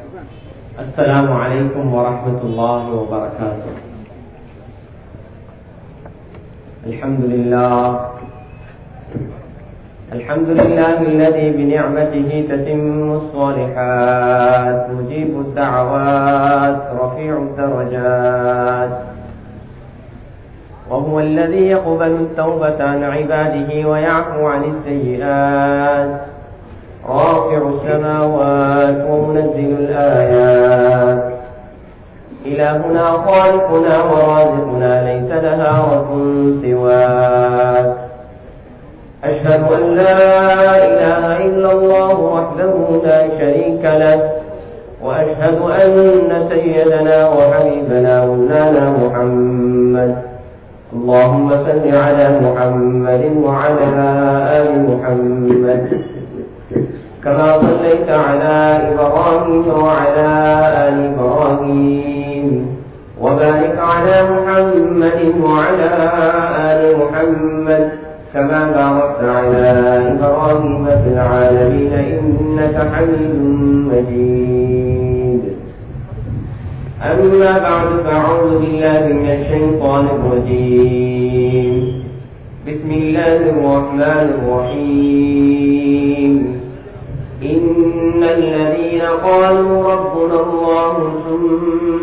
السلام عليكم ورحمة الله وبركاته. الحمد لله الذي بنعمته تتم الصالحات، مجيب الدعوات، رفيع الدرجات، وهو الذي يقبل التوبة عن عباده ويعفو عن السيئات، رافع السماوات ومنزل الآيات، إلهنا خالقنا ورازقنا ليس لها رب سواك. أشهد أن لا إله إلا الله وحده لا شريك له، وأشهد أن سيدنا وحبيبنا مولانا محمد، اللهم صل على محمد وعلى آل محمد كما صليت على إبراهيم وعلى آل إبراهيم، وبارك على محمد وعلى آل محمد كما باركت على إبراهيم في العالمين إنك حميد مجيد. أما بعد، فأعوذ بالله من الشيطان الرجيم. بسم الله الرحمن الرحيم. إن الذين قالوا ربنا الله ثم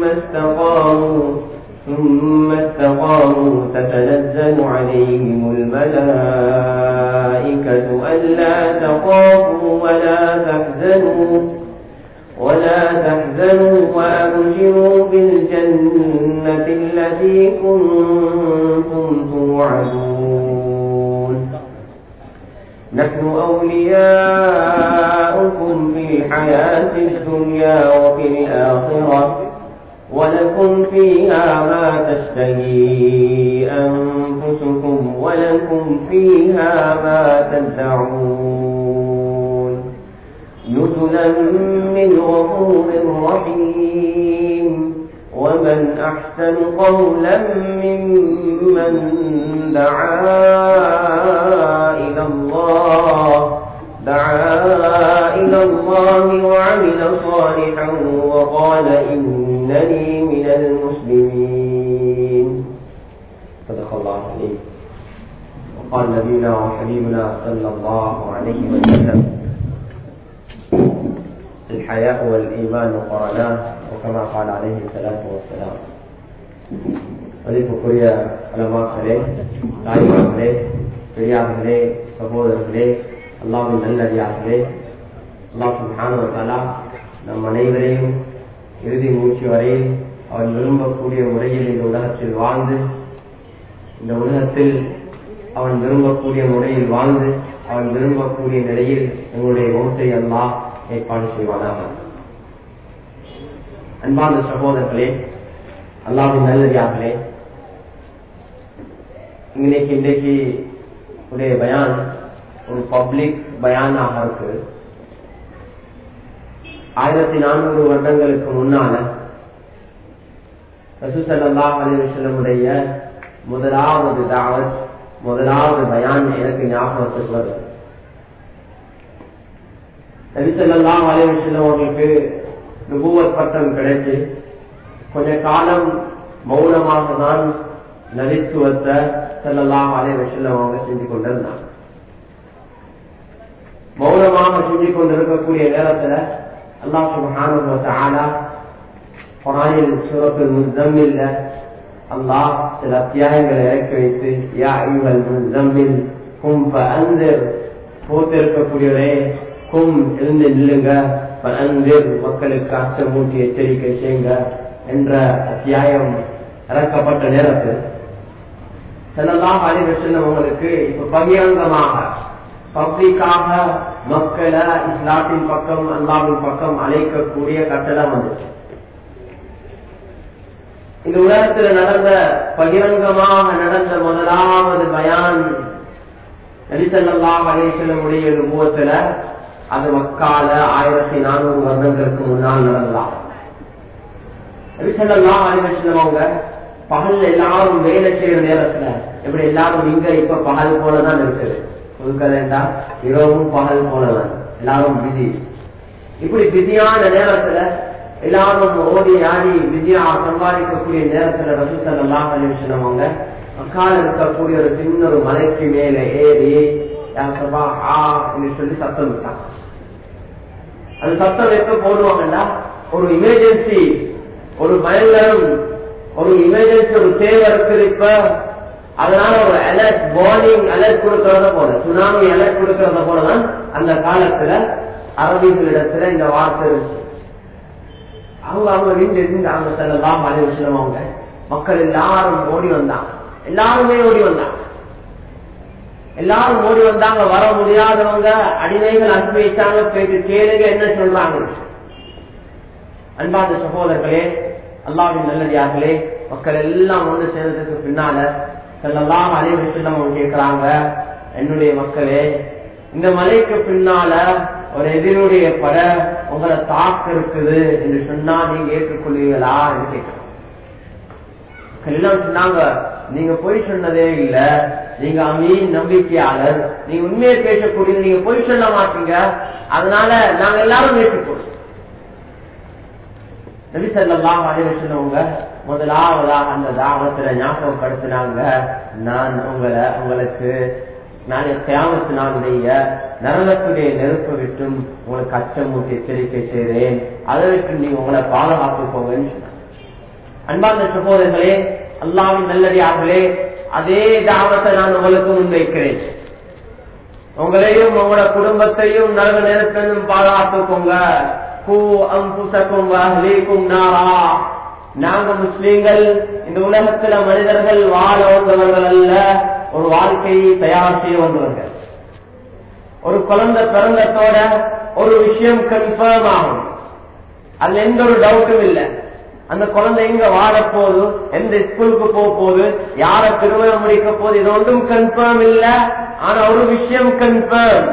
استقاموا تتنزل عليهم الملائكة ألا تخافوا ولا تحزنوا وأبشروا بالجنة التي كنتم توعدون. نحن أولياؤكم في الحياة الدنيا وفي الآخرة، ولكم فيها ما تشتهي أنفسكم ولكم فيها ما تدعون، نزلا من غفور رحيم. ومن أحسن قولا ممن دعا إلى الله وعمل صالحا وقال إنني من المسلمين. صدق الله العظيم. وقال نبينا وحبيبنا صلى الله عليه وسلم: الحياء والإيمان قرنا، وكما قال عليه الصلاة والسلام. மதிப்புக்குரிய உலமாக்களே, தாய்மார்களே, பெரியார்களே, சகோதரர்களே, அல்லாஹ்வின் நல்லடியார்களே, அல்லாஹ் சுப்ஹானஹு வ தஆலா நம் அனைவரையும் இறுதி மூச்சு வரை அவன் விரும்பக்கூடிய முறையில் இந்த உலகத்தில் வாழ்ந்து, இந்த உலகத்தில் அவன் விரும்பக்கூடிய முறையில் வாழ்ந்து, அவன் விரும்பக்கூடிய நிலையில் எங்களுடைய மௌத்தை அல்லாஹ் ஏற்பாடு செய்வானாக. அன்பார்ந்த சகோதரர்களே, அல்லாஹ்வின் நல்லடியார்களே, இன்றைக்கு உடைய பயான் ஒரு பப்ளிக் பயானாக இருக்கு. 1400 வருடங்களுக்கு முன்னால ரசூல் ஸல்லல்லாஹு அலைஹி வஸல்லம் முதலாவது தாவத், முதலாவது பயான் எனக்கு ஞாபகத்துக்கு வருது. நபி ஸல்லல்லாஹு அலைஹி வஸல்லம் அவர்களுக்கு நுபுவத் பட்டம் கிடைச்சு கொஞ்ச காலம் மௌனமாக தான் நபித்துவத்தை ஸல்லல்லாஹு அலைஹி வஸல்லம் அவங்க செஞ்சு கொண்டிருந்தாங்க. மௌனமாக செஞ்சு கொண்டிருக்கக்கூடிய நேரத்துல அல்லாஹ் சுப்ஹானஹு வ தஆலா குர்ஆனில் சூரத்துல் முஸம்மில்ல அல்லாஹ் சில அத்தியாயங்களை இறக்கி வைத்து, யா அய்யுஹல் முஸம்மில் கும் ஃபஅன்திர், போட்டிருக்கக்கூடியவரே கும் எழுந்து நில்லுங்க, ஃபஅன்திர் மக்களுக்கு அச்சமூட்டி எச்சரிக்கை செய்யுங்க என்ற அத்தியாயம் இறக்கப்பட்ட நேரத்தில் ஸல்லல்லாஹு அலைஹி வஸல்லம் அவங்களுக்கு இப்ப பகிரங்கமாக பப்ளிக்காக மக்களை இஸ்லாத்தின் பக்கம், அல்லாஹ்வின் பக்கம் அழைக்கக்கூடிய கட்டளம் வந்துச்சு. இந்த உலகத்தில் நடந்த பகிரங்கமாக நடந்த முதலாவது பயான் நபி ஸல்லல்லாஹு அலைஹி வஸல்லம் உடைய நுபுவத்துல, அது மக்கால 1400 வருடங்களுக்கு முன்னால் நடந்ததாம். நபி ஸல்லல்லாஹு அலைஹி வஸல்லம் அவங்க பகல் எல்லாரும் வேலை செய்யற நேரத்துல, எப்படி எல்லாரும் இங்க இப்ப பகல் போலதான் இருக்குது, சொல்லுக்கா இரவும் பகல் போலதான், எல்லாரும் பிஸி. இப்படி பிஸியான நேரத்துல எல்லாரும் ஓடி ஆடி விஜயா சம்பாதிக்கக்கூடிய நேரத்துல ரசூல் ஸல்லல்லாஹு அலைஹி வஸல்லம் அவங்க மக்கால இருக்கக்கூடிய ஒரு சின்ன ஒரு மலைக்கு மேல ஏறி சொல்லி சத்தம் விட்டாங்க. அது சத்தம் எப்ப போடுவாங்கன்னா ஒரு எமர்ஜென்சி, ஒரு பயங்கரம், ஒரு எமர்ஜென்சி, ஒரு தேவை இருக்குது. இப்ப அதனால ஒரு அலர்ட், வார்னிங் அலர்ட் கொடுக்கறத போல, சுனாமி அலர்ட் கொடுக்கறத போலதான் அந்த காலத்துல அரபிகளிடத்துல இந்த வார்த்தை இருந்துச்சு. அவங்க நின்று அவங்க ஸல்லல்லாஹு அலைஹி வஸல்லம் அவங்க மக்கள் எல்லாரும் ஓடி வந்தாங்க. எல்லாருமே ஓடி வந்தாங்க. எல்லாரும் ஓடி வந்தாங்க. வர முடியாதவங்க அடிமைகள் அனுப்பி வைத்தாங்க. போயிட்டு கேளுங்க என்ன சொல்றாங்க. அன்பார்ந்த சகோதரர்களே, அல்லாஹ்வின் நல்லடியார்களே, மக்கள் எல்லாம் ஒன்று சேர்ந்ததுக்கு பின்னால ஸல்லல்லாஹு அலைஹி வஸல்லம் அவங்க கேட்கிறாங்க, என்னுடைய மக்களே, இந்த மலைக்கு பின்னால ஒரு எதிரியுடைய பட உங்களை தாக்க இருக்குது என்று சொன்னா நீங்க ஏற்றுக்கொள்வீங்களா என்று கேட்கிறாங்க. எல்லாம் சொன்னாங்க, நீங்க பொய் சொன்னதே இல்ல, நீங்க அமீன் நம்பிக்கையாளர், நீங்க உண்மையை பேசக்கூடிய, நீங்க பொய் சொல்ல மாட்டீங்க, அதனால நாங்க எல்லாரும் ஏற்றுக்கொள்வோம். நபி ஸல்லல்லாஹு அலைஹி வஸல்லம் முதலாவதாக அந்த தாவத்துல ஞாபகப்படுத்தினாங்க, நான் உங்களுக்கு நாளை கியாமத் நாளுடைய நரகத்துடைய நெருப்பை விட்டும் உங்களுக்கு அச்சமூட்டி எச்சரிக்கை செய்கிறேன், அதை விட்டு நீங்க உங்களை பாதுகாத்துக்கோங்கன்னு சொன்னாங்க. அன்பார்ந்த சகோதரர்களே, அல்லாஹ்வின் நல்லடியார்களே, அதே தாவத்தை நான் உங்களுக்கு முன்வைக்கிறேன். உங்களையும் உங்களோட குடும்பத்தையும் நரக நெருப்பிலும் பாதுகாத்துக்கோங்க. நாங்க முஸ்லீம்கள் இந்த உலகத்துல மனிதர்கள் வாழ வந்தவர்கள் அல்ல, ஒரு வாழ்க்கையை தயார் செய்ய வந்தவர்கள். ஒரு குழந்தை பிறந்தத்தோட ஒரு விஷயம் கன்ஃபார்ம் ஆகும், அதுல எந்த ஒரு டவுட்டும் இல்லை. அந்த குழந்தை எங்க வாழ போகுது, எந்த ஸ்கூலுக்கு போக போகுது, யார திருமணம் முடிக்க போகுது, இது ஒன்றும் கன்ஃபார்ம் இல்ல. ஆனா ஒரு விஷயம் கன்ஃபார்ம்,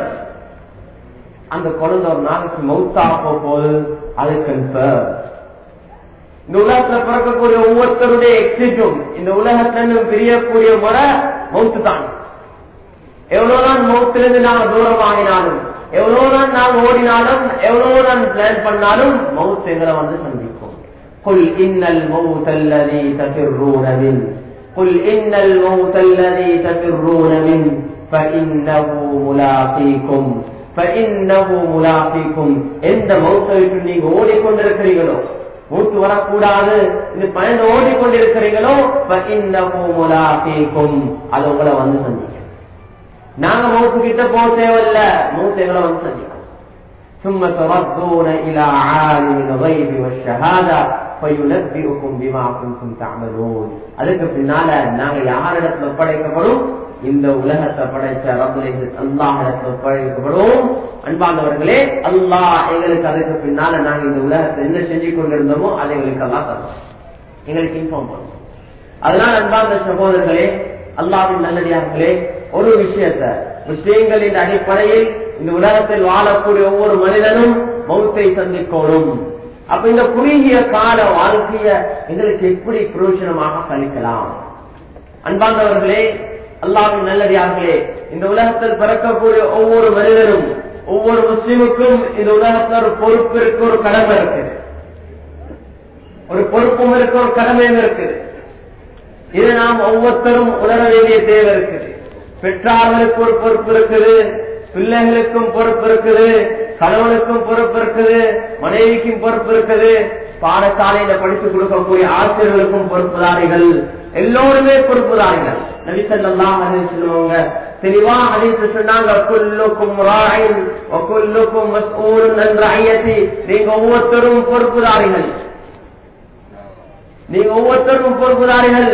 அந்த குழந்தை ஒரு நாளைக்கு மௌத்தாக போகுது, அது கன்ஃபார்ம். இந்த உலகத்துல பிறக்கக்கூடிய ஒவ்வொருத்தருடைய எக்ஸிட்டும் இந்த உலகத்துல பிரியக்கூடிய முறை மௌத்து தான். எவ்வளவுதான் மௌத்திலிருந்து நாம் தூரமாகினாலும், எவ்வளவுதான் நாம் ஓடினாலும், எவ்வளவுதான் பிளான் பண்ணாலும் மௌத் எங்களை வந்து சந்திக்கும். قل إن الموت الذي تفرون منه قل إن الموت الذي تفرون منه فإنه ملاقيكم فإنه ملاقيكم. எந்த மௌத்தை விட்டு நீங்க ஓடிக்கொண்டிருக்கிறீங்களோ, மூத்து வரக்கூடாது இது பயந்து ஓடிக்கொண்டிருக்கிறீங்களோ, فإنه ملاقيكم, அது உங்களை வந்து சந்திக்கும். நாங்க மௌத்து கிட்ட போக தேவையில்ல, மௌத்து எங்களை வந்து சந்திக்கும். ثم تردون إلى عالم الغيب والشهادة فينبئكم بما كنتم تعملون. அதுக்கு பின்னால நாங்க யாரிடத்துல ஒப்படைக்கப்படும், இந்த உலகத்தை படைச்ச ரப்புல் இஸ்ஸத் அல்லாஹ்விடத்துல ஒப்படைக்கப்படும். அன்பானவர்களே, அல்லாஹ் எங்களுக்கு அதுக்கு பின்னால நாங்க இந்த உலகத்தை என்ன செஞ்சு கொண்டிருந்தோமோ அதை எங்களுக்கு அல்லாஹ் தருவான், எங்களுக்கு இன்ஃபார்ம் பண்ணுவோம். அதனால அன்பார்ந்த சகோதரர்களே, அல்லாஹ்வின் நல்லடியார்களே, ஒரு விஷயத்தை முஸ்லிம்களின் அடிப்படையில் இந்த உலகத்தில் வாழக்கூடிய ஒவ்வொரு மனிதனும் மௌத்தை சந்திக்கணும். அப்ப இந்த குறுகிய கால வாழ்க்கைய எங்களுக்கு எப்படி பிரயோஜனமாக கழிக்கலாம்? அன்பார்ந்தவர்களே, அல்லாஹ்வின் நல்லடியார்களே, இந்த உலகத்தில் பிறக்கக்கூடிய ஒவ்வொரு மனிதனும், ஒவ்வொரு முஸ்லிமுக்கும் இந்த உலகத்தில் ஒரு பொறுப்பு இருக்கு, ஒரு கடமை இருக்கு, ஒரு பொறுப்பும் இருக்கு, ஒரு கடமையும் இருக்குது. இது நாம் ஒவ்வொருத்தரும் உணர வேண்டிய தேவை இருக்குது. பெற்றார்களுக்கு ஒரு பொறுப்பு இருக்குது, பிள்ளைகளுக்கும் பொறுப்பு இருக்குது, கணவனுக்கும் பொறுப்பு இருக்குது, மனைவிக்கும் பொறுப்பு இருக்குது, பாடசாலையில படித்து கொடுக்கக்கூடிய ஆசிரியர்களுக்கும் பொறுப்புதாரிகள், எல்லோருமே பொறுப்புதாரிகள். நபி ஸல்லல்லாஹு அலைஹி வஸல்லம் தெளிவா ஹதீஸ் சொன்னாங்க, குல்லுக்கும் ராயின் வ குல்லுக்கும் மஸ்ஊலுன் அன் ரஅய்யதி. நீங்க ஒவ்வொருத்தரும் பொறுப்புதாரிகள், நீங்க ஒவ்வொருத்தரும் பொறுப்புதாரிகள்.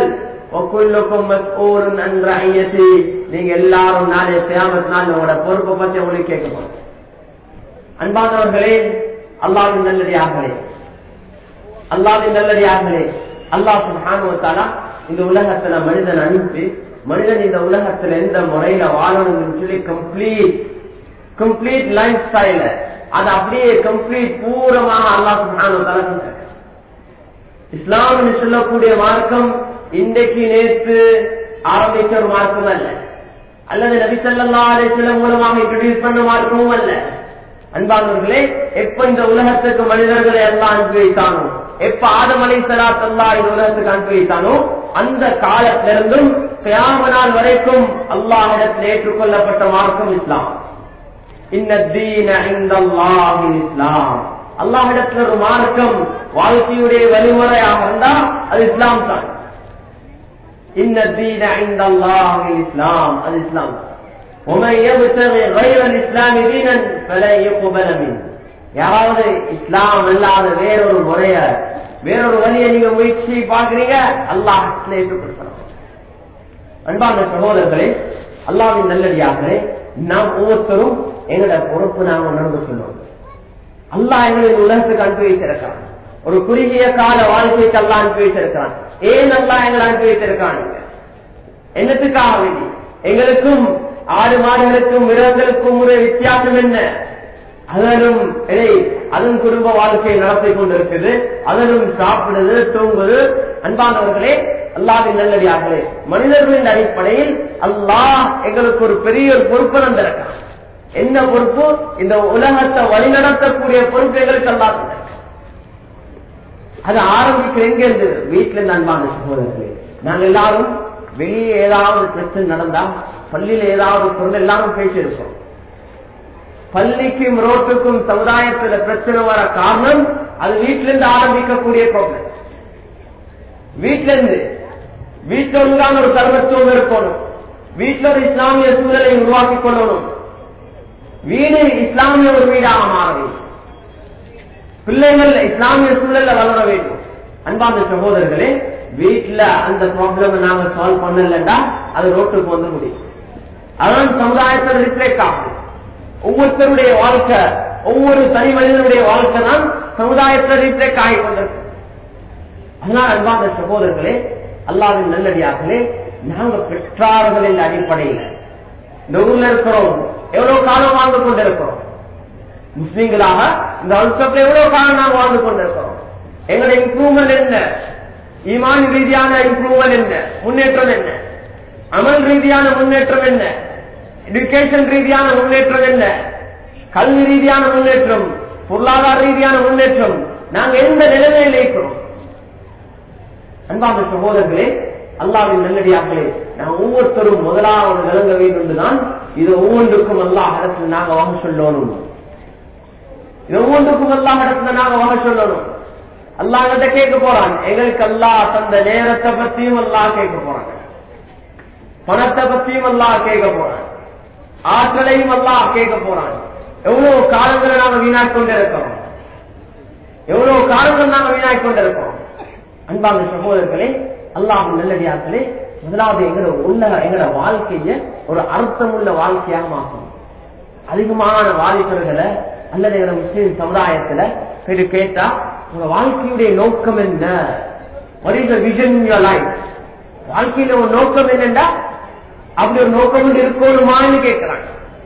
நீங்க எல்லாரும் நாளை கியாமத் நாள் உங்களோட பொறுப்பை பற்றி உங்களுக்கு கேட்கப்படும். அன்பானவர்களே, அல்லாஹ்வின் நல்லடியார்களே, அல்லாஹ்வின் நல்லடியார்களே, அல்லாஹ் சுப்ஹானஹு வ தஆலா இந்த உலகத்துல மனிதன் அனுப்பி, மனிதன் இந்த உலகத்துல எந்த முறையில வாழணும்னு சொல்லி கம்ப்ளீட் லைஃப் ஸ்டைல அது அப்படியே கம்ப்ளீட் பூரமாக அல்லாஹ் சுப்ஹானஹு வ தஆலா சொல்றார். இஸ்லாம் சொல்லக்கூடிய மார்க்கம் இன்றைக்கு நேற்று ஆரம்பிச்ச ஒரு மார்க்கம் அல்ல, அல்லது நபி ஸல்லல்லாஹு அலைஹி வஸல்லம் மூலமாக இன்ட்ரோடியூஸ் பண்ண மார்க்கமும் அல்ல. அன்பானவர்களே, எப்ப இந்த உலகத்துக்கு மனிதர்களை எல்லாம் அனுப்பி வைத்தானோ, எப்ப ஆதம் அலைஹிஸ்ஸலாத்து அல்லாஹ் இந்த உலகத்துக்கு அனுப்பி வைத்தானோ அந்த காலத்திலிருந்தும் கியாம நாள் வரைக்கும் அல்லாஹ்விடத்தில் ஏற்றுக்கொள்ளப்பட்ட மார்க்கம் இஸ்லாம். இன்னத்தீன இன்தல்லாஹில் இஸ்லாம். அல்லாஹ்விடத்தில் ஒரு மார்க்கம் வாழ்க்கையுடைய வழிமுறையாக இருந்தா அது இஸ்லாம் தான். இன்னத்தீன இன்தல்லாஹில் இஸ்லாம், அது இஸ்லாம். ومن يبتغي غير الاسلام دينا فلا يقبل منه. யாராவது இஸ்லாம் அல்லாத வேறொரு முறைய வேறொரு வழியை நீங்க முயற்சி பாக்குறீங்க, அல்லாஹ் ஏற்றுக்கொள்கிறான். அன்பான சகோதரர்களே, அல்லாஹ்வின் நல்லடியார்களே, நாம் ஒவ்வொருத்தரும் எங்களோட பொறுப்பு நாம உணர்ந்து சொல்லுவோம். அல்லாஹ் எங்களுக்கு உலகத்துக்கு அனுப்பி வைத்திருக்கான். ஒரு குறுகிய கால வாழ்க்கைக்கு அல்லாஹ் அனுப்பி வைத்திருக்கான். ஏன் அல்லாஹ் எங்களை அனுப்பி வைத்திருக்கான்? என்னத்துக்காக வேண்டி? எங்களுக்கும் ஆடு மாடுகளுக்கும் மிருகங்களுக்கும் ஒரு வித்தியாசம் என்ன? அதன் குடும்ப வாழ்க்கையை நடத்தி கொண்டிருக்குது, அதனும் சாப்பிடுது, தூங்குது. அன்பானவர்களே, அல்லாஹ்வின் நல்லடியார்களே, மனிதர்களின் அடிப்படையில் அல்லாஹ் எங்களுக்கு ஒரு பெரிய ஒரு பொறுப்பு தந்திருக்கான். என்ன பொறுப்பு? இந்த உலகத்தை வழிநடத்தக்கூடிய பொறுப்பு எங்களுக்கு அல்லாஹ் தந்திருக்கான். அது ஆரம்பிக்கிற எங்க இருந்து? வீட்டுல இருந்து. அன்பான சகோதரர்களே, நாங்க எல்லாரும் வெளியே ஏதாவது பிரச்சனை நடந்தா, பள்ளியில ஏதாவது பொருள் எல்லாரும் பேசியிருக்கோம். பள்ளிக்கும் ரோட்டுக்கும் சமுதாயத்துல பிரச்சனை வர காரணம் அது வீட்டிலிருந்து ஆரம்பிக்கக்கூடிய ப்ராப்ளம். வீட்டுல ஒழுங்கான ஒரு சர்வத்துவம் இருக்கணும். வீட்டுல ஒரு இஸ்லாமிய சூழலை உருவாக்கி கொள்ளணும். வீடு இஸ்லாமிய ஒரு வீடாக மாற வேண்டும். பிள்ளைகள் இஸ்லாமிய சூழல்ல வளர வேண்டும். அன்பான சகோதரர்களே, வீட்டுல அந்த ப்ராப்ளம் நாங்க சால்வ் பண்ணலன்னா அது ரோட்டுக்கு வந்து முடியும். அதான் சமுதாயத்தில் ரிஃப்ளெக்ட் ஆகும். ஒவ்வொருத்தருடைய வாழ்க்கை, ஒவ்வொரு தனி மனிதனுடைய வாழ்க்கை தான் சமுதாயத்தில் ரிஃப்ளெக்ட் ஆகி கொண்டிருக்கு. அதனால அன்பான சகோதரர்களே, அல்லாஹ்வின் நல்லடியார்களே, நாங்க பெற்றார்களின் அடிப்படையில் இந்த ஊர்ல இருக்கிறோம். எவ்வளவு காலம் வாழ்ந்து கொண்டிருக்கிறோம்? முஸ்லீம்களாக இந்த வருஷத்துல எவ்வளவு காலம் நாங்கள் வாழ்ந்து கொண்டிருக்கிறோம்? எங்களுடைய இம்ப்ரூவ்மெண்ட் என்ன? ஈமான் ரீதியான இம்ப்ரூவ்மெண்ட் என்ன? முன்னேற்றம் என்ன? அமல் ரீதியான முன்னேற்றம் என்ன? எஜுகேஷன் ரீதியான முன்னேற்றம் என்ன? கல்வி ரீதியான முன்னேற்றம், பொருளாதார ரீதியான முன்னேற்றம், நாங்க எந்த நிலைமையில் இருக்கிறோம்? அன்பான சகோதரர்களே, அல்லாஹ்வின் நல்லடியார்களே, நாம் ஒவ்வொருத்தரும் முதலாவது விளங்க வேண்டும் என்றுதான் இது ஒவ்வொன்றுக்கும் அல்லாஹ் இடத்துல நாங்க வாங்க சொல்லணும். இது ஒவ்வொன்றுக்கும் அல்லாஹ் இடத்துல நாங்க வாங்க சொல்லணும். அல்லாஹ் கிட்ட கேட்க போறான். எங்களுக்கு அல்லாஹ் தந்த நேரத்தை பத்தியும் அல்லாஹ் கேட்க போறாங்க, பணத்தை பத்தியும் அல்லாஹ் கேட்க போறான், ஆற்றலையும் அல்லாஹ் கேட்க போறான். எவ்வளவு காலங்களை நாங்க வீணாக்கி கொண்டிருக்கிறோம், எவ்வளவு காலங்கள் நாங்க வீணாக்கி கொண்டிருக்கிறோம். அன்பான சகோதரர்களே, அல்லாஹ்வின் நல்லடியார்களே, முதலாவது எங்களோட வாழ்க்கைய ஒரு அர்த்தமுள்ள வாழ்க்கையாக மாற்றணும். அதிகமான வாலிபர்களை அல்லது எங்க முஸ்லீம் சமுதாயத்துல கேட்டா, உங்க வாழ்க்கையுடைய நோக்கம் என்ன? What is the vision in your life? வாழ்க்கையில ஒரு நோக்கம் என்னண்டா, அப்படி ஒரு நோக்கம் இருக்கணுமான்னு கேட்கிறாங்க.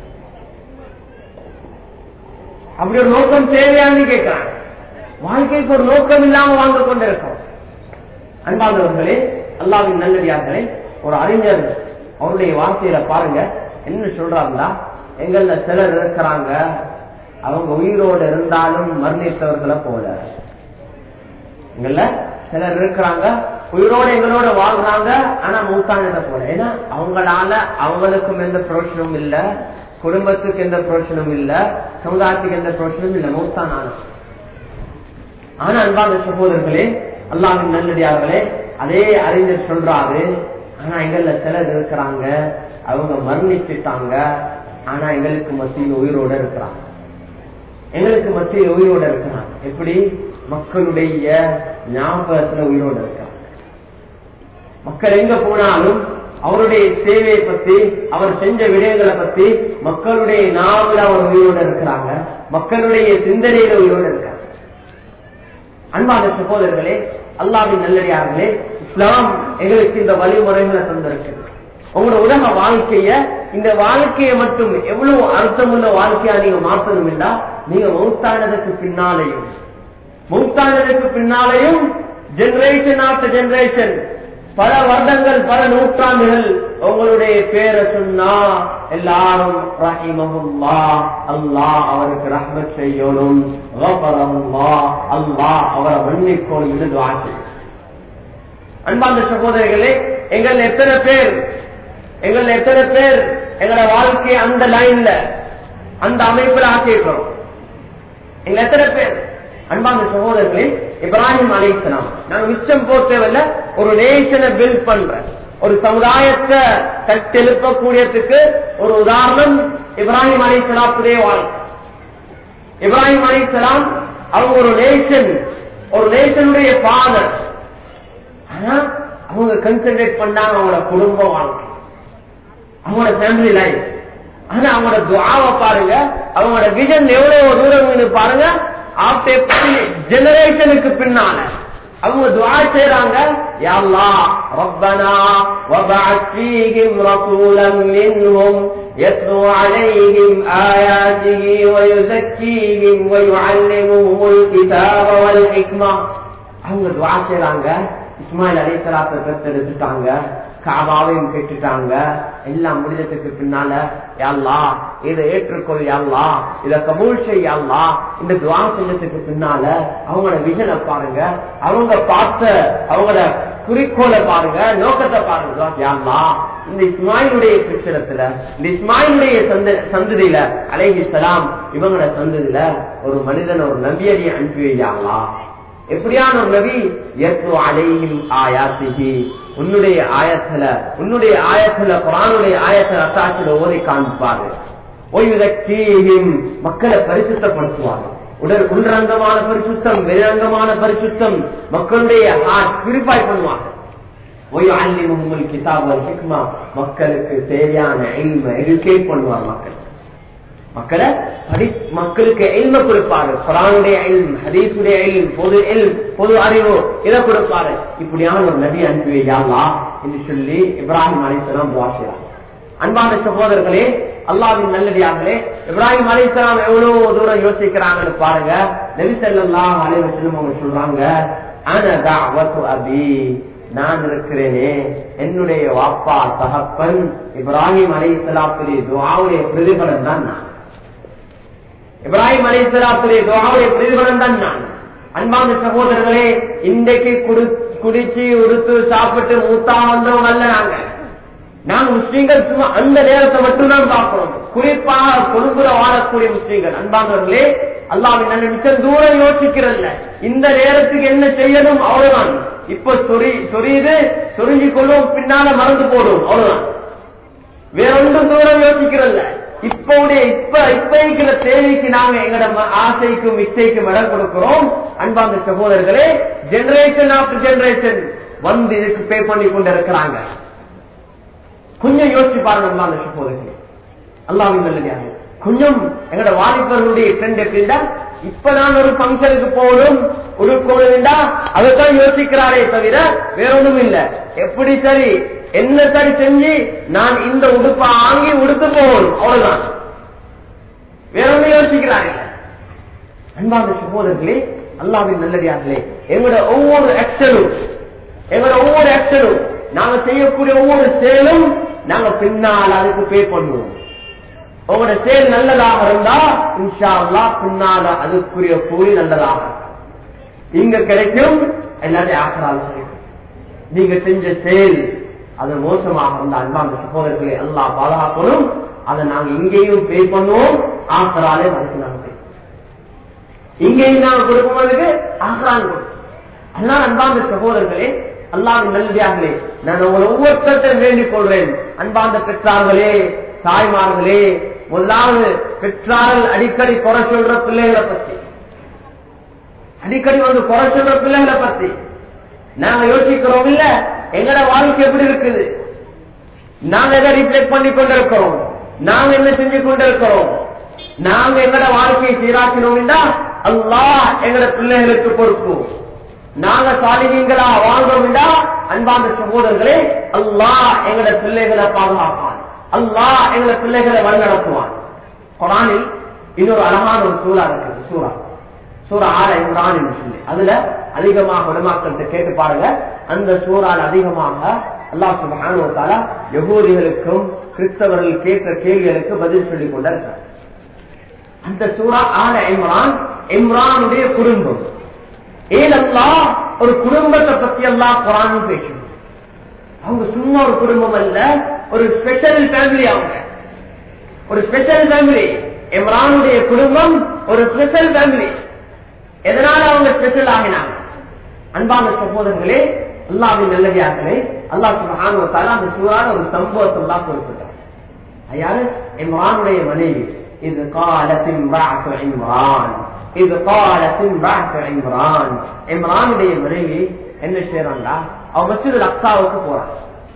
அப்படி ஒரு நோக்கம் தேவையான்னு கேட்கிறாங்க. வாழ்க்கைக்கு ஒரு நோக்கம் இல்லாம வாழ்ந்து கொண்டிருக்கோம். அன்பானவர்களே, அல்லாஹ்வின் நல்லடியார்களே, ஒரு அறிஞர் அவருடைய வார்த்தையில பாருங்க என்ன சொல்றாங்களா, எங்கள சிலர் இருக்கிறாங்க, அவங்க உயிரோடு இருந்தாலும் மரணித்தவர்களை போல. எங்கள சிலர் இருக்கிறாங்க, உயிரோட எங்களோட வாழ்றாங்க, ஆனா மூத்தானதை போல. ஏன்னா அவங்களால அவங்களுக்கும் எந்த பிரயோஜனமும் இல்ல, குடும்பத்துக்கு எந்த பிரயோஜனமும் இல்ல, சமுதாயத்துக்கு எந்த பிரயோஜனமும் இல்ல, மூத்தானால. ஆனா அன்பான சகோதரர்களே, அல்லாஹ்வின் நல்லடியார்களே, அதே அறிஞர் சொல்றாரு, ஆனா எங்கள சிலர் இருக்கிறாங்க, அவங்க மரணிச்சுட்டாங்க, ஆனா எங்களுக்கு மத்தியில் உயிரோட இருக்கிறாங்க. எங்களுக்கு மத்தியில் உயிரோட இருக்கிறாங்க. எப்படி? மக்களுடைய ஞாபகத்துல உயிரோட இருக்காங்க. மக்கள் எங்க போனாலும் அவருடைய சேவையை பத்தி, அவர் செஞ்ச விடயங்களை பத்தி மக்களுடைய நாவில் அவர் உயிரோட இருக்கிறாங்க, மக்களுடைய சிந்தனையில உயிரோட இருக்காங்க. அன்பான சகோதரர்களே, அல்லாஹ்வின் நல்லடியார்களே, இஸ்லாம் எங்களுக்கு இந்த வழிமுறைகளை தந்திருக்கிறது. உங்களோட உலக வாழ்க்கைய, இந்த வாழ்க்கையை மட்டும் எவ்வளவு அர்த்தமுள்ள வாழ்க்கையா நீங்க மாற்றணும் என்றா, நீங்க மௌத்தானதுக்கு பின்னாலேயும் ஜெனரேஷன் ஆஃப்டர் ஜெனரேஷன், பல வருடங்கள், பல நூற்றாண்டுகள் உங்களுடைய பேரை சொன்னா எல்லாரும் ரஹிமஹுல்லாஹ் அல்லாஹ் அவருக்கு ரஹ்மத் செய்யணும், கஃபரல்லாஹ் அல்லாஹ் அவரை மன்னிக்கணும் என்று துஆ செய்யணும். அன்பார்ந்த சகோதரர்களே, எங்கள் எத்தனை பேர் எங்களோட வாழ்க்கையை அந்த லைன்ல அந்த அமைப்புல ஆக்கியிருக்கிறோம்? எங்க எத்தனை பேர்? அன்பார்ந்த சகோதரர்களே, இப்ராஹிம் அலைஹிஸ்ஸலாம் நாங்க மிச்சம் போட்டவல்ல ஒரு நேஷனை பில்ட் பண்ற ஒரு சமுதாயத்தை கட்டெழுப்பக்கூடியதுக்கு ஒரு உதாரணம் இப்ராஹிம் அலைஹிஸ்ஸலாத்துடைய வாழ்க்கை. இப்ராஹிம் அலைஹிஸ்ஸலாம் அவங்க ஒரு நேஷனுடைய ஃபாதர். ஆனா அவங்க கன்சென்ட்ரேட் பண்ணாங்க அவங்களோட குடும்ப வாழ்க்கை, அவங்களோட ஃபேமிலி லைஃப். ஆனா அவங்களோட துஆவை பாருங்க, அவங்களோட விஷன் எவ்வளவு தூரம் பாருங்க. ஆஃப்டர் ஜெனரேஷனுக்கு பின்னால அவங்க துஆ செய்றாங்க, யா அல்லாஹ் ரப்பனா வபஅத் ஃபீஹிம் ரசூலன் மின்ஹும் யத்லு அலைஹிம் ஆயாத்திஹி வயுஸக்கீஹிம் வயுஅல்லிமுஹுல் கிதாப வல் ஹிக்மா. அவங்க துஆ செய்றாங்க, இஸ்மாயில் அலைஹிஸ்ஸலாத்தை பெற்றெடுத்துட்டாங்க, காபாவையும் கேட்டுட்டாங்க. எல்லாம் முடிஞ்சதுக்கு பின்னால யா அல்லாஹ் இதை ஏற்றுக்கொள், யா அல்லாஹ் இதை கபூல் செய், யா அல்லாஹ் இந்த துஆ செஞ்சதுக்கு பின்னால அவங்களோட விஷனை பாருங்க, அவங்க பார்த்த அவங்களோட குறிக்கோளை பாருங்க, நோக்கத்தை பாருங்க. யா அல்லாஹ் இந்த இஸ்மாயிலுடைய பிச்சரத்துல, இந்த இஸ்மாயிலுடைய சந்ததியில அலைஹிஸ்ஸலாம் இவங்களோட சந்ததியில ஒரு மனிதன், ஒரு நபியை அனுப்பி வை யா அல்லாஹ். எப்படியான ஒரு நபி? யத்லு அலைஹிம் ஆயாத்திஹி, உன்னுடைய ஆயத்துல குர்ஆனுடைய ஆயத்துல அத்தாட்சியில ஓதி காண்பாரு. வயுஸக்கீஹிம், மக்களை பரிசுத்தப்படுத்துவாங்க. உள்ரங்கமான பரிசுத்தம், வெளிரங்கமான பரிசுத்தம், மக்களுடைய ஹார்ட் பியூரிஃபை பண்ணுவாங்க. வயுஅல்லிமுஹுல் கிதாப வல் ஹிக்மா, மக்களுக்கு தேவையான இல்ம எஜுகேட் பண்ணுவார். மக்களுக்கு இல்ம கொடுப்பாரு. குர்ஆனுடைய இல்ம், ஹதீஸுடைய இல்ம், பொது அறிவு இதை கொடுப்பாரு. இப்படியான ஒரு நபி அனுப்பி யா அல்லாஹ் என்று சொல்லி இப்ராஹிம் அலைஹிஸ்ஸலாம் துஆ செய்றாங்க. அன்பான சகோதரர்களே, அல்லாஹ்வின் நல்லடியார்களே, இப்ராஹிம் அலைஹிஸ்ஸலாம் எவ்வளவு தூரம் யோசிக்கிறாங்கன்னு பாருங்க. நபி ஸல்லல்லாஹு அலைஹி வஸல்லம் அவங்க சொல்றாங்க, அன தஅவத்து அபி, நான் இருக்கிறேனே, என்னுடைய வாப்பா தகப்பன் இப்ராஹிம் அலைஹிஸ்ஸலாத்துடைய துஆவுடைய பிரதிபலன் தான் நான். இப்ராஹிம் அலைஹிஸ்ஸலாத்துடைய துஆவுடைய பிரதிபலன் தான் நான். அன்பான சகோதரர்களே, இன்றைக்கு குடிச்சு உடுத்து சாப்பிட்டு மூத்தா வந்தவங்க அல்ல நாங்க முஸ்லீம்கள். சும்மா அந்த நேரத்தை மட்டும் தான் பார்க்கிறோம். குறிப்பாக கொழும்புல வாழக்கூடிய முஸ்லீம்கள் அன்பானவர்களே, அல்லாஹ்வின் நல்ல மிச்சம் தூரம் யோசிக்கிறல்ல, இந்த நேரத்துக்கு என்ன செய்யணும் அவ்வளவுதான். இப்ப சொரிஞ்சு கொள்ளும், பின்னால மறந்து போடும், அவ்வளவுதான். வேற ஒன்றும் தூரம் யோசிக்கிறல்ல. இப்ப இருக்கிற தேவைக்கு நாங்க எங்களோட ஆசைக்கும் இச்சைக்கும் இடம் கொடுக்கிறோம். அன்பார்ந்த சகோதரர்களே, ஜெனரேஷன் ஆஃப்டர் ஜெனரேஷன் வந்து இதுக்கு பே பண்ணி கொண்டு இருக்கிறாங்க. கொஞ்சம் யோசிச்சு பாருங்க அன்பார்ந்த சகோதரர்களே, அல்லாஹ்வின் நல்லடியார்களே, கொஞ்சம் எங்களோட வாலிபர்களுடைய ட்ரெண்ட் எப்படின்னா, இப்ப நான் ஒரு ஃபங்க்ஷனுக்கு போகணும், உடுக்கணும்டா அதைத்தான் யோசிக்கிறாரே தவிர வேற ஒண்ணும் இல்ல. எப்படி சரி என்ன சரி செஞ்சு நான் இந்த உடுப்பை வாங்கி உடுத்து போகணும், அவ்வளவுதான். வேற ஒன்னும் யோசிக்கிறாங்க. அன்பார்ந்த சகோதரர்களே, அல்லாஹ்வின் நல்லடியார்களே, எங்களோட ஒவ்வொரு ஆக்ஷனும் நாங்க செய்யக்கூடிய ஒவ்வொரு செயலும் நாங்க பின்னால் அதுக்கு பே பண்ணுவோம். உங்களோட செயல் நல்லதாக இருந்தா இன்ஷா அல்லாஹ் பின்னால அதுக்குரிய கூலி நல்லதாக இங்க கிடைக்கும், எல்லாத்தையும் ஆக்கிறால் கிடைக்கும். நீங்க செஞ்ச செயல் அது மோசமாக இருந்தா அன்பார்ந்த சகோதரர்களே, அல்லாஹ் பாதுகாக்கணும். அதை நாங்க இங்கேயும் பே பண்ணுவோம், ஆக்கிறாலே அதுக்கு நாங்க பே இங்கேயும் நாங்க கொடுக்கும்போதுக்கு ஆக்கிறான் கொடுக்கும். அதனால அன்பார்ந்த சகோதரர்களே, அல்லாஹ்வின் நல்லடியார்களே, நான் உங்களை ஒவ்வொருத்தரையும் வேண்டிக் கொள்றேன். அன்பார்ந்த பெற்றார்களே, தாய்மார்களே, முதலாவது பெற்றார்கள் அடிக்கடி குறை சொல்ற பிள்ளைகளை பத்தி, அடிக்கடி வந்து குறை சொல்ற பிள்ளைகளை பத்தி நாங்க யோசிக்கிறோம் இல்ல. எங்கட வாழ்க்கை எப்படி இருக்குது, நாங்க எதை ரிஃப்ளெக்ட் பண்ணி கொண்டிருக்கிறோம், நாங்க என்ன செஞ்சு கொண்டிருக்கிறோம், நாங்க எங்கட வாழ்க்கையை சீராக்கணும். அல்லாஹ் எங்கட பிள்ளைகளுக்கு பொறுப்பு. நாங்க சாலிகீங்களா வாழ்றோம். அன்பார்ந்த சகோதரர்களே, அல்லாஹ் எங்கட பிள்ளைகளை பாதுகாப்பான், அல்லாஹ் எங்களை பிள்ளைகளை வழிநடத்துவான். குர்ஆனில் இன்னொரு அழகான ஒரு சூரா இருக்குது, சூரா ஆல இம்ரான் என்று சொல்லி. அதுல அதிகமாக உலமாக்கள் கேட்டு பாருங்க. அந்த சூறால் அதிகமாக அல்லாஹ் சுப்ஹானஹு வ தஆலா யஹூதிகளுக்கும் கிறிஸ்தவர்கள் கேட்ட கேள்விகளுக்கு பதில் சொல்லிக் கொண்டிருக்கிறார். அந்த சூரா ஆல இம்ரான், இம்ரானுடைய குடும்பம். ஏன் அல்லாஹ் ஒரு குடும்பத்தை பத்தி அல்லாஹ் குர்ஆன் பேசணும். அவங்க சும்மா ஒரு குடும்பம் அல்ல, ஒரு ஸ்பெஷல் ஃபேமிலி. அவங்க ஒரு ஸ்பெஷல் ஃபேமிலி. இம்ரானுடைய குடும்பம் ஒரு ஸ்பெஷல் ஃபேமிலி. எதனால அவங்க ஸ்பெஷல் ஆகினாங்க? அன்பான சகோதரர்களே, அல்லாஹ்வின் நல்லடியார்களே, அல்லாஹ் சுப்ஹானஹு வ தஆலா அந்த சூரால ஒரு சம்பவத்தை அல்லாஹ் குறிப்பிட்டார். யாரு? இம்ரானுடைய மனைவி. இது قالت امرأة عمران இது قالت امرأة عمران. இம்ரானுடைய மனைவி என்ன செய்றாங்க? அவ மஸ்ஜிதுல் அக்ஸாவுக்கு போறாங்க.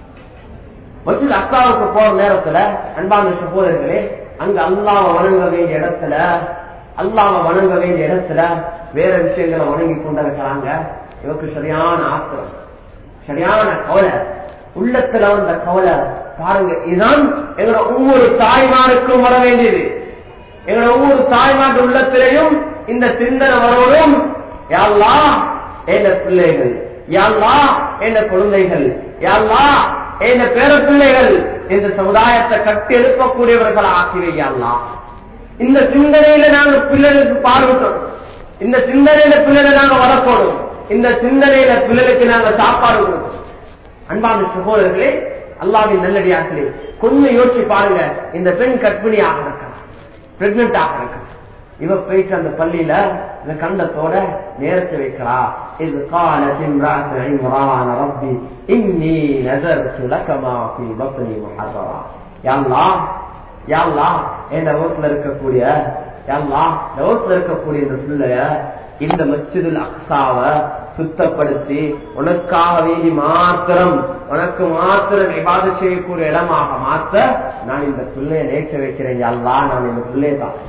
மஸ்ஜிதுல் அக்ஸாவுக்கு போற நேரத்துல அன்பான சகோதரர்களே, அங்க அல்லாஹ்வை வணங்க வேண்டிய இடத்துல, அல்லாஹ்வை வணங்க வேண்டிய இடத்துல வேற விஷயங்களை வணங்கி கொண்டிருக்கிறாங்க. இவருக்கு சரியான ஆத்திரம், சரியான கவலை, உள்ளத்துல வந்த கவலை பாருங்க. இதுதான் எங்களோட ஒவ்வொரு தாய்மாருக்கும் வர வேண்டியது. எங்களோட ஒவ்வொரு தாய்மார் உள்ளத்திலையும் இந்த சிந்தனை வரணும். யா அல்லாஹ் என்ற பிள்ளைகள், யா அல்லாஹ் என்ற குழந்தைகள், யா அல்லாஹ் என்ற பேர பிள்ளைகள் இந்த சமுதாயத்தை கட்டி எழுப்பக்கூடியவர்கள் ஆக்கிவை. யா அல்லாஹ் இந்த சிந்தனையில நாங்க பிள்ளைகளுக்கு பார்வைக்கணும். இந்த சிந்தனையில பிள்ளைகளை நாங்க வளர்க்கணும். இந்த சிந்தனையில பிள்ளைகளுக்கு நாங்க சாப்பாடு கொடுக்கணும். அன்பான சகோதரர்களே, அல்லாஹ்வின் நல்லடியார்களே, கொஞ்சம் யோசிச்சு பாருங்க. இந்த பெண் கர்ப்பிணியாக இருக்கலாம், பிரெக்னன்ட் ஆக இருக்கலாம். இவ போயிட்டு அந்த பள்ளியில இந்த கண்டத்தோட நேரத்தை வைக்கிறா. இது قالت امرأة عمران ربي إني نذرت لك ما في بطني محررا. யா அல்லாஹ், யா அல்லாஹ் என்ற ரோட்ல இருக்கக்கூடிய, யா அல்லாஹ் இந்த ரோட்ல இருக்கக்கூடிய இந்த பிள்ளைய இந்த மஸ்ஜிதுல் அக்ஸாவை சுத்தப்படுத்தி உனக்காக வேண்டி மாத்திரம், உனக்கு மாத்திரம் இபாதத் செய்யக்கூடிய இடமாக மாற்ற நான் இந்த பிள்ளைய நேற்ற வைக்கிறேன். யா அல்லாஹ் நான் இந்த பிள்ளைய தான்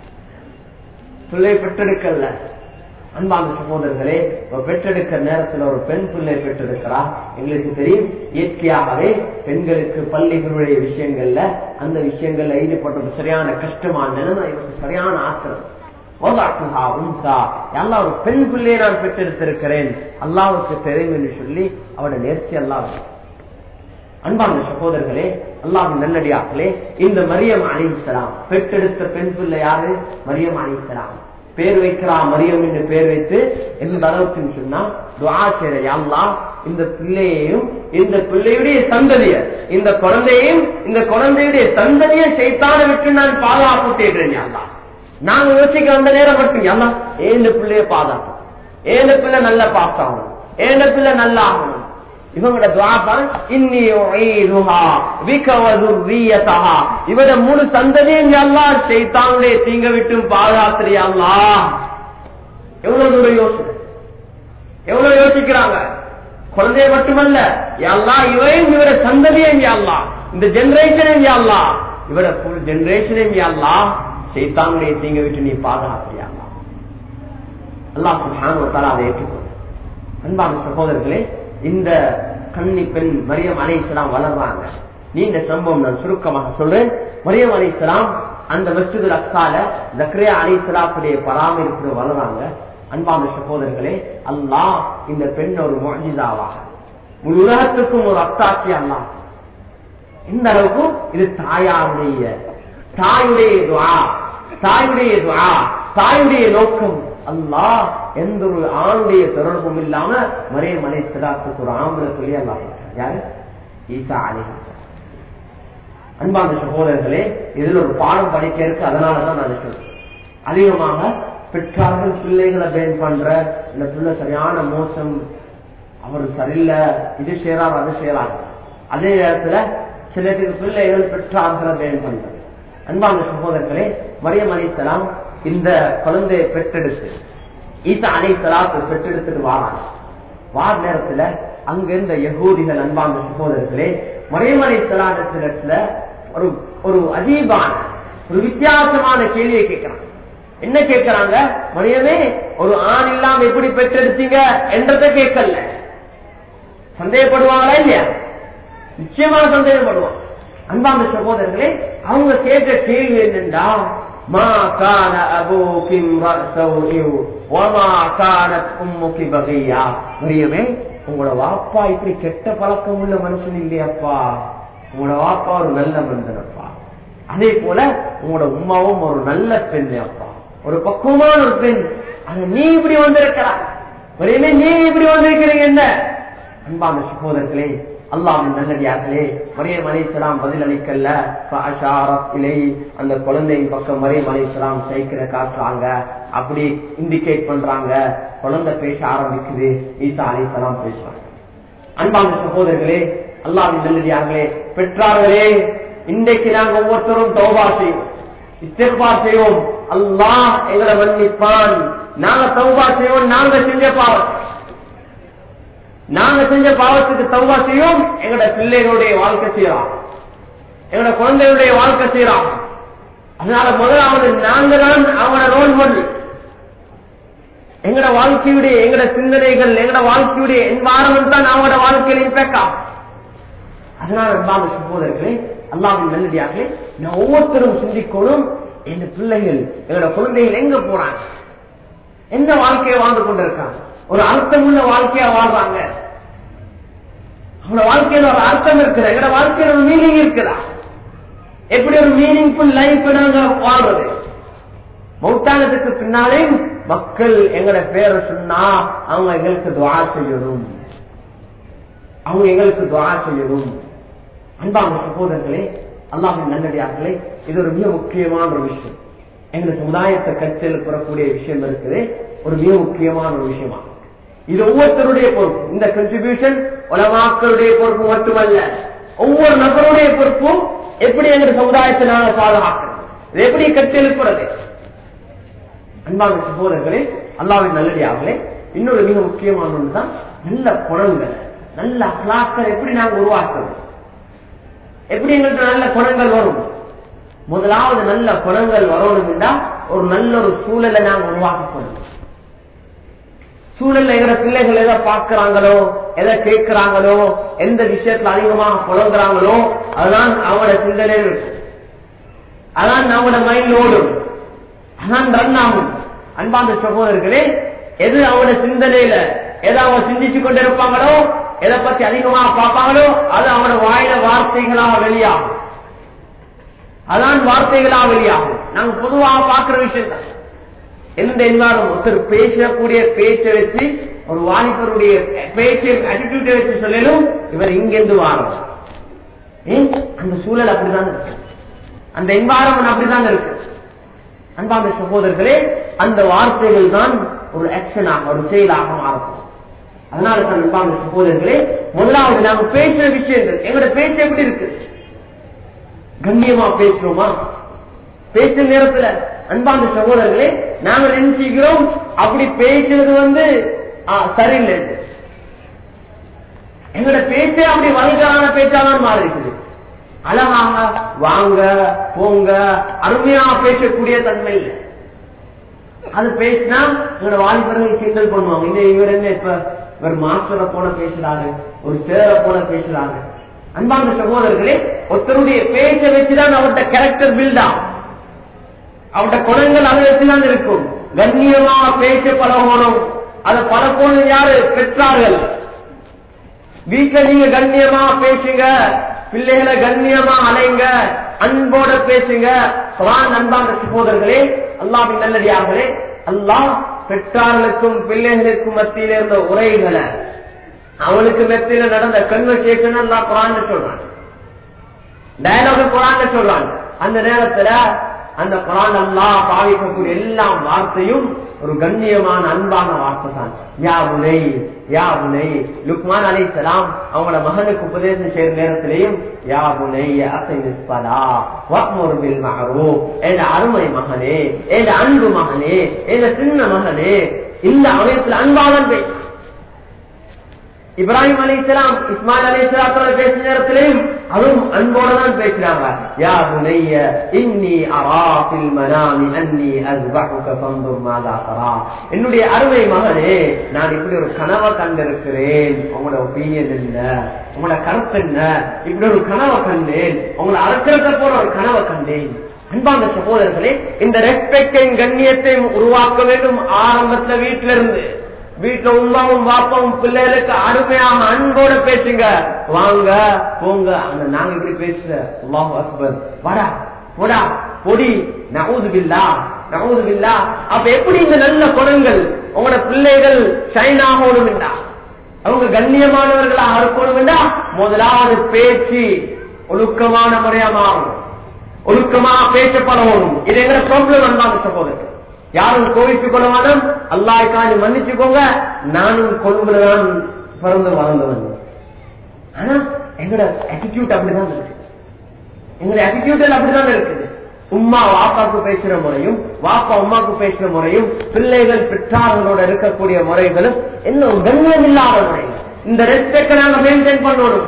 பிள்ளையை பெற்றெடுக்கல. அன்பான சகோதரர்களே, பெற்றெடுக்கிற நேரத்தில் ஒரு பெண் பிள்ளை பெற்றெடுக்கிறா. எங்களுக்கு தெரியும், இயற்கையாகவே பெண்களுக்கு பள்ளிகளுடைய விஷயங்கள்ல அந்த விஷயங்கள்ல ஈடுபட்டது சரியான கஷ்டமான நிலைமை. இவருக்கு சரியான ஆத்திரம். ஒரு பெண் பிள்ளையை நான் பெற்றெடுத்திருக்கிறேன், அல்லாஹ்வுக்கு தெரியும் என்று சொல்லி அவருடைய நேர்ச்சி அல்லாஹ். அன்பான சகோதரர்களே, அல்லாஹ்வின் நல்லடியார்களே, இந்த மரியம் அலைஹிஸ்ஸலாம் பெற்றெடுத்த பெண் பிள்ளை யாரு? மரியம் அலைஹிஸ்ஸலாம். பேர் வைக்கிறா மரியம் என்று பேர் வைத்து எந்த அளவுக்கு சொன்னா துஆ செய்ற, யா அல்லாஹ் இந்த பிள்ளையையும் இந்த பிள்ளையுடைய சந்ததிய, இந்த குழந்தையையும் இந்த குழந்தையுடைய சந்ததிய சைத்தானை விட்டு நான் பாதுகாப்பு தேடுறேன். யா அல்லாஹ் நாங்க யோசிக்க அந்த நேரம் மட்டும், யா அல்லாஹ் ஏன் பிள்ளைய பாதுகாப்பு, ஏன் பிள்ளை நல்ல பாஸ் ஆகணும், ஏன் பிள்ளை நல்லா ஆகணும். இவங்களோட துஆ பாருங்க, இன்னி உஈதுஹா பிக வ ذُرِّيَّتَهَا. இவட மூணு சந்ததியும் யா அல்லாஹ் ஷைத்தானுடைய தீங்க விட்டு பாதுகாத்துறியா யா அல்லாஹ். எவ்வளவு தூரம் யோசனை, எவ்வளவு யோசிக்கிறாங்க. குழந்தைய மட்டுமல்ல, யா அல்லாஹ் இவரையும் இவர சந்ததியும் யா அல்லாஹ், இந்த ஜெனரேஷனையும் யா அல்லாஹ், இவர ஃபுல் ஜெனரேஷனையும் யா அல்லாஹ் ஷைத்தானுடைய தீங்க விட்டு நீ பாதுகாத்துறியா யா அல்லாஹ். அல்லாஹ் சுப்ஹானஹு வ தஆலா அதை ஏற்றுக்கொண்டார். அன்பான சகோதரர்களே, இந்த கன்னி பெண் மரியம் அலைஹிஸ்ஸலாம் வளர்றாங்க. நீண்ட சம்பவம் நான் சுருக்கமாக சொல்றேன். மரியம் அலைஹிஸ்ஸலாம் அந்த மஸ்ஜிதுல் அக்ஸால ஜக்கரியா அலைஹிஸ்ஸலாத்துடைய பராமரிப்பு வளர்றாங்க. அன்பான சகோதரர்களே, அல்லாஹ் இந்த பெண் ஒரு முஅஜிஸாவாக முழு உலகத்துக்கும் ஒரு அத்தாட்சி அல்லாஹ். இந்த அளவுக்கு இது தாயுடைய துஆ, தாயுடைய துஆ, தாயுடைய நோக்கம். அல்லாஹ் எந்த ஒரு ஆணுடைய தொடர்பும் இல்லாம மரியம் அலைஹிஸ்ஸலாத்துக்கு ஒரு ஆம்பளை சொல்லி அல்லாஹ் யாரு? ஈசா அலைஹிஸ்ஸலாம். அன்பான சகோதரர்களே, இதுல ஒரு பாடம் படிக்க இருக்கு. அதனாலதான் நான் சொல்றேன். அதிகமாக பெற்றார்கள் பிள்ளைகளை பேன் பண்ற, இந்த பிள்ளை சரியான மோசம், அவர் சரியில்லை, இது செய்யறாரு அது செய்யறாங்க. அதே நேரத்துல சில பிள்ளைகள் பெற்றார்களை பேன் பண்ற. அன்பான சகோதரர்களே, மரியம் அலைஹிஸ்ஸலாம் இந்த குழந்தையை பெற்றெடுத்து ஈசா அலைஹிஸ்ஸலாத்தை பெற்றெடுத்துட்டு வாராங்க. வார நேரத்துல அங்க இருந்த யகூதிகள், அன்பான சகோதரர்களே, மரியம் அலைஹிஸ்ஸலாத்துல ஒரு ஒரு அஜீபான ஒரு வித்தியாசமான கேள்வியை கேட்கிறாங்க. என்ன கேட்கிறாங்க? மரியமே, ஒரு ஆண் இல்லாம எப்படி பெற்றெடுத்தீங்க என்றதை கேட்கல. சந்தேகப்படுவாங்களா இல்லையா? நிச்சயமான சந்தேகப்படுவாங்க. அன்பான சகோதரர்களே, அவங்க கேட்ட கேள்வி என்னென்றா, மா கான அபூகி ரஸௌஇ வமா கானத் உம்முகி பகியா. மரியமே, உங்களோட வாப்பா இப்படி கெட்ட பழக்கம் உள்ள மனுஷன் இல்லையாப்பா, உங்களோட வாப்பா ஒரு நல்ல மனிதனப்பா, அதே போல உங்களோட உமாவும் ஒரு நல்ல பெண் அப்பா, ஒரு பக்குவமான ஒரு பெண். ஆனா நீ இப்படி வந்திருக்கிறாய், ஒரேமே நீ இப்படி வந்திருக்கிறீங்க என்ன? அன்பான சகோதரர்களே, அல்லாஹ்வின் நல்லடியார்களே, மரியம் அலைஹிஸ்ஸலாம் பதில் அளிக்கல. அந்த குழந்தையின் பக்கம் மரியம் அலைஹிஸ்ஸலாம் சைக்கிற காட்டுறாங்க, அப்படி இண்டிகேட் பண்றாங்க. குழந்தை பேச ஆரம்பிக்குது, ஈசா அலைஹிஸ்ஸலாம் பேசுறாங்க. அன்பான சகோதரர்களே, அல்லாஹ்வின் நல்லடியார்களே, பெற்றார்களே, இன்றைக்கு நாங்கள் ஒவ்வொருத்தரும் தௌபா செய்வோம், இஸ்திக்பார் செய்வோம். அல்லாஹ் எங்களை மன்னிப்பான். நாங்க தௌபா செய்வோம், நாங்க செஞ்ச பாவத்துக்கு தௌபா செய்வோம். எங்களோட பிள்ளைகளுடைய வாழ்க்கை செய்யலாம், எங்களோட குழந்தைகளுடைய வாழ்க்கை செய்யலாம். அதனால முதலாவது நாங்க தான் அவங்களோட ரோல் மாடல். எங்களோட வாழ்க்கையுடைய, எங்களோட சிந்தனைகள், எங்களோட வாழ்க்கையுடைய என்வாரன்மெண்ட் தான் அவங்களோட வாழ்க்கையில் இம்பாக்ட் ஆகும். அதனால அன்பான சகோதரர்களே, அல்லாஹ்வின் நல்லடியார்களே, நான் ஒவ்வொருத்தரும் சிந்திக்கணும், எங்க பிள்ளைகள், எங்களோட குழந்தைகள் எங்க போறாங்க, எந்த வாழ்க்கையை வாழ்ந்து கொண்டிருக்காங்க, ஒரு அர்த்தமுள்ள வாழ்க்கையா வாழ்றாங்க. அவங்களோட வாழ்க்கையில ஒரு அர்த்தம் இருக்குதா, எங்களோட வாழ்க்கையில ஒரு மீனிங் இருக்குதா, எப்படி ஒரு மீனிங்ஃபுல் லைஃப் நாங்க வாழ்றது. மௌத்தானதுக்கு பின்னாலே மக்கள் எங்களோட பேரை சொன்னா அவங்க எங்களுக்கு துஆ செய்யணும், அவங்க எங்களுக்கு துஆ செய்யணும். அன்பான சகோதரர்களே, அல்லாஹ்வின் நல்லடியார்களே, இது ஒரு மிக முக்கியமான ஒரு விஷயம். எங்களுடைய சமுதாயத்தை கட்சியில் பெறக்கூடிய விஷயம் இருக்குது, ஒரு மிக முக்கியமான ஒரு விஷயமா. இது ஒவ்வொருத்தருடைய பொறுப்பு. இந்த கன்ட்ரிபியூஷன் உலமாக்களுடைய பொறுப்பு மட்டுமல்ல, ஒவ்வொரு நபருடைய பொறுப்பும். எப்படி எங்களுடைய சமுதாயத்தை நாங்கள் பாதுகாக்கணும், இது எப்படி கட்சியெழுப்புறது. அன்பான சகோதரர்களே, அல்லாஹ்வின் நல்லடியார்களே, இன்னொரு மிக முக்கியமான ஒன்றுதான் நல்ல குணங்கள், நல்ல அக்லாக்கள் எப்படி நாங்கள் உருவாக்கணும், எப்படி எங்களுக்கு நல்ல குணங்கள் வரும். முதலாவது நல்ல குணங்கள் வரணும் என்றால் ஒரு நல்ல ஒரு சூழலை நாங்கள் உருவாக்கணும். சூழல்ல எங்க பிள்ளைகள் எதை பார்க்கிறாங்களோ, எதை கேட்கிறாங்களோ, எந்த விஷயத்துல அதிகமாக புலங்குறாங்களோ, அதுதான் அவங்களோட சிந்தனை இருக்கும், அதான் அவங்களோட மைண்ட் ஓடும், அதான் ரன் ஆகும். அன்பார்ந்த சகோதரர்களே, எது அவங்களோட சிந்தனையில எதை அவங்க சிந்திச்சு கொண்டிருப்பாங்களோ, எதை பத்தி அதிகமாக பார்ப்பாங்களோ, அது அவனோட வாயில வார்த்தைகளாக வெளியாகும், அதான் வார்த்தைகளாக வெளியாகும். நாங்க பொதுவாக பார்க்கிற விஷயம் தான். எந்த என்வாரம் ஒருத்தர் பேசக்கூடிய பேச்சை வச்சு, ஒரு வாலிபருடைய பேச்சை அட்டிடியூட்டை வச்சு சொல்லலும் இவர் இங்கிருந்து வாரம். அந்த சூழல் அப்படிதான் இருக்கு, அந்த என்வாரன்மெண்ட் அப்படிதான் இருக்கு. அன்பான சகோதரர்களே, அந்த வார்த்தைகள் தான் ஒரு ஆக்ஷனாக, ஒரு செயலாக மாறும். அதனால தான் அன்பான சகோதரர்களே, முதலாவது நாங்க பேசுற விஷயங்கள், எங்களோட பேச்சு எப்படி இருக்கு, கண்ணியமா பேசுறோமா? பேசுற நேரத்துல அன்பான சகோதரர்களே, நாங்க நினைச்சுக்கிறோம் அப்படி பேசுறது சரியில்லை. எங்களோட பேச்சே அப்படி வல்கரான பேச்சாதான் மாறி இருக்குது. அழகாக வாங்க போங்க அருமையா பேசக்கூடிய தன்மை இல்லை. அது பேசினா எங்களோட வாலிபர்கள் கிண்டல் பண்ணுவாங்க, இந்த இவர் என்ன இப்ப இவர் மாஸ்டரை போல பேசுறாரு, ஒரு சேரை போல பேசுறாரு. அன்பான சகோதரர்களே, ஒருத்தருடைய பேச்சை வச்சுதான் அவர்கிட்ட கேரக்டர் பில்ட் ஆகும், அவருடைய குணங்கள் அதை வச்சுதான் இருக்கும். கண்ணியமா பேச்ச பழகணும், அதை பழக்கணும் யாரு? பெற்றார்கள். வீட்டுல நீங்க கண்ணியமா பேசுங்க, பிள்ளைகளை கண்ணியமா அலைங்க, அன்போட பேசுங்க. அன்பான சகோதரர்களே, அல்லாஹ்வின் நல்லடியார்களே, அல்லாஹ் பெற்றார்களுக்கும் பிள்ளைகளுக்கும் மத்தியில இருந்த உரைகளை, அவனுக்கு மத்தியில நடந்த கன்வர்சேஷன் அல்லாஹ் குர்ஆன்ல சொல்றான், டயலாக் குர்ஆன்ல சொல்றான். அந்த நேரத்துல அந்த குர்ஆன் அல்லாஹ் பாவிக்கக்கூடிய எல்லா வார்த்தையும் ஒரு கண்ணியமான அன்பான வார்த்தை தான். யா புனை, யா புனை. லுக்மான் அலைஹிஸ்ஸலாம் அவங்களோட மகனுக்கு உபதேசம் செய்யற நேரத்திலையும் யா புனை அஸிமிஸ் ஸலா வஅ்முர் பில் மஅரூஃப், என்ற அருமை மகனே, என்ற அன்பு மகனே, என்ற சின்ன மகனே, இந்த அமைப்புல அன்பாதான் பேச. இப்ராஹிம் அலைஹிஸ்ஸலாம் இஸ்மாயில் அலைஹிஸ்ஸலாத்தோட பேசுற நேரத்திலையும் அதுவும் அன்போட தான் பேசுறாங்க. யா புனைய இன்னி அரா ஃபில் மனாமி அன்னி அஸ்பஹுக ஃபன்துர் மாதா தரா. என்னுடைய அருமை மகனே, நான் இப்படி ஒரு கனவை கண்டிருக்கிறேன், உங்களோட ஒப்பீனியன் என்ன, உங்களோட கருத்து என்ன, இப்படி ஒரு கனவை கண்டேன், உங்களை அரசத்தை போல ஒரு கனவை கண்டேன். அன்பான சகோதரர்களே, இந்த ரெஸ்பெக்டையும் கண்ணியத்தையும் உருவாக்க வேண்டும் ஆரம்பத்துல வீட்டில இருந்து. வீட்டுல உமாவும் வாப்பாவும் பிள்ளைகளுக்கு அருமையாக அன்போட பேசுங்க, வாங்க போங்க. அந்த நாங்க இப்படி பேசுற அல்லாஹு அக்பர், வாடா போடா பொடி, நஊது பில்லாஹ் நஊது பில்லாஹ். அப்ப எப்படி இந்த நல்ல குணங்கள் உங்களோட பிள்ளைகள் ஷைன் ஆகணும் என்றா, அவங்க கண்ணியமானவர்களாக இருக்கணும் என்றா, முதலாவது பேச்சு ஒழுக்கமான முறையா மாறும், ஒழுக்கமா பேசப்படணும். இது எங்க ப்ராப்ளம் அன்பான சகோதரர். யாரும் கோவித்துக் கொள்ளவானும் அல்லாஹ்க்காண்டி மன்னிச்சுக்கோங்க, நானும் கொழும்புலதான் பிறந்து வளர்ந்தவன். ஆனா எங்களோட ஆட்டிடியூட் அப்படிதான் இருக்கு, எங்களோட ஆட்டிடியூட் அப்படிதான் இருக்குது. உம்மா வாப்பாக்கு பேசுற முறையும் வாப்பா உமாக்கு பேசுற முறையும் பிள்ளைகள் பெற்றார்களோட இருக்கக்கூடிய முறைகளும் என்ன கண்ணியம் இல்லாத முறைகள். இந்த ரெஸ்பெக்ட் நாங்க மெயின்டைன் பண்ணணும்.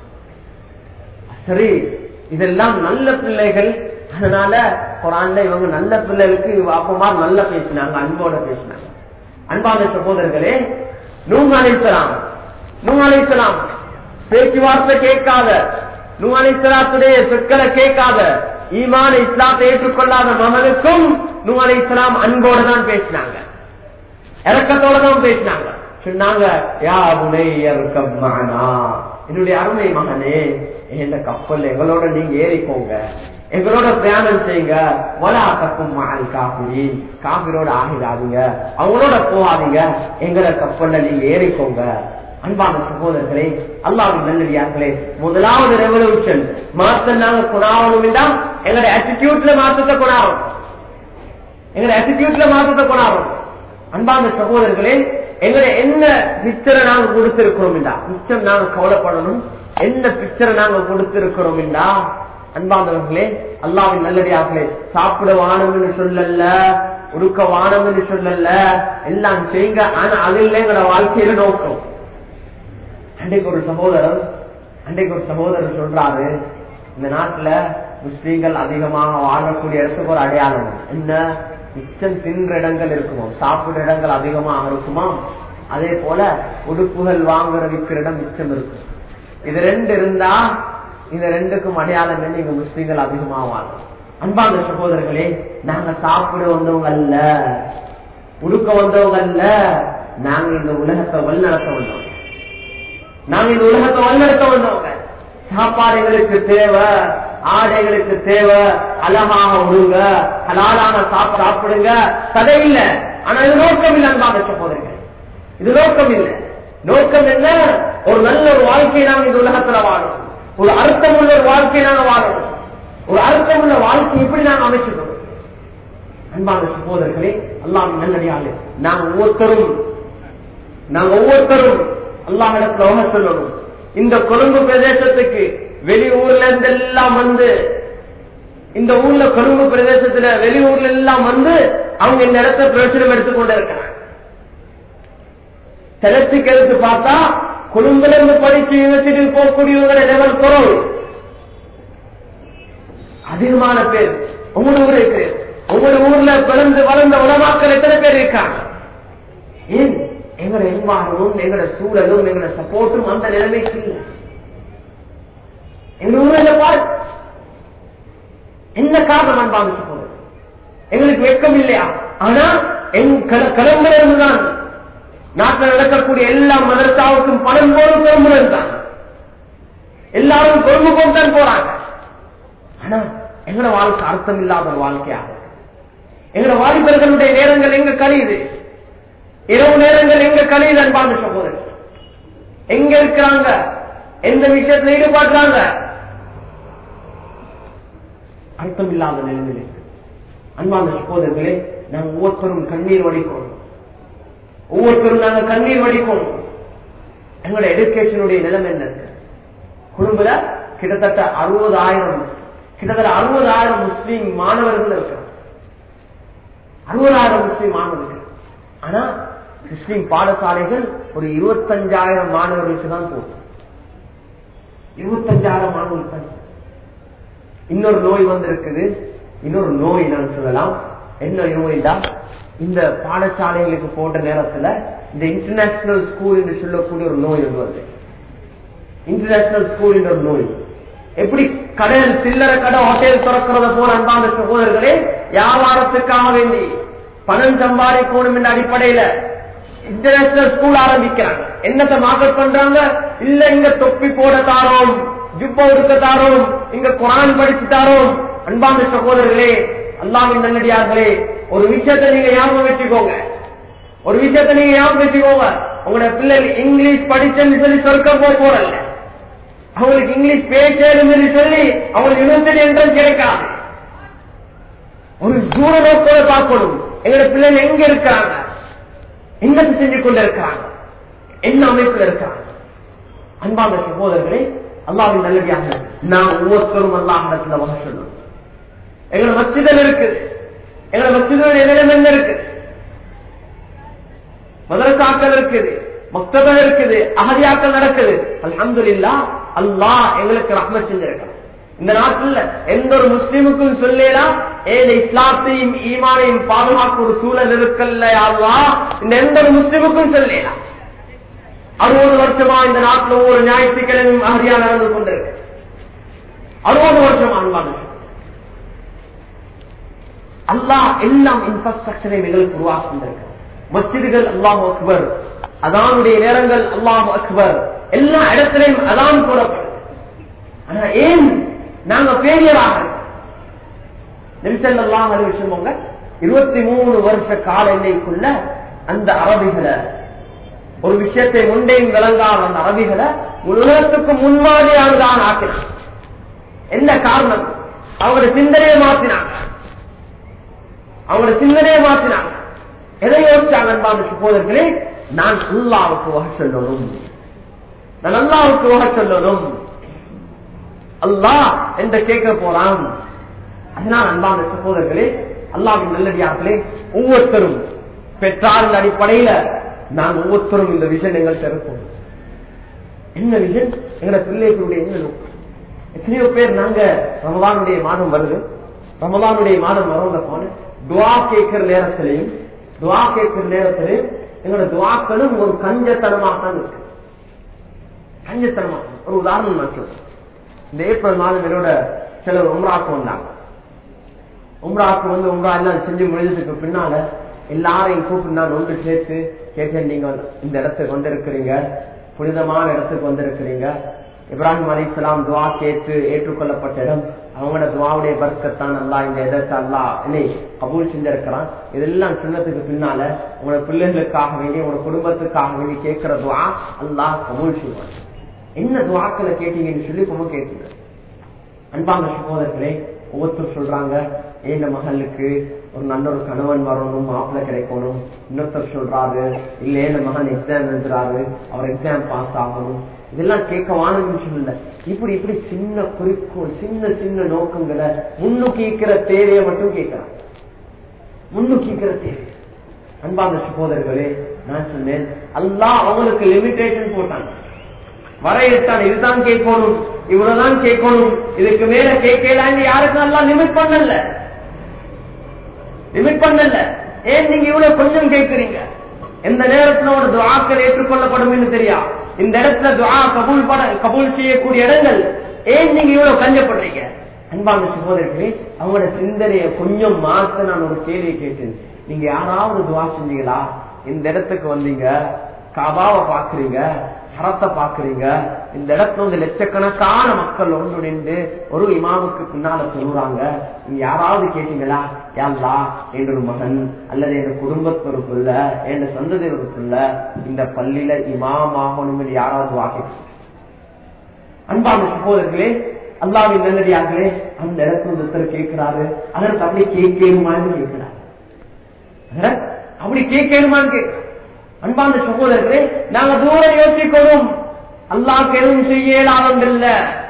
சரி, இதெல்லாம் நல்ல பிள்ளைகள். அதனால குர்ஆன்ல இவங்க நல்ல பிள்ளைகளுக்கு வாப்பமார் நல்லா பேசினாங்க, அன்போட பேசினாங்க. அன்பான சகோதரர்களே, நூஹ் அலைஹிஸ்ஸலாம் பேச்சுவார்த்தை கேட்காத, நூஹ் அலைஹிஸ்ஸலாத்துடைய சொற்களை கேட்காத, ஈமான இஸ்லாத்தை ஏற்றுக்கொள்ளாத மகனுக்கும் நூஹ் அலைஹிஸ்ஸலாம் அன்போட தான் பேசினாங்க, இரக்கத்தோட தான் பேசினாங்க. சொன்னாங்க, யா புனைய இர்கப் மஅனா, என்னுடைய அருமை மகனே, இந்த கப்பல் எங்களோட நீங்க ஏறிக்கோங்க, எங்களோட பிரயாணம் செய்யுங்க. வலா தக்கும் மஅல் காஃபிரீன், காஃபிரோட ஆகிடாதீங்க, அவங்களோட போகாதீங்க, எங்களோட கப்பல்ல நீங்க ஏறிக்கோங்க. அன்பான சகோதரர்களே, அல்லாஹ்வின் நல்லடியார்களே, முதலாவது ரெவல்யூஷன் மாற்றம் நாங்க கொண்டாடணும் என்றால் எங்களுடைய ஆட்டிடியூட்ல மாற்றத்தை கொண்டாடும், எங்களுடைய ஆட்டிடியூட்ல மாற்றத்தை கொண்டாடும். அன்பான சகோதரர்களே, எங்களை என்ன பிக்சரை நாங்க கொடுத்திருக்கிறோம் என்றா நிச்சயம் நாங்க கவலைப்படணும். என்ன பிக்சரை நாங்க கொடுத்திருக்கிறோம் என்றா, அன்பானவர்களே, அல்லாஹ்வின் நல்லடியார்களே, சாப்பிட வானம்னு சொல்லல, உடுக்க வானம்னு சொல்லல, எல்லாம் செய்யுங்க. ஆனா அதில் எங்களோட வாழ்க்கையில நோக்கம். அன்றைக்கு ஒரு சகோதரர் சொல்றாரு, இந்த நாட்டுல முஸ்லீம்கள் அதிகமாக வாழக்கூடிய இடத்துக்கு ஒரு அடையாளம் என்ன, மிச்சம் தின்ற இடங்கள் இருக்குமோ, சாப்பிடுற இடங்கள் அதிகமாக இருக்குமா, அதே போல உடுப்புகள் வாங்குற விற்கிற இடம் மிச்சம் இருக்கும். இது ரெண்டு இருந்தா இந்த ரெண்டுக்கும் அடையாளம் என்ன, இங்க முஸ்லீம்கள் அதிகமாக வாழும். அன்பான சகோதரர்களே, நாங்க சாப்பிட வந்தவங்க அல்ல, உடுக்க வந்தவங்க அல்ல, நாங்க இந்த உலகத்தை வழிநடத்த வந்தவங்க. சாப்பாடுகளுக்கு தேவை, ஆடைகளுக்கு தேவை, அழகாக உடுங்க, ஹலாலான சாப்பிடுங்க, தடை இல்லை. ஆனா இது நோக்கம் இல்லை. அன்பான சகோதரர்களே, இது நோக்கம் இல்லை. நோக்கம் என்ன, ஒரு நல்ல ஒரு வாழ்க்கையை நாங்க இந்த உலகத்துல வாழணும், ஒரு அர்த்தமுள்ள ஒரு வாழ்க்கையை நாங்க வாழணும், ஒரு அர்த்தமுள்ள வாழ்க்கை இப்படி நாங்க அமைச்சுக்கணும். அன்பான சகோதரர்களே, அல்லாஹ்வின் நல்லடியார்களே, நாங்க ஒவ்வொருத்தரும் அல்லாஹ்விடத்துல சொல்லணும். இந்த கொழும்பு பிரதேசத்துக்கு வெளியூர்ல இருந்து எல்லாம் வந்து, இந்த ஊர்ல கொழும்பு பிரதேசத்துல வெளியூர்ல எல்லாம் வந்து அவங்க இந்த இடத்தை பிரச்சனை எடுத்துக்கொண்டு இருக்கிறாங்க. செலத்துக்கு எடுத்து பார்த்தா கொழும்புல இருந்து படிச்சு யூனிவர்சிட்டி போகக்கூடியவங்க லெவல் குறவு, அதிகமான பேர் உங்களோட ஊர் இருக்கு. உங்களோட ஊர்ல பிறந்து வளர்ந்த உலமாக்கள் எத்தனை பேர் இருக்காங்க? ஏன் எங்களோட என்வாரமும் எங்களோட சூழலும் எங்களோட சப்போர்ட்டும் அந்த நிலைமைக்கு இல்லை. எங்க ஊர்ல பாரு என்ன காரணம் அன்பான சகோதரர், எங்களுக்கு வெட்கம் இல்லையா? ஆனா கிளம்புல இருந்துதான் நாட்டில் நடக்கக்கூடிய எல்லா மதரசாவுக்கும் பணம் போலும் கிளம்புல இருந்தாங்க, எல்லாரும் கொழும்பு போட்டுதான் போறாங்க. ஆனா எங்களோட வாழ்க்கை அர்த்தம் இல்லாத ஒரு வாழ்க்கையாக, எங்களோட வாலிபர்களுடைய நேரங்கள் எங்க கழியுது, இரவு நேரங்கள் எங்க கழியுது? அன்பான சகோதரர், எங்க இருக்கிறாங்க, எந்த விஷயத்துல ஈடுபடுறாங்க? அர்த்தம் இல்லாத நிலைமையில் இருக்கு. அன்பான சகோதரர்களே, நாங்க ஒவ்வொருத்தரும் கண்ணீர் வடிக்கணும், ஒவ்வொருத்தரும் நாங்க கண்ணீர் வடிக்கணும். எங்களோட எடுக்கேஷனுடைய நிலைமை என்ன இருக்கு? குடும்பல கிட்டத்தட்ட 60,000 முஸ்லீம் மாணவர்கள் இருக்கிறாங்க, 60,000 முஸ்லீம் மாணவர்கள். ஆனா முஸ்லீம் பாடசாலைகள் ஒரு 25,000 மாணவர்களுக்கு தான் போகும், 25,000 மாணவர்கள் தான். இன்னொரு நோய் வந்திருக்குது, இன்னொரு நோய் நான் சொல்லலாம். என்ன நோய்டா, இந்த பாடசாலைகளுக்கு போன்ற நேரத்துல இந்த இன்டர்நேஷனல் ஸ்கூல் என்று சொல்லக்கூடிய ஒரு நோய் வருது. இன்டர்நேஷனல் ஸ்கூல் என்ற ஒரு நோய் எப்படி கடையில் சில்லறை கடை ஹோட்டல் திறக்கிறத போல அன்பான சகோதரர்களே, வியாபாரத்துக்காக வேண்டி பணம் சம்பாதிக்கணும் என்ற அடிப்படையில இன்டர்நேஷனல் ஸ்கூல் ஆரம்பிக்கிறாங்க. என்னத்தை மார்க்கெட் பண்றாங்க? இல்ல இங்க தொப்பி போட தாரோம், ஜுப்பா உடுக்க தாரோம், இங்க குரான் படிச்சு தாரோம். அன்பான சகோதரர்களே, அல்லாஹ்வின் நல்லடியார்களே, ஒரு விஷயத்தை நீங்க ஞாபகம் வச்சுக்கோங்க. ஒரு விஷயத்தை நீங்க ஞாபகம் வச்சுக்கோங்க. உங்களோட பிள்ளைகள் இங்கிலீஷ் படிச்சேன்னு சொல்லி சொர்க்க போறல்ல, அவங்களுக்கு இங்கிலீஷ் பேசணும்னு சொல்லி அவங்களுக்கு யூனிவர்சிட்டி என்ட்ரன்ஸ் கிடைக்காது. ஒரு தூர நோக்கோட பார்க்கணும். எங்களோட பிள்ளைகள் எங்க இருக்கிறாங்க, என்னத்தை செஞ்சு கொண்டு இருக்கிறாங்க, என்ன அமைப்புல இருக்கிறாங்க. அன்பான சகோதரர்களே, அல்லாஹ்வின் நல்லடியாக நான் ஒவ்வொருத்தரும் அல்லாஹ்விடத்துல வகை சொல்லணும். எங்களோட மஸ்ஜிதில் இருக்குது, எங்களோட மஸ்ஜிதோட நிலையம் என்ன இருக்குது, மதரசாக்கள் இருக்குது, மக்தபல் இருக்குது, அஹதியாக்கள் நடக்குது. அல்ஹம்துலில்லாஹ், அல்லாஹ் எங்களுக்கு ரஹ்மத் செஞ்சிருக்கான். இந்த நாட்டில் எந்த ஒரு முஸ்லிமுக்கும் சொல்லலாம் ஏன் இஸ்லாத்தையும் ஈமானையும் பாதுகாக்க ஒரு சூழல் இருக்கல்ல அல்லாஹ், இந்த எந்த ஒரு முஸ்லிமுக்கும் சொல்லலாம். 60 வருஷமா இந்த நாட்டில் ஒவ்வொரு ஞாயிற்றுக்கிழமையும் அஹதியா நடந்து கொண்டிருக்கு. 60 வருஷமா அன்பான அல்லாஹ் எல்லாம் இன்ஃப்ராஸ்ட்ரக்சரை எங்களுக்கு உருவாக்கின்றிருக்க. மஸ்ஜிதுகள் அல்லாஹு அக்பர், அதானுடைய நேரங்கள் அல்லாஹு அக்பர், எல்லா இடத்திலையும் அதான் கூறப்படுது. ஆனா ஏன் நாங்க பேரியராக நபி ஸல்லல்லாஹு அலைஹி வஸல்லம் 23 வருஷ கால எல்லைக்குள்ள அந்த அரபிகளை, ஒரு விஷயத்தை முண்டையும் விளங்காத அந்த அரபிகளை உலகத்துக்கு முன்மாதிரியானதான் ஆக்கினாங்க. என்ன காரணம்? அவங்களுடைய சிந்தனையை மாற்றினாங்க. அவங்களோட சிந்தனையை மாற்றினாங்க. எதை யோசிச்சாங்க அன்பான சகோதரர்களே? நான் அல்லாஹ்வுக்கு வகை சொல்லணும், நான் அல்லாஹ்வுக்கு வகை சொல்லணும். அல்லாஹ் என்ற கேட்க போறான். அதனால் அன்பான சகோதரர்களே, அல்லாஹ்வின் நல்லடியார்களே, ஒவ்வொருத்தரும் பெற்றாரின் அடிப்படையில நான் ஒவ்வொருத்தரும் இந்த விஷன் எங்கள்கிட்ட இருக்கும். என்ன விஷன்? எங்களோட பிள்ளைகளுடைய என்ன நோக்கம்? எத்தனையோ பேர் நாங்க ரமலானுடைய மாதம் வருது, ரமலானுடைய மாதம் வரவங்க போன துவா கேட்கிற நேரத்திலையும் எங்களோட துவாக்களும் ஒரு கஞ்சத்தனமாக தான் இருக்கு. கஞ்சத்தனமாக ஒரு உதாரணம் நான் சொல்றேன். இந்த ஏப்ரல் மாதம் என்னோட சிலர் உம்ராக்கு வந்தாங்க. உம்ராக்கு வந்து உம்ரா எல்லாம் செஞ்சு முடிஞ்சதுக்கு பின்னால எல்லாரையும் கூப்பிட்டு நான் ஒன்று சேர்த்து கேட்டேன், நீங்க இந்த இடத்துக்கு வந்திருக்கிறீங்க, புனிதமான இடத்துக்கு வந்திருக்கிறீங்க. இப்ராஹிம் அலைஹிஸ்ஸலாம் துவா கேட்டு ஏற்றுக்கொள்ளப்பட்ட இடம். அவங்களோட துவாவுடைய பர்க்கத்தான் அல்லாஹ் இந்த இடத்தை அல்லாஹ் என்னை கபூல் செஞ்சிருக்கிறான். இதெல்லாம் சொன்னதுக்கு பின்னால உங்களோட பிள்ளைகளுக்காக வேண்டி, உங்களோட குடும்பத்துக்காக வேண்டி கேட்கிற துவா அல்லாஹ் கபூல் செய்வான். என்ன துவாக்களை கேட்டீங்கன்னு சொல்லி ரொம்ப கேட்டீங்க. அன்பான சகோதரர்களே, ஒவ்வொருத்தரும் சொல்றாங்க, இந்த மகளுக்கு ஒரு நல்ல ஒரு கணவன் வரணும், மாப்பிள்ளை கிடைக்கணும். இன்னொருத்தர் சொல்றாரு, இல்ல இந்த மகன் எக்ஸாம் எழுதுறாரு, அவர் எக்ஸாம் பாஸ் ஆகணும். இதெல்லாம் கேட்க வாங்கன்னு சொல்லல. இப்படி இப்படி சின்ன குறிக்கோள், சின்ன சின்ன நோக்கங்களை, முன்னுக்கிற தேவையை மட்டும் கேட்கிறான். முன்னுக்கிற தேவை. அன்பான சகோதரர்களே, நான் சொன்னேன், அல்லாஹ் அவங்களுக்கு லிமிடேஷன் போட்டாங்க, வரையறுத்தான். இதுதான் கேட்கணும், இவ்வளவுதான் கேட்கணும், இதுக்கு மேல கேட்கலாம் யாருக்கும் எல்லாம் லிமிட் பண்ணல. ஏன் நீங்க இவ்வளவு கொஞ்சம் கேட்கிறீங்க? எந்த நேரத்துல ஒரு துஆக்கள் ஏற்றுக்கொள்ளப்படும் தெரியா? இந்த இடத்துல துஆ கபூல் செய்யக்கூடிய இடங்கள், ஏன் நீங்க இவ்வளவு கஞ்சப்படுறீங்க? அன்பான சகோதரர்களே, அவங்களோட சிந்தனையை கொஞ்சம் மாத்த நான் ஒரு கேள்வி கேட்டேன். நீங்க யாராவது துஆ செஞ்சீங்களா? இந்த இடத்துக்கு வந்தீங்க, காபாவை பாக்குறீங்க, ஹரத்தை பாக்குறீங்க, இந்த இடத்துல வந்து லட்சக்கணக்கான மக்கள் ஒன்று நின்று ஒரு இமாமுக்கு பின்னால சொல்றாங்க, நீங்க யாராவது கேட்டீங்களா, யா அல்லாஹ் என்ற ஒரு மகன் அல்லது எங்க குடும்பத்திற்குள்ள என் சந்ததியருக்குள்ள இந்த பள்ளியில இமாமாகணும் என்று யாராவது வாக்கு? அன்பான சகோதரர்களே, அல்லாஹ்வின் நல்லடியார்களே, அந்த இடத்துல ஒருத்தர் கேட்கிறாரு, அதற்கு அப்படி கேட்கணுமான்னு கேட்கிறாரு, அப்படி கேட்கணுமான்னு கேட்கிறார். அன்பான சகோதரர்களே, நாங்க தூரம் யோசிக்கணும். அல்லாஹ் எதுவும் செய்யலாமல்ல.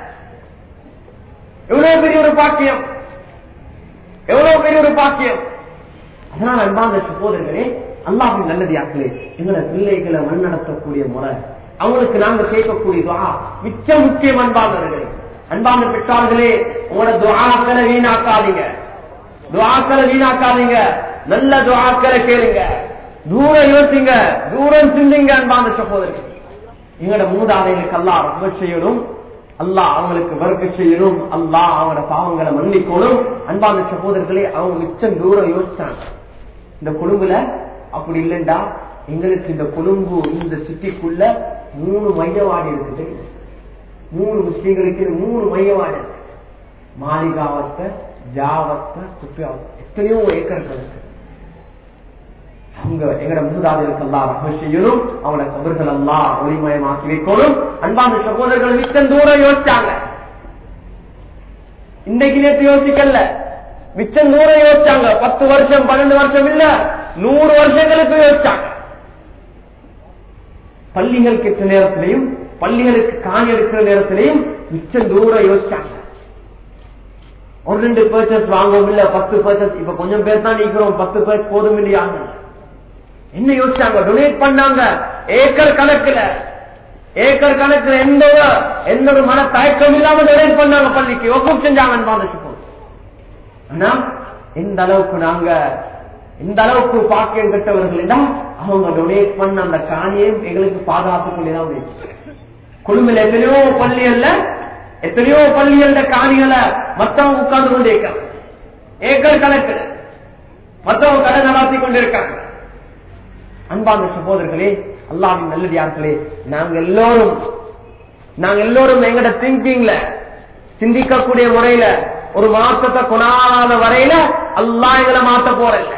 எவ்வளவு பெரிய ஒரு பாக்கியம், எவ்வளவு பெரிய ஒரு பாக்கியம். அதனால் அன்பான சகோதரர்களே, அல்லாஹ்வின் நல்லடியார்களே, எங்களை பிள்ளைகளை வழிநடத்தக்கூடிய முறை, அவங்களுக்கு நாங்க கேட்கக்கூடிய துஆ மிச்ச முக்கியம். அன்பானவர்களே, அன்பான பெற்றார்களே, உங்களோட துஆக்களை வீணாக்காதீங்க, துஆக்களை வீணாக்காதீங்க. நல்ல துஆக்களை கேளுங்க, தூரம் யோசிங்க, தூரம் சிந்திங்க. அன்பான சகோதரர்களே, எங்களோட மூதாதைகளுக்கு அல்லாஹ் ரஹ்மத் செய்யணும், அல்லாஹ் அவங்களுக்கு வர்க்க செய்யணும், அல்லாஹ் அவங்களோட பாவங்களை மன்னிக்கணும். அன்பான சகோதரர்களே, அவங்க மிச்சம் தூரம் யோசிச்சாங்க. இந்த குழுவுல அப்படி இல்லைண்டா எங்களுக்கு இந்த கொழும்பு இந்த சிட்டிக்குள்ள 3 மையவாடி இருக்குது. 3 முஸ்லீம்களுக்கு 3 மையவாடி, மாளிகாவத்தை, ஜாவத்தை, குப்பியாவத்தை, எத்தனையோ ஏக்கர் இருக்கு. அவங்க எங்கட மூதாதைகளுக்கு எல்லாம் ரஹ்மத் செய்யணும், அவங்கள கபர்கள் எல்லாம் ஒளிமயமாக்கி வைக்கணும். அன்பான சகோதரர்கள் மிச்சம் தூரம் யோசிச்சாங்க. இன்னைக்கு நேற்று யோசிக்கல, மிச்சம் தூரம் யோசிச்சாங்க. 10 வருஷம் 12 வருஷம் இல்ல, 100 வருஷங்களுக்கு யோசிச்சாங்க. பள்ளிகள் கெட்ட நேரத்திலையும், பள்ளிகளுக்கு காணி எடுக்கிற நேரத்திலையும் மிச்சம் தூரம் யோசிச்சாங்க. 1-2 பர்ச்சேஸ் வாங்கவும் இல்ல, 10 பர்ச்சேஸ். இப்ப கொஞ்சம் பேர் தான் நீக்கிறோம், 10 பர்ச்சேஸ் போதும் இல்லையாங்க. என்ன யோசிச்சாங்க? டொனேட் பண்ணாங்க ஏக்கர் கணக்குல, ஏக்கர் கணக்குல எந்த ஒரு மன தயக்கம் இல்லாம டொனேட் பண்ணாங்க, பள்ளிக்கு ஒப்பும் செஞ்சாங்க. ஆனா எந்த அளவுக்கு நாங்க இந்த அளவுக்கு பாக்கியம் கட்டவர்கள் அவங்க டொனேட் பண்ண அந்த காணியம் எங்களுக்கு பாதுகாப்பு கொண்டுதான். கொழும்புல எத்தனையோ பள்ளிகள காணிகளை மத்தவங்க உட்கார்ந்து கொண்டே இருக்காங்க, ஏக்கர் கணக்குல மத்தவங்க கடை நடாத்தி கொண்டிருக்காங்க. அன்பான சகோதரர்களே, அல்லாஹ்வின் நல்லடியார்களே, நாங்க எல்லோரும் எங்கட திங்கிங்ல சிந்திக்கக்கூடிய முறையில ஒரு மாற்றத்தை கொண்டாத வரையில அல்லாஹ் எங்களை மாற்ற போறல,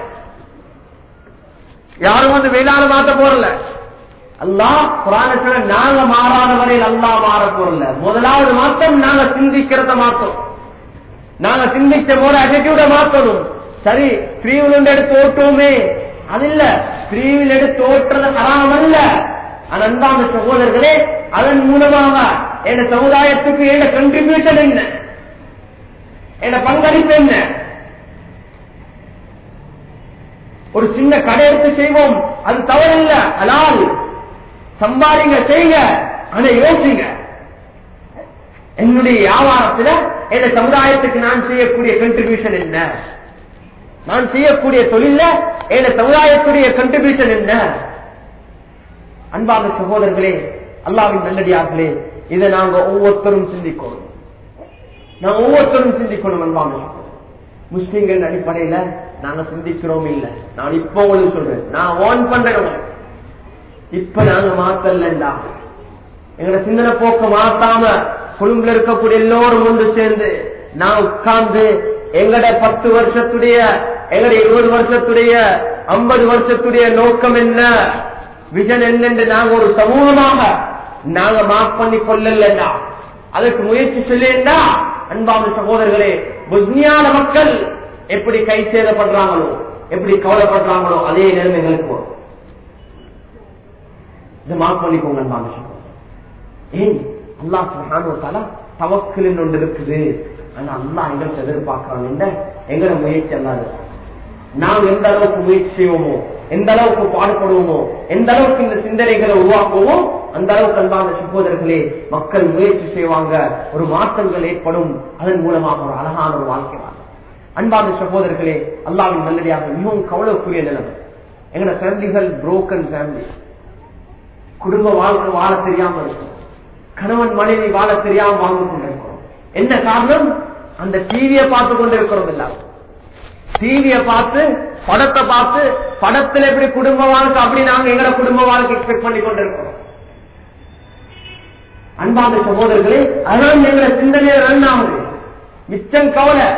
யாரும் வந்து வேளாண் மாற்ற போறல. அல்லாஹ் குர்ஆன்ல நாங்க மாறாத வரையில் அல்லாஹ் மாற போறல. முதலாவது மாற்றம் நாங்க சிந்திக்கிறத மாற்றோம், நாங்க சிந்திச்ச போது அட்டிடியூட மாற்றணும். சரி, ஃப்ரீவில் எடுத்து ஓட்டுவோமே, அது இல்ல, ஃப்ரீவில் எடுத்து ஓட்டுறது ஹராம் அல்ல. அன்பான சகோதரர்களே, அதன் மூலமாக என் சமுதாயத்துக்கு என்ன கண்ட்ரிபியூஷன் என்ன, என்ன பங்களிப்பு என்ன? ஒரு சின்ன கடை எடுத்து செய்வோம், அது தவறில்ல, ஹலால், சம்பாதிங்க, செய்யுங்க. ஆனா யோசிங்க, என்னுடைய வியாபாரத்துல என் சமுதாயத்துக்கு நான் செய்யக்கூடிய கண்ட்ரிபியூஷன் என்ன, நான் செய்யக்கூடிய தொழில என் சமுதாயத்துடைய கண்ட்ரிபியூஷன் என்ன? அன்பான சகோதரர்களே, அல்லாஹ்வின் நல்லடியார்களே, இதை நாங்க ஒவ்வொருத்தரும் சிந்திக்கணும், நாங்க ஒவ்வொருத்தரும் சிந்திக்கணும். அன்பான முஸ்லிம்கள் அடிப்படையில நாங்க சிந்திக்கிறோம் இல்ல. நான் இப்ப உங்களுக்கு சொல்றேன், நான் வார்ன் பண்றேன், இப்ப நாங்க மாத்தலண்டா, எங்களோட சிந்தனை போக்க மாத்தாம கொழும்புல இருக்கக்கூடிய எல்லோரும் ஒன்று சேர்ந்து நான் உட்கார்ந்து எங்கட 10 வருஷத்துடைய, எங்கட 20 வருஷத்துடைய, 50 வருஷத்துடைய நோக்கம் என்ன, விஷன் என்னென்று நாங்க ஒரு சமூகமாக நாங்க மார்க் பண்ணி கொள்ளலண்டா, அதற்கு முயற்சி செய்யலண்டா, அன்பான சகோதரர்களே, பொஸ்னியான மக்கள் எப்படி கை சேதப்படுறாங்களோ, எப்படி கவலைப்படுறாங்களோ, அதே நேரம் எங்களுக்கு வரும். இதை மார்க் பண்ணிக்கோங்க அன்பான சகோதரர். ஏன் அல்லாஹ் சுப்ஹானஹு வ தஆலா தவக்குல் ஒன்று இருக்குது. ஆனா அல்லாஹ் எங்களுக்கு எதிர்பார்க்கிறான், எங்களை முயற்சி அல்லாது. நாம் எந்த அளவுக்கு முயற்சி செய்வோமோ, எந்த அளவுக்கு பாடுபடுவோமோ, எந்த அளவுக்கு இந்த சிந்தனைகளை உருவாக்குவோமோ, அந்த அளவுக்கு அன்பான சகோதரர்களே மக்கள் முயற்சி செய்வாங்க, ஒரு மாற்றங்கள் ஏற்படும். அதன் மூலமாக ஒரு அழகான ஒரு வாழ்க்கை வாழும். அன்பான சகோதரர்களே, அல்லாஹ்வின் நல்லடியாக மிகவும் கவலைக்குரிய நிலைமை. எங்களோட ஃபேமிலிகள் புரோக்கன் ஃபேமிலி, குடும்ப வாழ்க்கை வாழ தெரியாம இருக்கும், கணவன் மனைவி வாழ தெரியாம வாழ்ந்து கொண்டிருக்கிறோம். என்ன காரணம்? அந்த டிவியை பார்த்து கொண்டிருக்கிறோம். எல்லாரும் டிவியை பார்த்து, படத்தை பார்த்து, படத்துல எப்படி குடும்ப வாழ்க்கை அப்படி நாங்க எங்களோட குடும்ப வாழ்க்கை எக்ஸ்பெக்ட் பண்ணி கொண்டிருக்கிறோம். அன்பான சகோதரர்களே, அதனால எங்களை சிந்தனை ரன் ஆகுது. மிச்சம்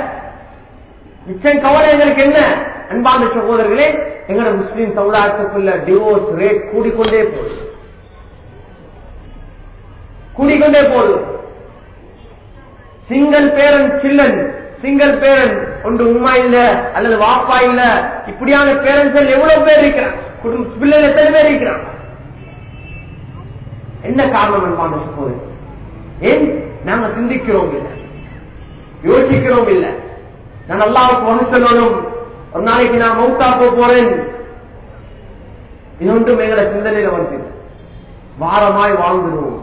கவலை எங்களுக்கு என்ன? அன்பான சகோதரர்களே, எங்களோட முஸ்லீம் சமுதாயத்துக்குள்ள டிவோர்ஸ் ரேட் கூடிக்கொண்டே போகுது. Single parent children, single parent, ஒன்று உமா இல்ல அல்லது வாப்பா இல்ல, இப்படியான பேரண்ட்ஸ் எவ்வளவு பேர் இருக்கிறாங்க, பிள்ளைகள் எத்தனை பேர் இருக்கிறாங்க? என்ன காரணம் அன்பான சகோதரர்? ஏன் நாங்க சிந்திக்கிறோம் இல்ல, யோசிக்கிறோம் இல்ல. நான் அல்லாஹ்வுக்கு வஹி சொல்லணும், ஒரு நாளைக்கு நான் மௌத்தா போறேன், இன்னொன்றும் எங்களை சிந்தனையில வந்து வாரமாய் வாழ்வோம்.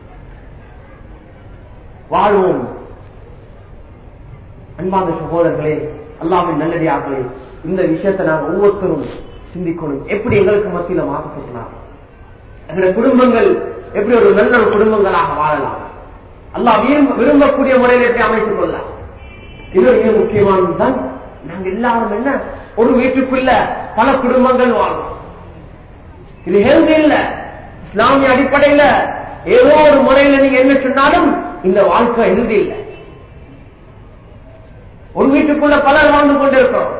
அன்பான சகோதரர்களே, அல்லாஹ்வின் நல்லடியார்களே, இந்த விஷயத்தை நாங்கள் ஒவ்வொருத்தரும் சிந்திக்கணும். எப்படி எங்களுக்கு மத்தியில மாற்றப்படலாம், எங்களுடைய குடும்பங்கள் எப்படி ஒரு நல்ல குடும்பங்களாக வாழலாம், அல்லாஹ் விரும்பக்கூடிய முறையில் எப்படி அமைத்துக் கொள்ளலாம், இது மிக முக்கியமானதுதான். நாங்க எல்லாரும் என்ன, ஒரு வீட்டுக்குள்ள பல குடும்பங்கள் வாழும். இது ஹெல்த் இல்ல. இஸ்லாமிய அடிப்படையில ஏதோ ஒரு முறையில நீங்க என்ன சொன்னாலும் இந்த வாழ்க்கை ஹெல்த் இல்லை. ஒரு வீட்டுக்குள்ள பலர் வாழ்ந்து கொண்டிருக்கிறோம்.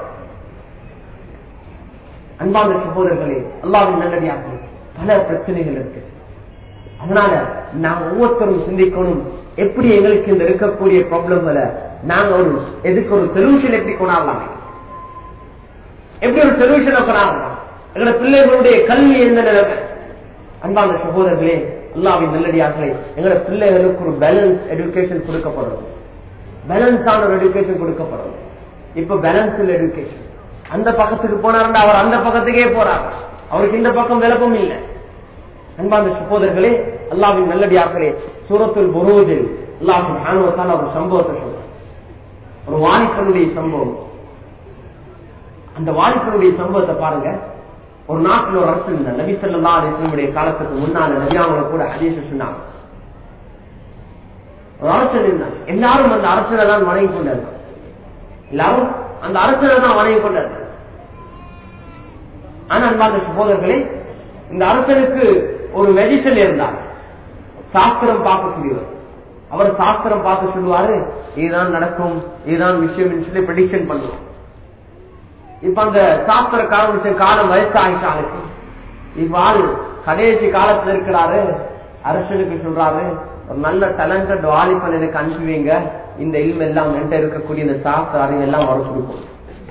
அன்பான சகோதரர்களே, அல்லாஹ்வின் நல்லடியார்களே, பல பிரச்சனைகள் இருக்கு. அதனால நாங்க ஒவ்வொருத்தரும் சிந்திக்கணும், எப்படி எங்களுக்கு இந்த இருக்கக்கூடிய ப்ராப்ளம்களை நாங்க எதுக்கு ஒரு சொல்யூஷன் எப்படி கொண்டாடலாம், எப்படி ஒரு சொல்யூஷனை கொண்டாடலாம். எங்களோட பிள்ளைகளுடைய கல்வி எந்த நிலைமை. அன்பான சகோதரர்களே, அல்லாஹ்வின் நல்லடியார்களே, எங்களோட பிள்ளைகளுக்கு ஒரு பேலன்ஸ் எஜுகேஷன் கொடுக்கப்படும். பேலன்ஸான ஒரு எஜுகேஷன் கொடுக்கப்படும். இப்ப பேலன்ஸ் எஜுகேஷன், அந்த பக்கத்துக்கு போனார் அவர் அந்த பக்கத்துக்கே போறார், அவருக்கு இந்த பக்கம் விளப்பம் இல்லை. அன்பான சகோதரர்களே, அல்லாஹ்வின் நல்லடியார்களே, சூரத்துல் புரூஜில் அல்லாஹ் சுப்ஹானஹு வ தஆலா ஒரு சம்பவத்தை சொல்றார். ஒரு வாலிபனுடைய சம்பவம். அந்த வாலிபனுடைய சம்பவத்தை பாருங்க. ஒரு நாட்டில் ஒரு அரசு இருந்தார். நபி ஸல்லல்லாஹு அலைஹி வஸல்லம் காலத்துக்கு முன்னால நபி அவங்க கூட ஹதீஸ் சொன்னாங்க. ஒரு அரசன் இருந்தார். எல்லாரும் அந்த அரசனை தான் வணங்கி கொண்டார்கள். எல்லாரும் அந்த அரசனை தான் வணங்கி கொண்டார்கள். ஆனா அன்பான சகோதரர்களே, இந்த அரசனுக்கு ஒரு மெஜிஷியன் இருந்தார், சாஸ்திரம் பார்க்கக்கூடியவர். அவர் சாஸ்திரம் பார்த்து சொல்லுவாரு, இதுதான் நடக்கும், இதுதான் விஷயம் சொல்லி ப்ரெடிக்ஷன் பண்ணுவோம். இப்ப அந்த சாஸ்திரக்காரன் காலம் வயசாயிட்டாளுக்கு, இப்ப ஆள் கடைசி காலத்துல இருக்கிறாரு. அரசனுக்கு சொல்றாரு, ஒரு நல்ல டேலண்டட் வாலிபன் எனக்கு அனுப்புவீங்க, இந்த இல்ம் எல்லாம் என்கிட்ட இருக்கக்கூடிய இந்த சாஸ்திர அறிவு எல்லாம் அவர் கொடுக்கும்.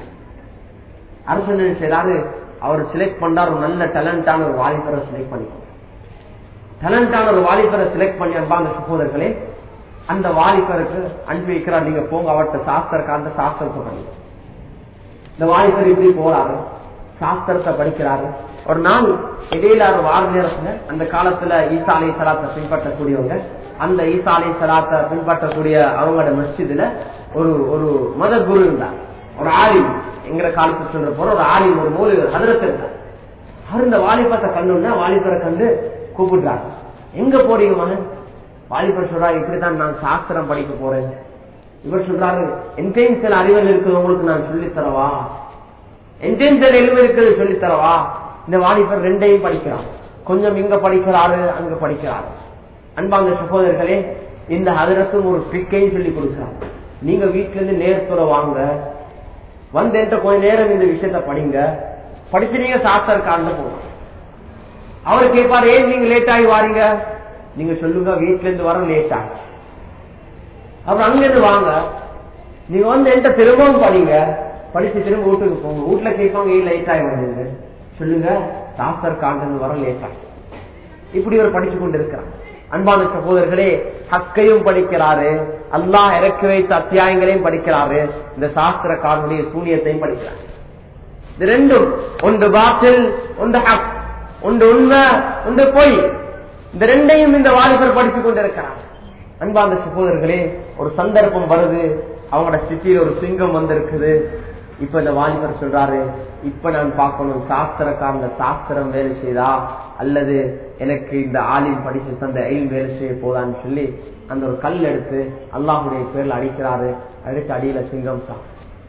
அரசன் செய்யறாரு, அவர் செலக்ட் பண்றார், ஒரு நல்ல டேலண்டான ஒரு வாலிபரை செலக்ட் பண்ணிக்கணும். டேலண்டான ஒரு வாலிபரை செலக்ட் பண்ணி அன்பான சகோதரர்களே, அந்த வாலிபருக்கு அனுப்பி வைக்கிறார், நீங்க போங்க அவர்கிட்ட சாஸ்திரக்காரன் சாஸ்திரத்தை பண்ணி. இந்த வாலிபர் இப்படி போறாரு, சாஸ்திரத்தை படிக்கிறாரு. ஒரு நாள் இடையில ஒரு வார நேரத்துல, அந்த காலத்துல ஈசா அலைஹிஸ்ஸலாத்தை பின்பற்றக்கூடியவங்க, அந்த ஈசா அலைஹிஸ்ஸலாத்தை பின்பற்றக்கூடிய அவங்களோட மஸ்ஜிதுல ஒரு மத குரு இருந்தார், ஒரு ஆலிம். எங்கிற காலத்துக்கு சொல்ற போற ஒரு ஆலிம், ஒரு மூல ஹதரத் இருந்தார். அவர் இந்த வாலிபத்தை கண்டுன்னா வாலிபரை கண்டு கூப்பிடுறாரு, எங்க போறீங்க மகன்? வாலிபர் சொல்றாரு, இப்படித்தான் நான் சாஸ்திரம் படிக்க போறேன். இவர் சொல்றாரு, என்கிட்ட சில அறிவல் இருக்குது, உங்களுக்கு நான் சொல்லித்தரவா? என்கிட்ட சில எளிமை இருக்குது, சொல்லித்தரவா? இந்த வாலிபர் ரெண்டையும் படிக்கிறார். கொஞ்சம் இங்க படிக்கிறாரு, அங்க படிக்கிறாரு. அன்பாங்க சகோதரர்களே, இந்த ஹதரத்தும் ஒரு ட்ரிக்கையும் சொல்லி கொடுக்கிறார். நீங்க வீட்டுல இருந்து நேரத்தோட வாங்க, வந்து என்கிட்ட கொஞ்ச நேரம் இந்த விஷயத்த படிங்க, படிச்சு நீங்க சாஸ்திரக்காரன் போங்க. அவர் கேட்பாரு, ஏன் நீங்க லேட் ஆகி வாரீங்க? நீங்க சொல்லுங்க, வீட்டுல இருந்து வர லேட் ஆச்சு. அப்புறம் அங்க இருந்து வாங்க, நீங்க வந்து என்கிட்ட திரும்பவும் படிங்க, படிச்சு திரும்ப வீட்டுக்கு போங்க. வீட்டுல கேட்பாங்க, ஏன் லேட் ஆகி வந்தீங்க? சொல்லுங்க, சாஸ்திரக்காரன் வர லேட் ஆகி. இப்படி ஒரு படிச்சு கொண்டு இருக்கிறார். அன்பான சகோதரர்களே, ஹக்கையும் படிக்கிறாரு, அல்லாஹ் இறக்கி வைத்த அத்தியாயங்களையும் படிக்கிறாரு, இந்த சாஸ்திரக்காரனுடைய சூனியத்தையும் படிக்கிறார். இது ரெண்டும், ஒன்று பாத்தில், ஒன்று ஹக், ஒன்று உண்மை, ஒன்று பொய். இந்த ரெண்டையும் இந்த வாலிபர் படித்துக் கொண்டிருக்கிறார். அன்பான சகோதரர்களே, ஒரு சந்தர்ப்பம் வருது, அவங்களோட சிட்டியில் ஒரு சிங்கம் வந்திருக்குது. இப்ப இந்த வாலிபர் சொல்றாரு, இப்ப நான் பார்க்கணும், சாஸ்திரக்காரங்க சாஸ்திரம் வேலை செய்தா அல்லது எனக்கு இந்த ஆலிம் படிச்சு தந்த எயில் வேலை செய்ய போதான்னு சொல்லி அந்த ஒரு கல் எடுத்து அல்லாஹுடைய பேர்ல அடிக்கிறாரு. அடித்து அடியில சிங்கம் சா.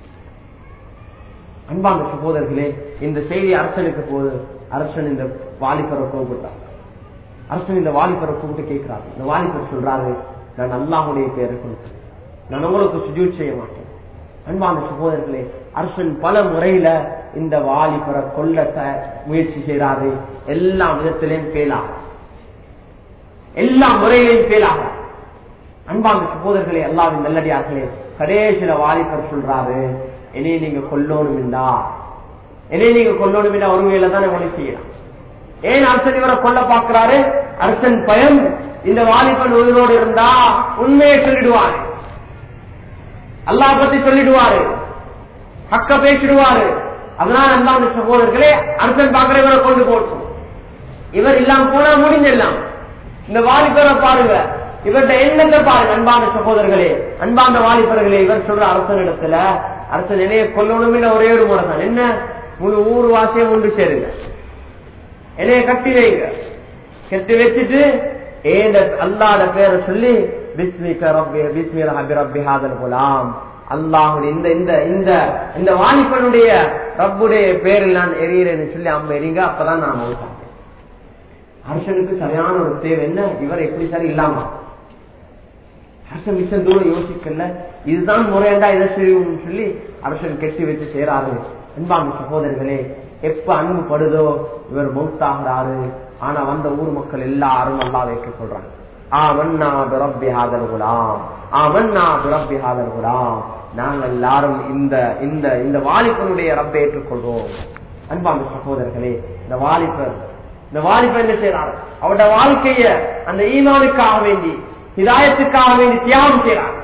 அன்பான சகோதரர்களே, இந்த செய்தி அரசனுக்கு போது அரசன் இந்த வாலிபரை கூப்பிட்டார். அரசன் இந்த வாலிபரை கூப்பிட்டு கேட்கிறாரு. இந்த வாலிபர் சொல்றாரு, நான் அல்லாஹுடைய பேரை கொடுத்தேன், நான் உங்களுக்கு சுஜூத் செய்ய மாட்டேன். அன்பான சகோதரர்களே, அரசன் பல முறையில இந்த வாலிபரை கொல்ல முயற்சி செய்யறாரு. எல்லா விதத்திலையும் பேலாக, எல்லா முறையிலையும் பேலாக. அன்பான சகோதரர்களே, அல்லாஹ்வின் நல்லடியார்களே, கடைசியில வாலிபர் சொல்றாரு, என்னை நீங்க கொல்லணும் இல்லா, என்னை நீங்க கொல்லணும் இல்லா, ஒரு வேலை தான் உங்களை செய்யலாம். ஏன் அரசன் இவரை கொல்ல பார்க்கிறாரு? அரசன் பயம், இந்த வாலிபன் உயிரோடு இருந்தா உண்மையை சொல்லிடுவாரு, அல்லாஹ் பத்தி சொல்லிடுவாரு, ஹக்க பேசிடுவாரு. அதனால அன்பான சகோதரர்களே, அரசன் பார்க்கிற இவரை கொண்டு போட்டோம். இவர் இல்லாம போனா முடிஞ்சிடலாம். இந்த வாலிபரை பாருங்க, இவருடைய எண்ணத்தை பாருங்க. அன்பான சகோதரர்களே, அன்பான வாலிபர்களே, இவர் சொல்ற அரசனிடத்துல, அரசன் என்னைய கொல்லணும் ஒரே ஒரு முறை தான். என்ன? முழு ஊர் வாசியம் ஒன்று சேருங்க, என்னைய கட்டி வைங்க, கட்டி வச்சுட்டு அல்லாஹ்வுடைய பேரை சொல்லி பிஸ்மிக ரப்பி பிஸ்மி ரப்பி ஹாதல் குலாம், அல்லாஹ்வுடைய இந்த வாலிபனுடைய ரப்புடைய பேரில் நான் எரியறேன்னு சொல்லி அம்ப எரிங்க, அப்பதான் நான் மௌத்தாங்க. அரசனுக்கு சரியான ஒரு தேவை என்ன, இவர் எப்படி சரி இல்லாம அரசன் மிச்சம் தூரம் யோசிக்கல, இதுதான் முறையண்டா இதை செய்யும் சொல்லி அரசன் கெட்டி வச்சு சேராரு. அன்பான சகோதரர்களே, எப்ப அன்புபடுதோ இவர் மௌத்தாகிறாரு. ஆனா வந்த ஊர் மக்கள் எல்லாரும் அல்லாஹ் வைக்க சொல்றாங்க, ஆமன்னா பிரப்பி ஹாதல் குலாம், ஆமன்னா பிரப்பி ஹாதல் குலாம், நாங்கள் எல்லாரும் இந்த இந்த இந்த வாலிபனுடைய ரப்பை ஏற்றுக்கொள்வோம். அன்பான சகோதரர்களே, இந்த வாலிபர் என்ன செய்யறாரு, அவருடைய வாழ்க்கைய அந்த ஈமானுக்காக வேண்டி ஹிதாயத்துக்காக வேண்டி தியாகம் செய்யறாங்க.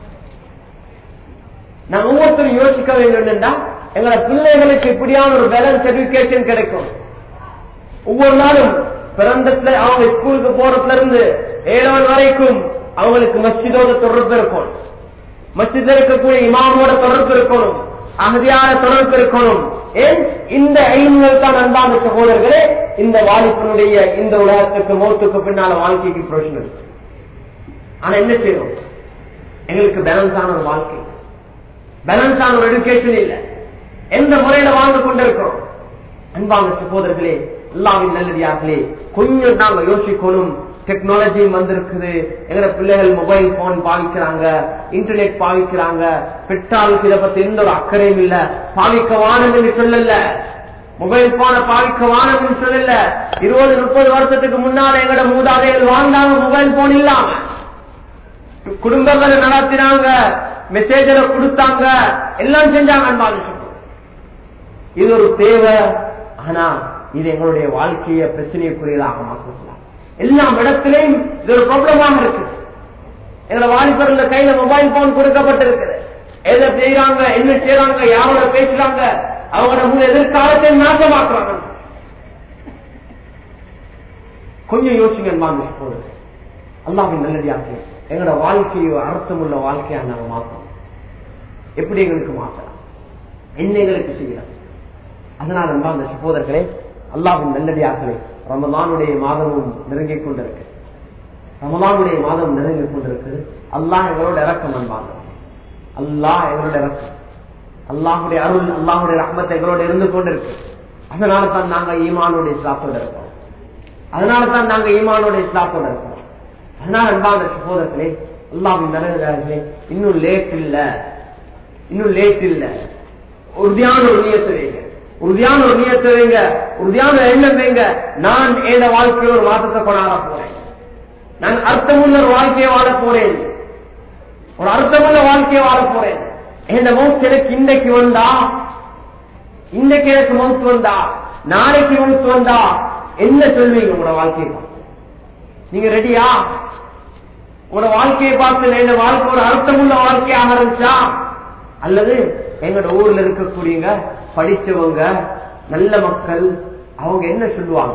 நாங்க ஒவ்வொருத்தரும் யோசிக்க வேண்டும் என்றா, எங்களோட பிள்ளைகளுக்கு இப்படியான ஒரு பேலன்ஸ் எஜுகேஷன் கிடைக்கும். ஒவ்வொரு நாளும் பிறந்தத்துல அவங்க ஸ்கூலுக்கு போறதுல இருந்து 7 வரைக்கும் அவங்களுக்கு மஸ்ஜிதோட தொடர்பு இருக்கும், மஸ்ஜித் இருக்கக்கூடிய இமாமோட தொடர்பு இருக்கணும், அகதியான தொடர்பு இருக்கணும். ஏன் இந்த ஐநூறு தான் அன்பான சகோதரர்களே இந்த வாலிபனுடைய இந்த உலகத்துக்கு மௌத்துக்கு பின்னால வாழ்க்கைக்கு பிரயோஜனம் இருக்கு. ஆனா என்ன செய்யணும், எங்களுக்கு பேலன்ஸான ஒரு வாழ்க்கை, பேலன்ஸான ஒரு எஜுகேஷன் இல்ல, எந்த முறையில வாழ்ந்து கொண்டிருக்கிறோம். அன்பான சகோதரர்களே, அல்லாஹ்வின் நல்லடியார்களே, கொஞ்சம் நாங்க யோசிக்கணும். டெக்னாலஜியும் வந்திருக்குது, எங்க பிள்ளைகள் மொபைல் போன் பாவிக்கிறாங்க, இன்டர்நெட் பாவிக்கிறாங்க, பெற்றாளுக்கு இதை பத்தி எந்த ஒரு அக்கறையும் இல்ல. பாவிக்க வானம் என்று சொல்லல, மொபைல் போனை பாவிக்க வானம் என்று சொல்லல. 20-30 வருஷத்துக்கு முன்னால எங்கட மூதாதைகள் வாழ்ந்தாங்க மொபைல் போன் இல்லாம, குடும்பங்களை நடத்தினாங்க, மெசேஜ்ல கொடுத்தாங்க, எல்லாம் செஞ்சாங்க. அன்பான இது ஒரு தேவை. ஆனா இது எங்களுடைய வாழ்க்கைய பிரச்சனைக்குரியதாக மாற்றலாம். எல்லா இடத்திலையும் இது ஒரு ப்ராப்ளமாக இருக்கு. எங்களை வாலிபர்கள் கையில மொபைல் போன் கொடுக்கப்பட்டிருக்குது. எதை செய்யறாங்க, என்ன செய்யறாங்க, யாரோட பேசுறாங்க, அவங்களோட எதிர்காலத்தை நாசமாக்குறாங்க. கொஞ்சம் யோசிங்க. அல்லாஹ்வின் நல்லடியார்களே, எங்களோட வாழ்க்கையோ அர்த்தமுள்ள வாழ்க்கையா நாங்க மாற்றணும். எப்படி எங்களுக்கு மாற்றலாம், என்ன எங்களுக்கு செய்யலாம். அதனால அன்பான சகோதரர்களே, அல்லாஹ்வின் நல்லடியார்களே, ரமலானுடைய மாதமும் நெருங்கிக் கொண்டிருக்கு. ரமலானுடைய மாதம் நெருங்கிக் கொண்டிருக்கு. அல்லாஹ் எங்களோட இறக்கம் அன்பாங்க, அல்லாஹ் எங்களோட இறக்கம், அல்லாஹுடைய அருள், அல்லாஹுடைய ரஹ்மத் எங்களோட இருந்து கொண்டிருக்கு. அதனால தான் நாங்க ஈமானோட இஸ்லாத்தோட இருக்கோம். அதனால தான் நாங்க ஈமானோட இஸ்லாத்தோட இருக்கோம். அதனால அன்பான சகோதரர்களே, அல்லாஹ்வின் நல்லடியார்களே, இன்னும் லேட் இல்ல, இன்னும் லேட் இல்ல. உறுதியான ஒரு நியத்தை வைங்க, உறுதியான ஒரு நியத்தை வைங்க, உறுதியான எண்ணம் வைங்க. நான் என் வாழ்க்கையில் ஒரு மாற்றத்தை கொண்டாட போறேன், நான் அர்த்தமுள்ள ஒரு வாழ்க்கையை வாழ போறேன், ஒரு அர்த்தமுள்ள வாழ்க்கையை வாழ போறேன். என் மௌத் எனக்கு இன்றைக்கு வந்தா, இன்றைக்கு எனக்கு மௌத் வந்தா, நாளைக்கு மௌத் வந்தா என்ன சொல்வீங்க? உங்களோட வாழ்க்கையை நீங்க ரெடியா? உங்களோட வாழ்க்கையை பார்த்து என் வாழ்க்கை ஒரு அர்த்தமுள்ள வாழ்க்கையாக இருந்துச்சா, அல்லது எங்களோட ஊர்ல இருக்கக்கூடியங்க படிச்சவங்க நல்ல மக்கள் அவங்க என்ன சொல்லுவாங்க,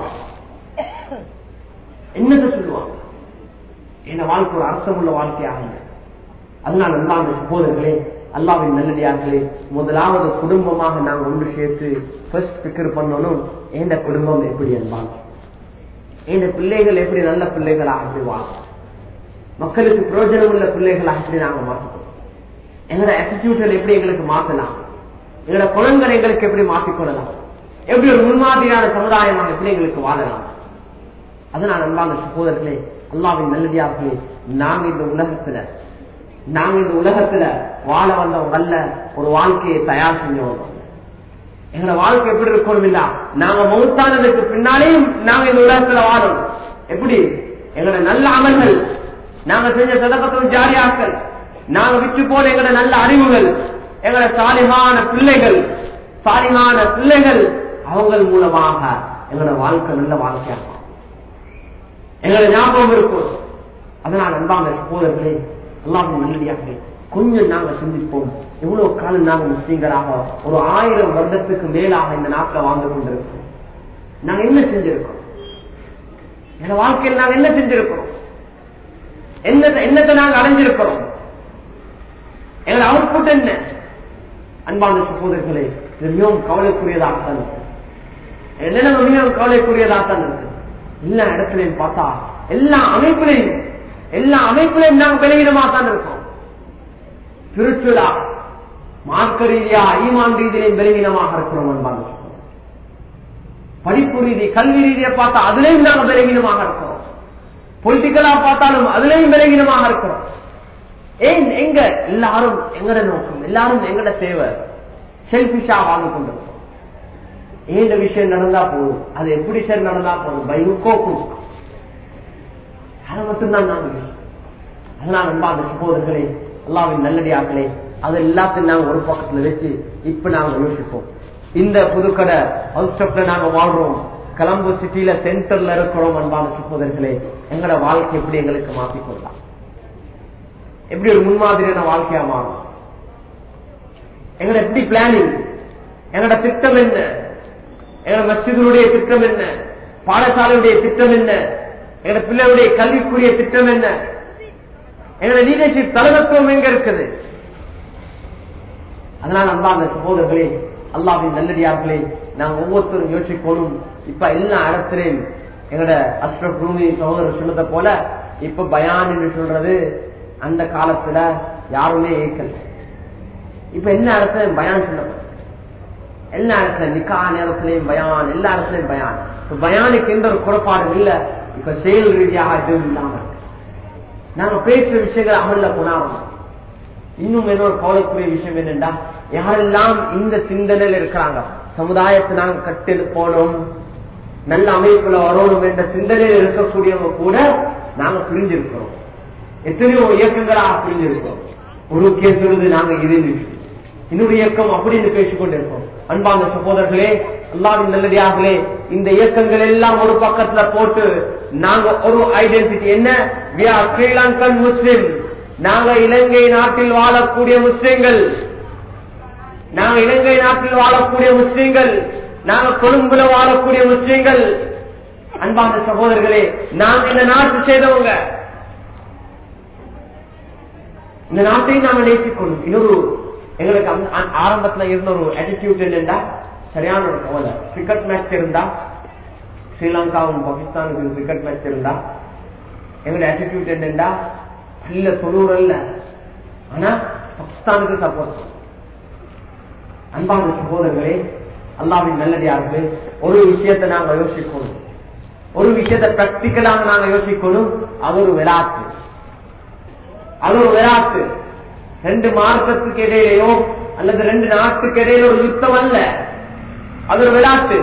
என்னத்தை சொல்லுவாங்க? என்ன வாழ்க்கை ஒரு அர்த்தமுள்ள வாழ்க்கையாக. அதனால அல்லாஹ் சகோதரர்களே, அல்லாஹ்வின் நல்லடியார்களே, முதலாவது குடும்பமாக நாங்கள் ஒன்று சேர்த்து ஃபர்ஸ்ட் பிக்கர் பண்ணணும். எந்த குடும்பம் எப்படி என்பாங்க, எந்த பிள்ளைகள் எப்படி நல்ல பிள்ளைகளாக எப்படி வாங்க, மக்களுக்கு பிரயோஜனம் உள்ள பிள்ளைகளாக எப்படி நாங்கள் மாற்றணும், எங்களோட ஆட்டிடியூட்ல எப்படி எங்களுக்கு மாற்றலாம், எங்களோட குணங்களை எங்களுக்கு எப்படி மாற்றிக்கொள்ளலாம், எப்படி ஒரு முன்மாதிரியான சமுதாயமாக எப்படி எங்களுக்கு வாழலாம். அதனால அன்பான சகோதரர்களே, அல்லாஹ்வின் நல்லடியார்களே, நாங்க இந்த உலகத்துல வாழ வந்தவங்க அல்ல, ஒரு வாழ்க்கையை தயார் செஞ்சவங்க. எங்களோட வாழ்க்கை எப்படி இருக்கணும் இல்ல, நாங்க மௌத்தானதுக்கு பின்னாலேயும் நாங்க இந்த உலகத்துல வாழணும். எப்படி? எங்களோட நல்ல அமல்கள், நாங்க செஞ்ச சதகத்துல் ஜாரியாக்கள், நாங்க விட்டு போன எங்களோட நல்ல அறிவுகள், எங்களோட சாலிஹான பிள்ளைகள் அவங்க மூலமாக எங்களோட வாழ்க்கை நல்ல வாழ்க்கையாக எங்களோட ஞாபகம் இருக்கும். அதனால் அன்பான சகோதரர்களே, அல்லாஹ்வின் நல்லடியார்களே, கொஞ்சம் நாங்க சிந்திப்போம். எவ்வளவு காலம் நாங்க முஸ்லீம்களாக ஒரு 1000 வருடத்துக்கு மேலாக இந்த நாட்டில் வாழ்ந்து கொண்டிருக்கோம். நாங்க என்ன செஞ்சிருக்கோம்? எங்க வாழ்க்கையில் நாங்க என்ன செஞ்சிருக்கிறோம்? என்னத்தை நாங்க அடைஞ்சிருக்கிறோம்? எங்களோட அவுட்புட் என்ன? அன்பான சகோதரர்களே, இது மிகவும் கவலைக்குரியதாகத்தான் இருக்கு. என்னென்ன மிகவும் கவலைக்குரியதாகத்தான் இருக்கு. எல்லா இடத்துலையும் பார்த்தா எல்லா அமைப்புலையும் நாங்கள் பலவீனமாக தான் இருக்கோம். ஸ்பிரிச்சுவலா, மார்க்க ரீதியா, ஈமான் ரீதியிலையும் பலவீனமாக இருக்கிறோம். அன்பான படிப்பு ரீதி கல்வி ரீதியை பார்த்தா அதுலயும் நாங்க விலகினமாக இருக்கிறோம். பொலிட்டிக்கலா பார்த்தாலும் அதுலயும் விலகினமாக இருக்கிறோம். ஏன் எங்க எல்லாரும் எங்கட நோக்கம், எல்லாரும் எங்கட தேவை, செல்பிஷா வாழ்ந்து கொண்டிருக்கோம். ஏந்த விஷயம் நடந்தா போதும், அது எப்படி சரி நடந்தா போதும், பைக்கோக்கும் அதை மட்டும்தான் நாங்க. அதனால அன்பான சகோதரர்களே, அல்லாஹ்வின் நல்லடியார்களே, அது எல்லாத்தையும் நாங்க ஒரு பக்கத்துல வச்சு இப்ப நாங்க யோசிப்போம். இந்த புதுக்கடை ஹவுஸ்டப்ல நாங்க வாழ்றோம், கொலம்போ சிட்டில சென்டர்ல இருக்கிறோம். அன்பான சகோதரர்களே, எங்களோட வாழ்க்கை எப்படி எங்களுக்கு மாற்றிக்கொள்ளலாம், எப்படி ஒரு முன்மாதிரியான வாழ்க்கையா மாறும், எங்களோட எப்படி பிளானிங், எங்களோட திட்டம் என்ன, எங்களோட மஸ்ஜிதுடைய திட்டம் என்ன, பாடசாலையுடைய திட்டம் என்ன, எங்களோட பிள்ளைகளுடைய கல்விக்குரிய திட்டம் என்ன, எங்களோட லீடர்ஷிப் தலைவத்துவம் எங்க இருக்குது. அதனால அன்பார்ந்த சகோதரர்களே, அல்லாஹ்வின் நல்லடியார்களே, நாங்க ஒவ்வொருத்தரும் யோசிக்கணும். இப்ப எல்லா இடத்திலையும் எங்களோட அஷ்ரப் ரூமி சகோதரர் சொன்னதை போல இப்ப பயான் என்று சொல்றது அந்த காலத்துல யாருமே ஏற்கல. இப்ப எல்லா இடத்துலயும் பயான் சொல்ல, எல்லா இடத்துல நிக்கா நேரத்திலையும் பயான், எல்லா இடத்துலயும் பயான். இப்ப பயானுக்கு எந்த ஒரு குறைபாடும் இல்ல. இப்ப செயல் ரீதியாக எதுவும் இல்லாம நாங்க பேசுற விஷயங்கள் அமல்ல போனாலும். இன்னும் என்ன ஒரு கவலைக்குரிய விஷயம் என்னண்டா, யாரெல்லாம் இந்த சிந்தனையில் இருக்கிறாங்க, சமுதாயத்தை நாங்க கட்டில் போனோம், நல்ல அமைப்புல வரணும் என்ற சிந்தனையில் இருக்கக்கூடியவங்க கூட நாங்க புரிஞ்சிருக்கிறோம். எத்தனையோ இயக்கங்களாக புரிஞ்சிருக்கோம். ஒரு கேட்கிறது நாங்க இது, இன்னொரு இயக்கம் அப்படின்னு பேசிக்கொண்டிருக்கோம். அன்பான சகோதரர்களே, அல்லாஹ்வின் நல்லடியார்களே, இந்த இயக்கங்கள் எல்லாம் ஒரு பக்கத்துல போட்டு நாங்க ஒரு ஐடென்டிட்டி என்ன, we are Sri Lankan Muslim, நாங்க இலங்கை நாட்டில் வாழக்கூடிய முஸ்லிம்கள், நாங்க இலங்கை நாட்டில் வாழக்கூடிய முஸ்லிம்கள், நாங்க கொழும்புல வாழக்கூடிய முஸ்லிம்கள். அன்பான சகோதரர்களே, நாங்க இந்த நாட்டு செய்தவங்க, இந்த நாட்டையும் நாங்க நேசிக்கணும். இன்னொரு எங்களுக்கு ஆரம்பத்துல இருந்த ஒரு ஆட்டிடியூட் என்னன்னா, சரியான ஒரு கவலை. கிரிக்கெட் மேட்ச் இருந்தா, ஸ்ரீலங்காவும் பாகிஸ்தானுக்கு கிரிக்கெட் மேட்ச் இருந்தா எங்களுடைய ஆட்டிடியூட் என்னன்னா, இல்ல தொழுறல்ல, ஆனா பாகிஸ்தானுக்கு சப்போர்ட். அன்பான சகோதரர்களே, அல்லாஹ்வின் நல்லடியார்களே, ஒரு விஷயத்தை நாங்க யோசிக்கணும், ஒரு விஷயத்தை பிராக்டிக்கலாக நாங்க யோசிக்கணும். அது ஒரு விளையாட்டு, அது ஒரு விளையாட்டு. ரெண்டு மார்க்கத்துக்கு இடையிலையோ அல்லது ரெண்டு நாட்டுக்கு இடையில ஒரு யுத்தம் அல்ல, அது ஒரு விளையாட்டு.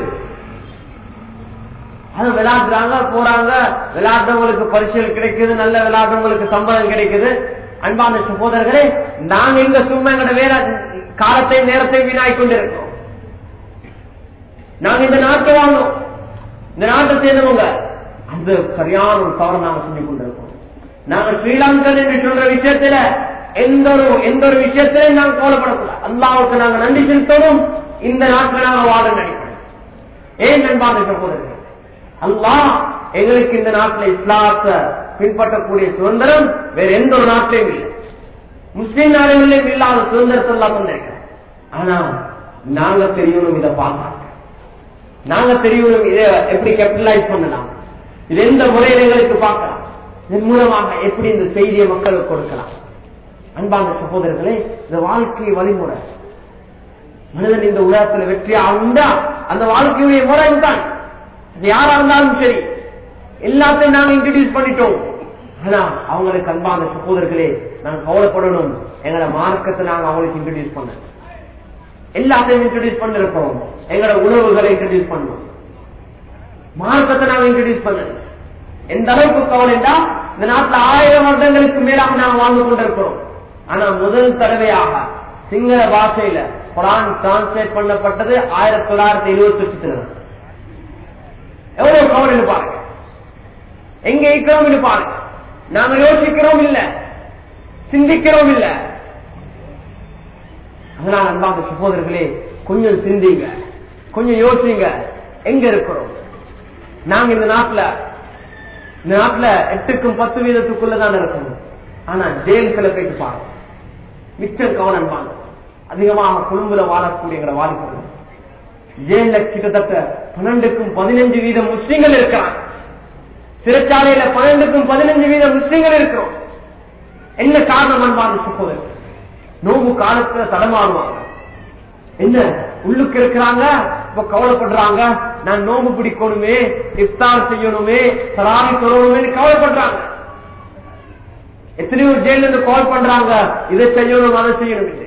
அது விளையாடுறாங்க, போறாங்க, விளையாடுறவங்களுக்கு பரிசுகள் கிடைக்குது, நல்ல விளையாடுறவங்களுக்கு சம்பளம் கிடைக்குது. அன்பான சகோதரர்களே, நாங்க இங்க சும்மா எங்களோட வேற காலத்தை நேரத்தை வீணாய் கொண்டிருக்கிறோம். நாங்க இந்த நாட்டை வாங்கணும், இந்த நாட்டை சேர்ந்தவங்க, அந்த சரியான ஒரு தவறு நாங்க செஞ்சு கொண்டிருக்கோம். நாங்க ஸ்ரீலங்கன் என்று சொல்ற விஷயத்துல எந்த ஒரு விஷயத்திலையும் நாங்க கவலைப்படக்கூடாது. அல்லாஹ்வுக்கு நாங்க நன்றி செலுத்தணும். இந்த நாட்டில் நாங்க வாழ நினைக்கிறோம். ஏன் அன்பான சகோதரர்கள், அல்லாஹ் எங்களுக்கு இந்த நாட்டில் இஸ்லாத்தை பின்பற்றக்கூடிய சுதந்திரம் வேற எந்த ஒரு நாட்டிலையும் இல்லை, முஸ்லிம் நாடுகளிலும் இல்லாத சுதந்திரத்தை எல்லாம் வந்திருக்கிறோம். ஆனா நாங்க தெரியணும், இதை பார்க்கலாம், நாங்க தெரியணும், இதை எப்படி கேபிட்டலைஸ் பண்ணலாம், இது எந்த முறையில் எங்களுக்கு பார்க்கலாம், இதன் மூலமாக எப்படி இந்த செய்தியை மக்களுக்கு கொடுக்கலாம். அன்பான சகோதரர்களே, இந்த வாழ்க்கை வழிமுறை, மனிதன் இந்த உலகத்தில் வெற்றியாக உண்டா அந்த வாழ்க்கையுடைய முறை தான். யாரா இருந்தாலும் சரி, எல்லாத்தையும் நாங்க இன்ட்ரோடியூஸ் பண்ணிட்டோம். ஆனா அவங்களுக்கு அன்பான சகோதரர்களே, நாங்க கவலைப்படணும், எங்களோட மார்க்கத்தை நாங்க அவங்களுக்கு இன்ட்ரோடியூஸ் பண்ண, எல்லாத்தையும் இன்ட்ரோடியூஸ் பண்ணிருக்கோம். எங்களோட உணவுகளை இன்ட்ரோடியூஸ் பண்ணோம், மார்க்கத்தை நாங்க இன்ட்ரோடியூஸ் பண்ண. எந்த அளவுக்கு கவலைண்டா, இந்த நாட்டில் 1000 வருடங்களுக்கு மேலாக நாங்க வாழ்ந்து கொண்டிருக்கிறோம். ஆனா முதல் தடவையாக சிங்கள பாஷையில குர்ஆன் டிரான்ஸ்லேட் பண்ணப்பட்டது 1978. எவ்வளவு கவலை பாருங்க, எங்க இருக்கிறோம் பாருங்க. நாங்க யோசிக்கிறோம் இல்ல, சிந்திக்கிறோம் இல்ல. அதனால அன்பான சகோதரர்களே, கொஞ்சம் சிந்திங்க, கொஞ்சம் யோசிங்க, எங்க இருக்கிறோம். நாங்க இந்த நாட்டுல 8க்கும் 10% இருக்கணும். ஆனா ஜெயில்களை போயிட்டு பாருங்க, மிச்சம் கவனம் பாருங்க. அதிகமாக கொழும்புல வாழக்கூடிய வாலிபர்கள் ஜெயில கிட்டத்தட்ட 12க்கும் 15% முஸ்லிம்கள் இருக்கிறாங்க. சிறைச்சாலையில 12க்கும் 15% முஸ்லிம்கள் இருக்கிறோம். என்ன காரணம் அன்பான சகோதரர்? நோம்பு காலத்துல தடமாறுவாங்க, என்ன உள்ளுக்கு இருக்கிறாங்க, இப்ப கவலைப்படுறாங்க, நான் நோம்பு பிடிக்கணுமே, இஃப்தார் செய்யணுமே, தராவி தொழணுமே கவலைப்படுறாங்க. எத்தனையோ ஜெயில இருந்து கால் பண்றாங்க, இதை செய்யணும் அதை செய்யணும் இல்லை.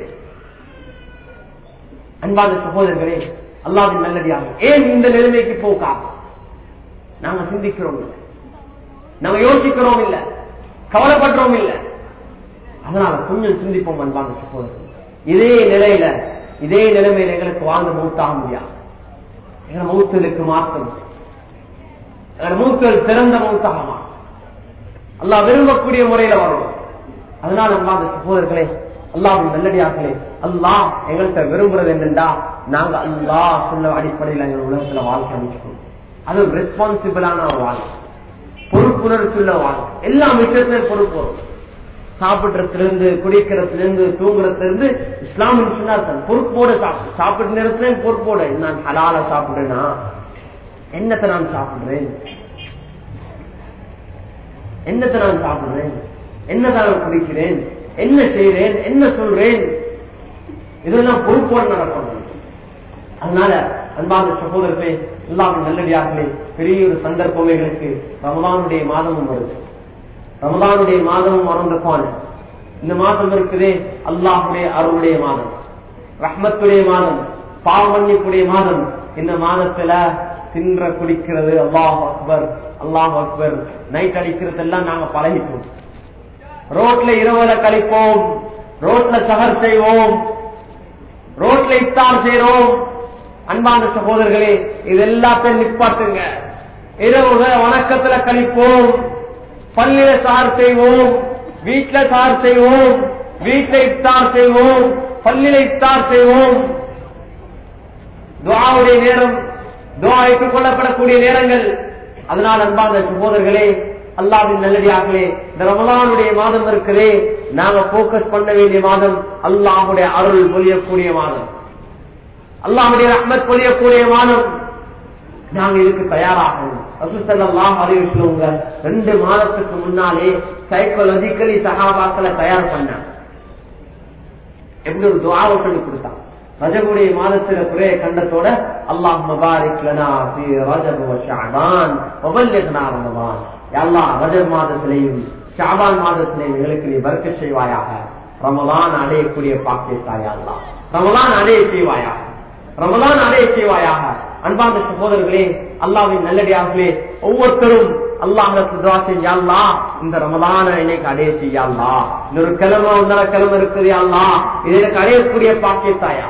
அன்பான சகோதரர்களே, அல்லாஹ்வின் நல்லடியாக ஏன் இந்த நிலைமைக்கு போக்காக நாங்க சிந்திக்கிறோம் இல்லை, நாங்க யோசிக்கிறோம் இல்ல, கவலைப்படுறோம் இல்ல. அதனால கொஞ்சம் சிந்திப்போம் அன்பான சகோதரர்கள். இதே நிலைமையில எங்களுக்கு வாழ்ந்து மௌத்தாக முடியாது. எங்க மௌத்தலுக்கு மாற்றம், எங்க மௌத்தல் சிறந்த மௌத்தாக அல்லாஹ் விரும்பக்கூடிய முறையில வரும். அதனால அன்பான சகோதரர்களே, அல்லாஹ்வின் நல்லடியார்களே, அல்லாஹ் எங்கள்கிட்ட விரும்புறது என்னண்டா, நாங்க அல்லாஹ் சொன்ன அடிப்படையில் எங்க உலகத்துல வாழ்க்கை அமைச்சுக்கணும். அது ரெஸ்பான்சிபிளான ஒரு வாழ்க்கை, பொறுப்புணர்ச்சியுள்ள வாழ்க்கை. எல்லா விஷயத்திலும் பொறுப்பு வரும். சாப்பிடுறதுல குடிக்கிறதுல இருந்து தூங்குறதுல இருந்து இஸ்லாம் பொறுப்போட சாப்பிடுற நேரத்துல பொறுப்போட, நான் ஹலால சாப்பிடுறேன்னா என்னத்தை நான் சாப்பிடுறேன், என்னதான் குடிக்கிறேன், என்ன செய்றேன், என்ன சொல்றேன், இதெல்லாம் பொறுப்போடு நடக்கணும். அதனால அன்பான சகோதரர்களே, அல்லாஹ்வின் நல்லடியார்களே, பெரிய ஒரு சந்தர்ப்பம் எங்களுக்கு ரமலானுடைய மாதமும் வருது. ரமலானுடைய மாதமும் மறந்துப்பான இந்த மாதம் இருக்குதே, அல்லாஹுடைய அருளுடைய மாதம், ரஹ்மத்துடைய மாதம், பாவ மன்னிப்புடைய மாதம். இந்த மாதத்துல தின்ற குடிக்கிறது, அல்லாஹ் அக்பர் அல்லாஹ் அக்பர், நைட் அடிக்கிறது எல்லாம் நாங்க பழகிட்டோம். ரோட்ல இரவுல கழிப்போம், ரோட்ல சஹர் செய்வோம், ரோட்ல இஃப்தார் செய்யறோம். அன்பான சகோதரர்களே, இது எல்லாத்தையும் நிப்பாட்டுங்க. இரவுல வணக்கத்துல கழிப்போம், பள்ளியில சார் செய்வோம், வீட்டுல சார் செய்வோம், வீட்டுல இஃப்தார் செய்வோம், பள்ளியில இஃப்தார் செய்வோம். துஆவுடைய நேரம், துஆ ஏற்றுக்கொள்ளப்படக்கூடிய நேரங்கள். அதனால் அன்பான சகோதரர்களே, அல்லாஹ்வின் நல்லடியார்களே, இந்த ரமலானுடைய மாதம் இருக்குதே, நாங்க போக்கஸ் பண்ண வேண்டிய மாதம், அல்லாஹ்வுடைய அருள் பொழியக்கூடிய மாதம், அல்லாஹ்வுடைய ரஹ்மத் பொழியக்கூடிய மாதம். நாங்க இதுக்கு தயாராகணும். ரசூல் ஸல்லல்லாஹு அலைஹி வஸல்லம் 2 மாதத்துக்கு முன்னாலே சைக்காலஜிக்கலி சஹாபாக்களை தயார் பண்ணாங்க. எப்படி ஒரு துஆவை சொல்லி கொடுத்தாங்க. ரஜபுடைய மாதத்துல குறைய கண்டத்தோட அல்லாஹும்ம பாரிக் லனா ஃபீ ரஜப் வ ஷஅபான் வ பல்லிக்னா ரமலான். யா அல்லாஹ், ரஜப் மாதத்திலேயும் ஷஅபான் மாதத்திலேயும் எங்களுக்கு நீ பரக்கத் செய்வாயாக. ரமலான் அடையக்கூடிய பாக்கியத்தை யா அல்லாஹ் ரமலான் அடைய செய்வாயாக, ரமலான் அடைய செய்வாயாக. அன்பான சகோதரர்களே, அல்லாஹ்வின் நல்லடியார்களே, ஒவ்வொருத்தரும் அல்லாஹ்வுக்கு துஆ செய்ய, அல்லாஹ் இந்த ரமலானை எனக்கு அடைய செய்ய, அல்லாஹ் இன்னொரு கிழமை 1.5 கிழமை இருக்குது, அல்லாஹ் இது எனக்கு அடையக்கூடிய பாக்கியத்தாயா.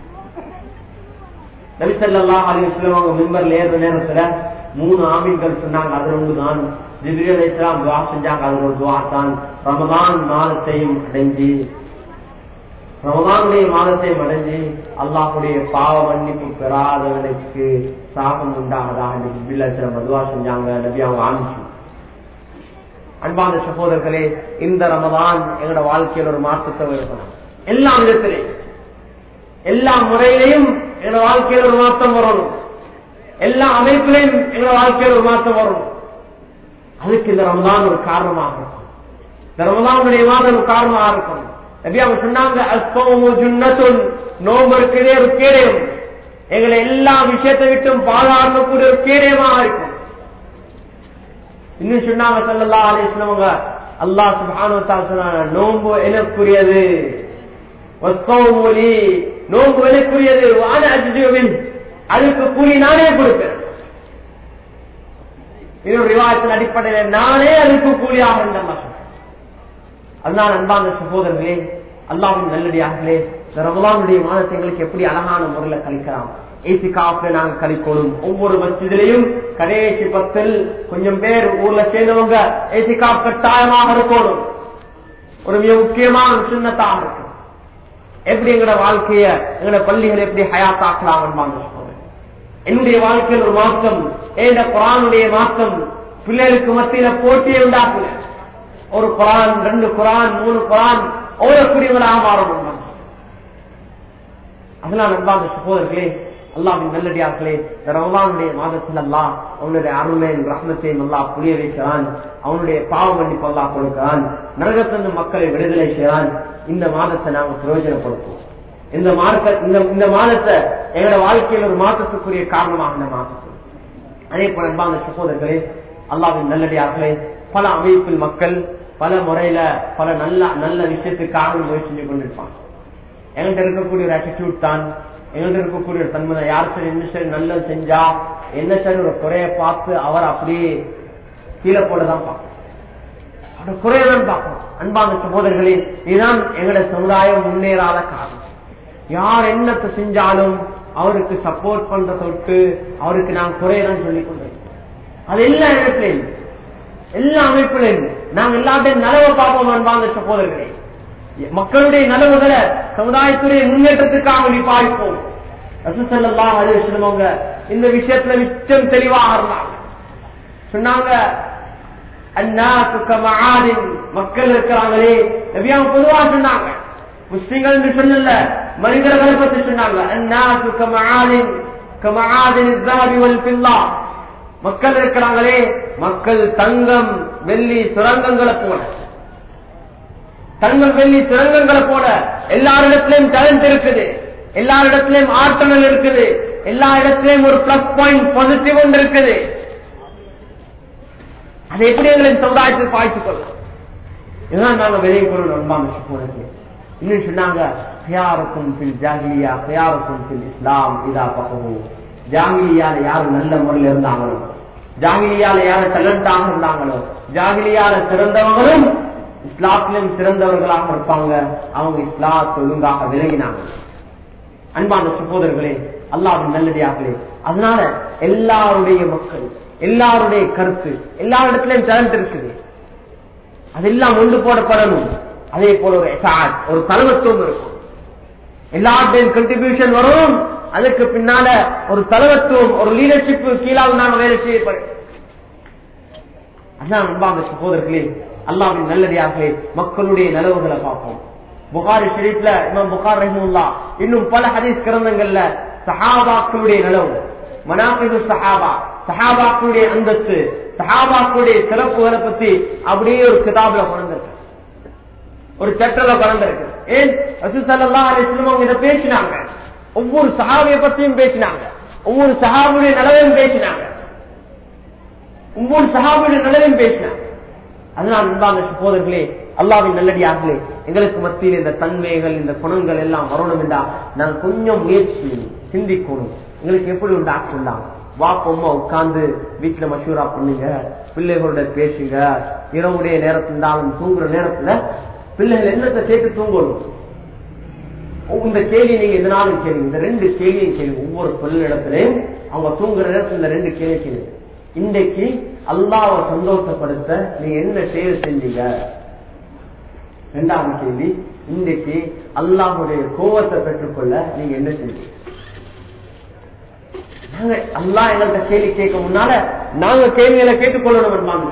நபி ஸல்லல்லாஹு அலைஹி வஸல்லம் அவங்க மிம்பர்ல ஏறுற நேரத்துல 3 ஆமீன்கள் சொன்னாங்க. அது ஒன்றுதான் ஜிப்ரீல் அலைஹிஸ்ஸலாம் துஆ செஞ்சாங்க. அது ஒரு துஆ தான். ரமலான் மாதத்தையும் அடைஞ்சு, ரமலானுடைய மாதத்தையும் அடைஞ்சு அல்லாஹ்வுடைய பாவ மன்னிப்பு பெறாதவனுக்கு சாபம் உண்டாகதாக ஜிப்ரீல் அலைஹிஸ்ஸலாம் துஆ செஞ்சாங்க. நபி அவங்க ஆரம்பிச்சு. அன்பான சகோதரர்களே, இந்த ரமலான் எங்களோட வாழ்க்கையில் ஒரு மாற்றத்தை இருக்கணும். எல்லா விதத்திலையும், எல்லா முறையிலையும் எங்களோட வாழ்க்கையில் ஒரு மாற்றம் வரணும். எல்லா அமைப்பிலையும் எங்களோட வாழ்க்கையில் ஒரு மாற்றம் வரணும். அதுக்கு இந்த ரமலான் ஒரு காரணமாக இருக்கும். இந்த ரமலானுடைய மாதம் ஒரு காரணமாக இருக்கணும். நபி அவங்க சொன்னாங்க, அஸ்ஸௌமு ஜுன்னத்துன், நோன்பு இருக்கிறதே ஒரு கேடயம், எங்களை எல்லா விஷயத்தை விட்டும் பாதுகாக்கக்கூடிய ஒரு கேடயமாக இருக்கும். இன்னும் சொன்னாங்க ஸல்லல்லாஹு அலைஹி வஸல்லம், அல்லாஹ் சுப்ஹானஹு வ தஆலா சொன்னாங்க, நோன்பு எனக்குரியது, வஸ்ஸௌமு லீ, நோன்பு எனக்குரியது, வஅன அஜ்ஸு பிஹி, அதுக்கு கூலி நானே கொடுப்பேன். இன்னொரு ரிவாயத்தின் அடிப்படையில் நானே அதுக்கு கூலியாக இருந்தேன். அதனால அன்பான சகோதரர்களே, அல்லாஹ்வின் நல்லடியார்களே, ரமலானுடைய மாதத்தை எங்களுக்கு எப்படி அழகான முறையில கழிக்கலாம். இத்திகாஃப்ல நாங்க கழிக்கணும். ஒவ்வொரு மஸ்ஜிதிலையும் கடைசி 10 கொஞ்சம் பேர் ஊர்ல சேர்ந்தவங்க இத்திகாஃப் கட்டாயமாக இருக்கணும். ஒரு மிக முக்கியமான சுன்னத்தாக இருக்கு. எப்படி எங்களோட வாழ்க்கைய, எங்களோட பள்ளிகளை எப்படி ஹயாத்தாக்கலாம் அன்பான சகோதரர்களே. என்னுடைய வாழ்க்கையில் ஒரு மாற்றம், இந்த குர்ஆனுடைய மாற்றம், பிள்ளைகளுக்கு மத்தியில போட்டியை உண்டாக்கல. ஒரு குர்ஆன், 2 குர்ஆன், 3 குர்ஆன் ஓடக்கூடியவர்களாக மாறணும். அதனால அன்பான சகோதரர்களே, அல்லாஹ்வின் நல்லடியார்களே, ரமலானுடைய மாதத்தில் அல்லாஹ் அவனுடைய அருளையும் ரஹ்மத்தையும் அல்லாஹ் புரிய வைக்கிறான். அவனுடைய பாவ மன்னிப்பு அல்லாஹ் கொடுக்கிறான். நரகத்திலிருந்து மக்களை விடுதலை செய்கிறான். இந்த மாதத்தை நாங்கள் பிரயோஜனப்படுத்துவோம். இந்த மாதத்தை எங்களோட வாழ்க்கையில் ஒரு மாற்றத்துக்குரிய காரணமாக இந்த மாற்றத்துக்கு. அதே போல அன்பான சகோதரர்களே, அல்லாஹ்வின் நல்லடியார்களே, பல அமைப்பில் மக்கள் பல முறையில பல நல்ல விஷயத்துக்காக முயற்சி செஞ்சு கொண்டிருப்பாங்க. எங்கள்கிட்ட இருக்கக்கூடிய ஒரு ஆட்டிடியூட் தான், எங்கள்கிட்ட இருக்கக்கூடிய ஒரு தன்மை, யார் சரி என்ன சரி நல்லது செஞ்சா என்ன சரி ஒரு குறைய பார்த்து அவர் அப்படியே கீழே போலதான் பார்க்கணும், அவரோட குறையதான் பார்க்கணும். அன்பான சகோதரர்களே, இதுதான் எங்களோட சமுதாயம் முன்னேறாத காரணம். யார் என்னத்தை செஞ்சாலும் அவருக்கு சப்போர்ட் பண்ற தொட்டு அவருக்கு நான் குறையதான் சொல்லிக் கொண்டேன். அது எல்லா இடத்திலையும் எல்லா அமைப்புலையும் நாங்கள் எல்லாத்தையும் நலவை பார்ப்போம். அன்பான சகோதரர்களே, மக்களுடைய நலவுகளை சமுதாயத்துடைய முன்னேற்றத்துக்காக பாய்ப்போம். ரசூலுல்லாஹி ஸல்லல்லாஹு அலைஹி வஸல்லம் இந்த விஷயத்துல மிச்சம் தெளிவாக இருந்தாங்க. சொன்னாங்க, அன்னாசு கமஆதின், மக்கள் இருக்கிறாங்களே, நபியாங்க பொதுவா சொன்னாங்க, முஸ்லிம்கள் என்று சொல்லல, மனிதர்களை பற்றி சொன்னாங்க. அன்னாசு கமஆதின் கமஆதின் الذهب والفضة, மக்கள் இருக்கிறாங்களே, மக்கள் தங்கம் வெள்ளி சுரங்கங்களை போல, தங்கம் வெள்ளி சுரங்கங்களை போல எல்லாரிடத்திலையும் டேலண்ட் இருக்குது, எல்லாரிடத்திலையும் ஆற்றல் இருக்குது, எல்லா இடத்திலையும் ஒரு பிளஸ் பாயிண்ட் பாசிட்டிவ் ஒன்று இருக்குது. அதை எப்படி எங்களின் சமுதாயத்தில் பாய்ச்சிக் கொள்ளலாம், இதுதான் நாங்க விதை கொள்ளணும். அன்பான சகோதரர்களே, இன்னும் சொன்னாங்க, ஹியாருக்கும் ஃபில் ஜாஹிலியா ஹியாருக்கும் ஃபில் இஸ்லாம் இதா ஃபகஹு, ஜாஹிலியால யாரு நல்ல முறையில் இருந்தாங்களோ, ஜாஹிலியால யாரு டேலண்டாக இருந்தாங்களோ, ஜாஹிலியால சிறந்தவங்களும் இஸ்லாத்திலும் சிறந்தவர்களாக இருப்பாங்க, அவங்க இஸ்லாத்தை ஒழுங்காக விலகினாங்க. அன்பான சகோதரர்களே, அல்லாஹ்வின் நல்லடியார்களே, அதனால எல்லாருடைய மக்கள் எல்லாருடைய கருத்து எல்லா இடத்திலையும் டேலண்ட் இருக்குது, அதெல்லாம் ஒன்று போடப்படணும். அதே போல ஒரு தலைவத்துவம் இருக்கும், எல்லாத்தையும் கண்டிபியூஷன் வரும், அதுக்கு பின்னால ஒரு தலைவத்துவம் ஒரு லீடர்ஷிப் கீழால் நாங்கள் வேலை செய்யப்படும். அதான் அன்பான சகோதரர்களே, அல்லாஹ்வின் நல்லடியார்களே, மக்களுடைய நலவுகளை பார்ப்போம். புகாரி ஷரீஃப்ல இமாம் புகாரி ரஹ்மத்துல்லாஹ் இன்னும் பல ஹதீஸ் கிரந்தங்கள்ல சஹாபாக்களுடைய நலவு, மனாகிபு சஹாபா, சஹாபாக்களுடைய அந்தஸ்து, சஹாபாக்களுடைய சிறப்புகளை பத்தி அப்படியே ஒரு கிதாபுல கொண்டிருக்கு, ஒரு சட்டல கொண்டிருக்கு. ஏன் ரசூல் ஸல்லல்லாஹு அலைஹி வஸல்லம் இதை பேசினாங்க, ஒவ்வொரு சஹாபியை பத்தியும் பேசினாங்க, ஒவ்வொரு சஹாபியுடைய நலவையும் பேசினாங்க, ஒவ்வொரு சஹாபியுடைய நலவையும் பேசினாங்க. அதனால் அன்பான சகோதரர்களே, அல்லாஹ்வின் நல்லடியார்களே, எங்களுக்கு மத்தியில் இந்த தன்மைகள் இந்த குணங்கள் எல்லாம் வரணும் என்றா நான் கொஞ்சம் முயற்சி சிந்திக்கணும். எங்களுக்கு எப்படி உண்டாக்கலாம், வாப்பம்மா உட்கார்ந்து வீட்டுல மஷூரா பண்ணுங்க, பிள்ளைகளோட பேசுங்க, இரவுடைய நேரத்திலும் தூங்குற நேரத்துல பிள்ளைகள் என்னத்தை சேர்த்து தூங்கணும். இந்த கேள்வி நீங்க எதனாலும் கேள்வி, இந்த ரெண்டு கேள்வியும் கேள்வி, ஒவ்வொரு பிள்ளையிடத்திலையும் அவங்க தூங்குற நேரத்தில் இந்த ரெண்டு கேள்வி கேள்வி. இன்றைக்கு அல்லாஹ்வை சந்தோஷப்படுத்த நீங்க என்ன செயல் செஞ்சீங்க? இரண்டாவது கேள்வி, இன்றைக்கு அல்லாஹ்வுடைய கோபத்தை பெற்றுக்கொள்ள நீங்க என்ன செஞ்சீங்க? நாங்க அல்லாஹ் எங்கள்கிட்ட கேள்வி கேட்க முன்னால நாங்க கேள்விகளை கேட்டுக்கொள்ளணும்,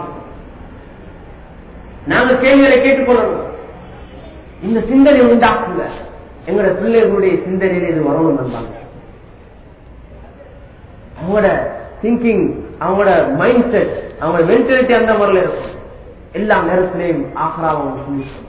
நாங்க கேள்விகளை கேட்டுக்கொள்ளணும். இந்த சிந்தனை உண்டாக்குங்க, எங்களோட பிள்ளைகளுடைய சிந்தனையில இது வரணும் நண்பாங்க. அவங்களோட திங்கிங், அவங்களோட மைண்ட் செட், அவங்களோட மென்டாலிட்டி அந்த முறையில் இருக்கும். எல்லா நேரத்திலையும் ஆக்ராவும் சிந்திக்கும்.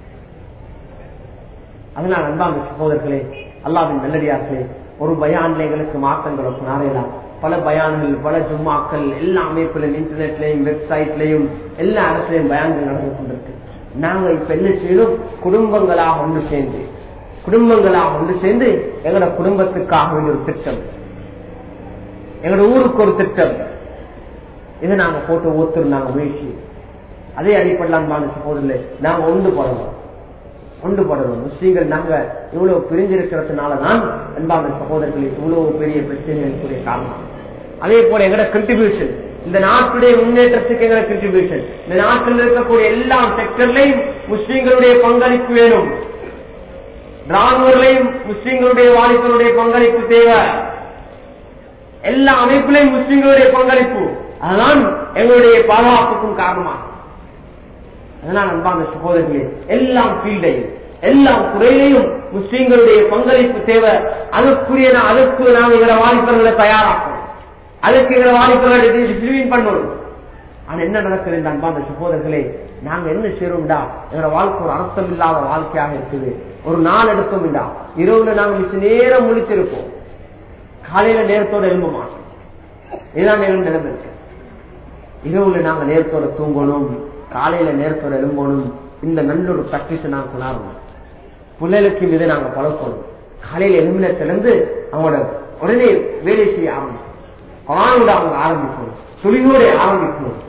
அதனால் அன்பான சகோதரர்களே, அல்லாஹ்வின் நல்லடியார்களே, ஒரு பயான்ல எங்களுக்கு மாற்றங்களை சொன்னாரேலாம், பல பயான்கள் பல ஜும்மாக்கள் எல்லா அமைப்பிலும் இன்டர்நெட்லயும் வெப்சைட்லயும் எல்லா இடத்துலயும் பயான்கள் நடந்து கொண்டிருக்கு. நாங்க இப்ப என்ன செய்யணும், குடும்பங்களாக ஒன்று சேர்ந்து எங்களோட குடும்பத்துக்காக வேண்டிய ஒரு திட்டம், எங்களோட ஊருக்கு ஒரு திட்டம், இதை நாங்க போட்டு ஒத்துருந்தாங்க முயற்சி. அதே அடிப்படையிலான சகோதரர்களே, நாங்க ஒன்று போடணும். முஸ்லீம்கள் நாங்க இவ்வளவு பிரிஞ்சிருக்கிறதுனாலதான் அன்பான சகோதரர்களே இவ்வளவு பெரிய பிரச்சனைகளுக்குரிய காரணம். அதே போல எங்களோட கண்ட்ரிபியூஷன், இந்த நாட்டுடைய முன்னேற்றத்துக்கு எங்களோட கண்ட்ரிபியூஷன், இந்த நாட்டில் இருக்கக்கூடிய எல்லா செக்டர்லையும் முஸ்லீம்களுடைய பங்களிப்பு வேணும். ராணுவர்களையும் முஸ்லீம்களுடைய வாலிபர்களுடைய பங்களிப்பு தேவை, எல்லா அமைப்பிலையும் முஸ்லீம்களுடைய பங்களிப்பு, அதுதான் எங்களுடைய பாதுகாப்புக்கும் காரணமாக. அதனால் அன்பான சகோதரர்களே, எல்லாம் ஃபீல்டையும் எல்லா துறையிலையும் முஸ்லீம்களுடைய பங்களிப்பு தேவை. அதற்கு நாம் எங்களை வாலிபர்களை தயாராக்கணும், அதுக்கு எங்களை வாலிபர்களை டிசிப்ளின் பண்ணணும். ஆனா என்ன நடக்குது அன்பான சகோதரர்களே, நாங்க என்ன செய்யறோம்டா, எங்களோட வாழ்க்கை ஒரு அர்த்தம் இல்லாத வாழ்க்கையாக இருக்குது. ஒரு நாள் எடுத்தோம்டா, இரவுல நாங்க மிச்ச நேரம் முழிச்சிருப்போம், காலையில நேரத்தோட எழும்ப மாட்டோம். இதுதான் நிலைமை இருக்கு. இரவுல நாங்க நேரத்தோட தூங்கணும், காலையில நேரத்தோட எழும்பணும். இந்த நல்ல ஒரு பிராக்டிஸ் நாங்க கொண்டாடணும். பிள்ளைகளுக்கு இதை நாங்க பழக்கணும். காலையில எழுமினத்திலிருந்து அவங்களோட உடனே வேலை செய்ய ஆரம்பிக்கும், குர்ஆனோட அவங்க ஆரம்பிக்கணும், துளியோட ஆரம்பிக்கணும்.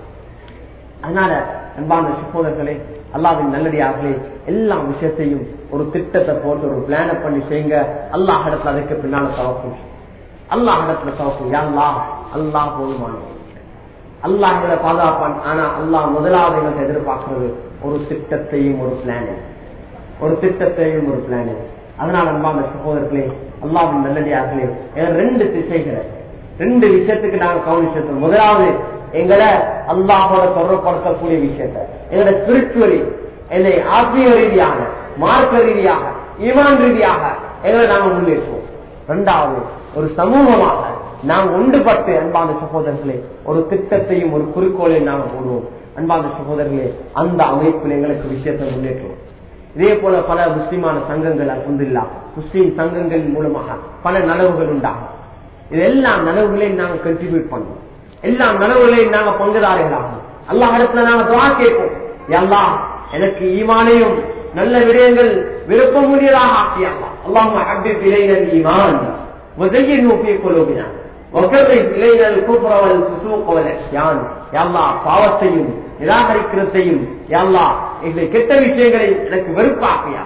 அதனால அன்பான சகோதரர்களே, அல்லாஹ்வின் நல்லடியார்களே, எல்லா விஷயத்தையும் ஒரு திட்டத்தை போட்டு ஒரு பிளான பண்ணி செய்யுங்க. அல்லாஹ் இடத்துல அதுக்கு பின்னால தவக்கும், அல்லாஹ் இடத்துல தவக்கும். யா அல்லாஹ், அல்லாஹ் போதுமானது, அல்லாஹ் எங்களை பாதுகாப்பான். ஆனா அல்லாஹ் முதலாவது எங்களுக்கு எதிர்பார்க்கிறது ஒரு திட்டத்தையும் ஒரு பிளானையும், ஒரு திட்டத்தையும் ஒரு பிளானையும். அதனால அன்பான சகோதரர்களே, அல்லாஹ்வின் நல்லடியார்களே, ரெண்டு திசைகளை, ரெண்டு விஷயத்துக்கு நாங்க கவனிச்சிருக்கோம். முதலாவது எங்களை அல்லாஹோட தொடர்படுத்தக்கூடிய விஷயத்தை, எங்களோட ஸ்பிரிச்சுவலி, என்னை ஆத்மீக ரீதியாக, மார்க்க ரீதியாக, ஈமான் ரீதியாக எங்களை நாங்கள் முன்னேற்றுவோம். இரண்டாவது ஒரு சமூகமாக நாம் ஒன்றுபட்டு அன்பான சகோதரர்களே ஒரு திட்டத்தையும் ஒரு குறிக்கோளையும் நாங்கள் போடுவோம். அன்பான சகோதரர்களே, அந்த அமைப்பில் எங்களுக்கு விஷயத்தை முன்னேற்றுவோம். இதே போல பல முஸ்லிமான சங்கங்கள், அல்ஹம்துலில்லாஹ், முஸ்லிம் சங்கங்கள் மூலமாக பல நலவுகள் உண்டாகும். இது எல்லா நலவுகளையும் நாங்கள் கன்ட்ரிபியூட் பண்ணுவோம், எல்லா நலவுகளையும் நாங்க பங்குதாரிகளாகும். அல்லாஹ் இடத்துல நாங்க துஆ கேட்போம், யா அல்லாஹ் எனக்கு ஈமானையும் நல்ல விடயங்கள் விருப்பமுடையதாக ஆக்கியா. அல்லாஹும்ம ஹப்பிப் இலைனல் ஈமான் வஸய்யின்ஹு ஃபீ குலூபினா வகர்ரிஜ் இலைனல் குஃப்ர வல் ஃபுசூக் வல் இஸ்யான். யா அல்லாஹ் பாவத்தையும் நிராகரிக்கிறதையும், யா அல்லாஹ் இந்த கெட்ட விஷயங்களை எனக்கு வெறுப்பாக்கியா.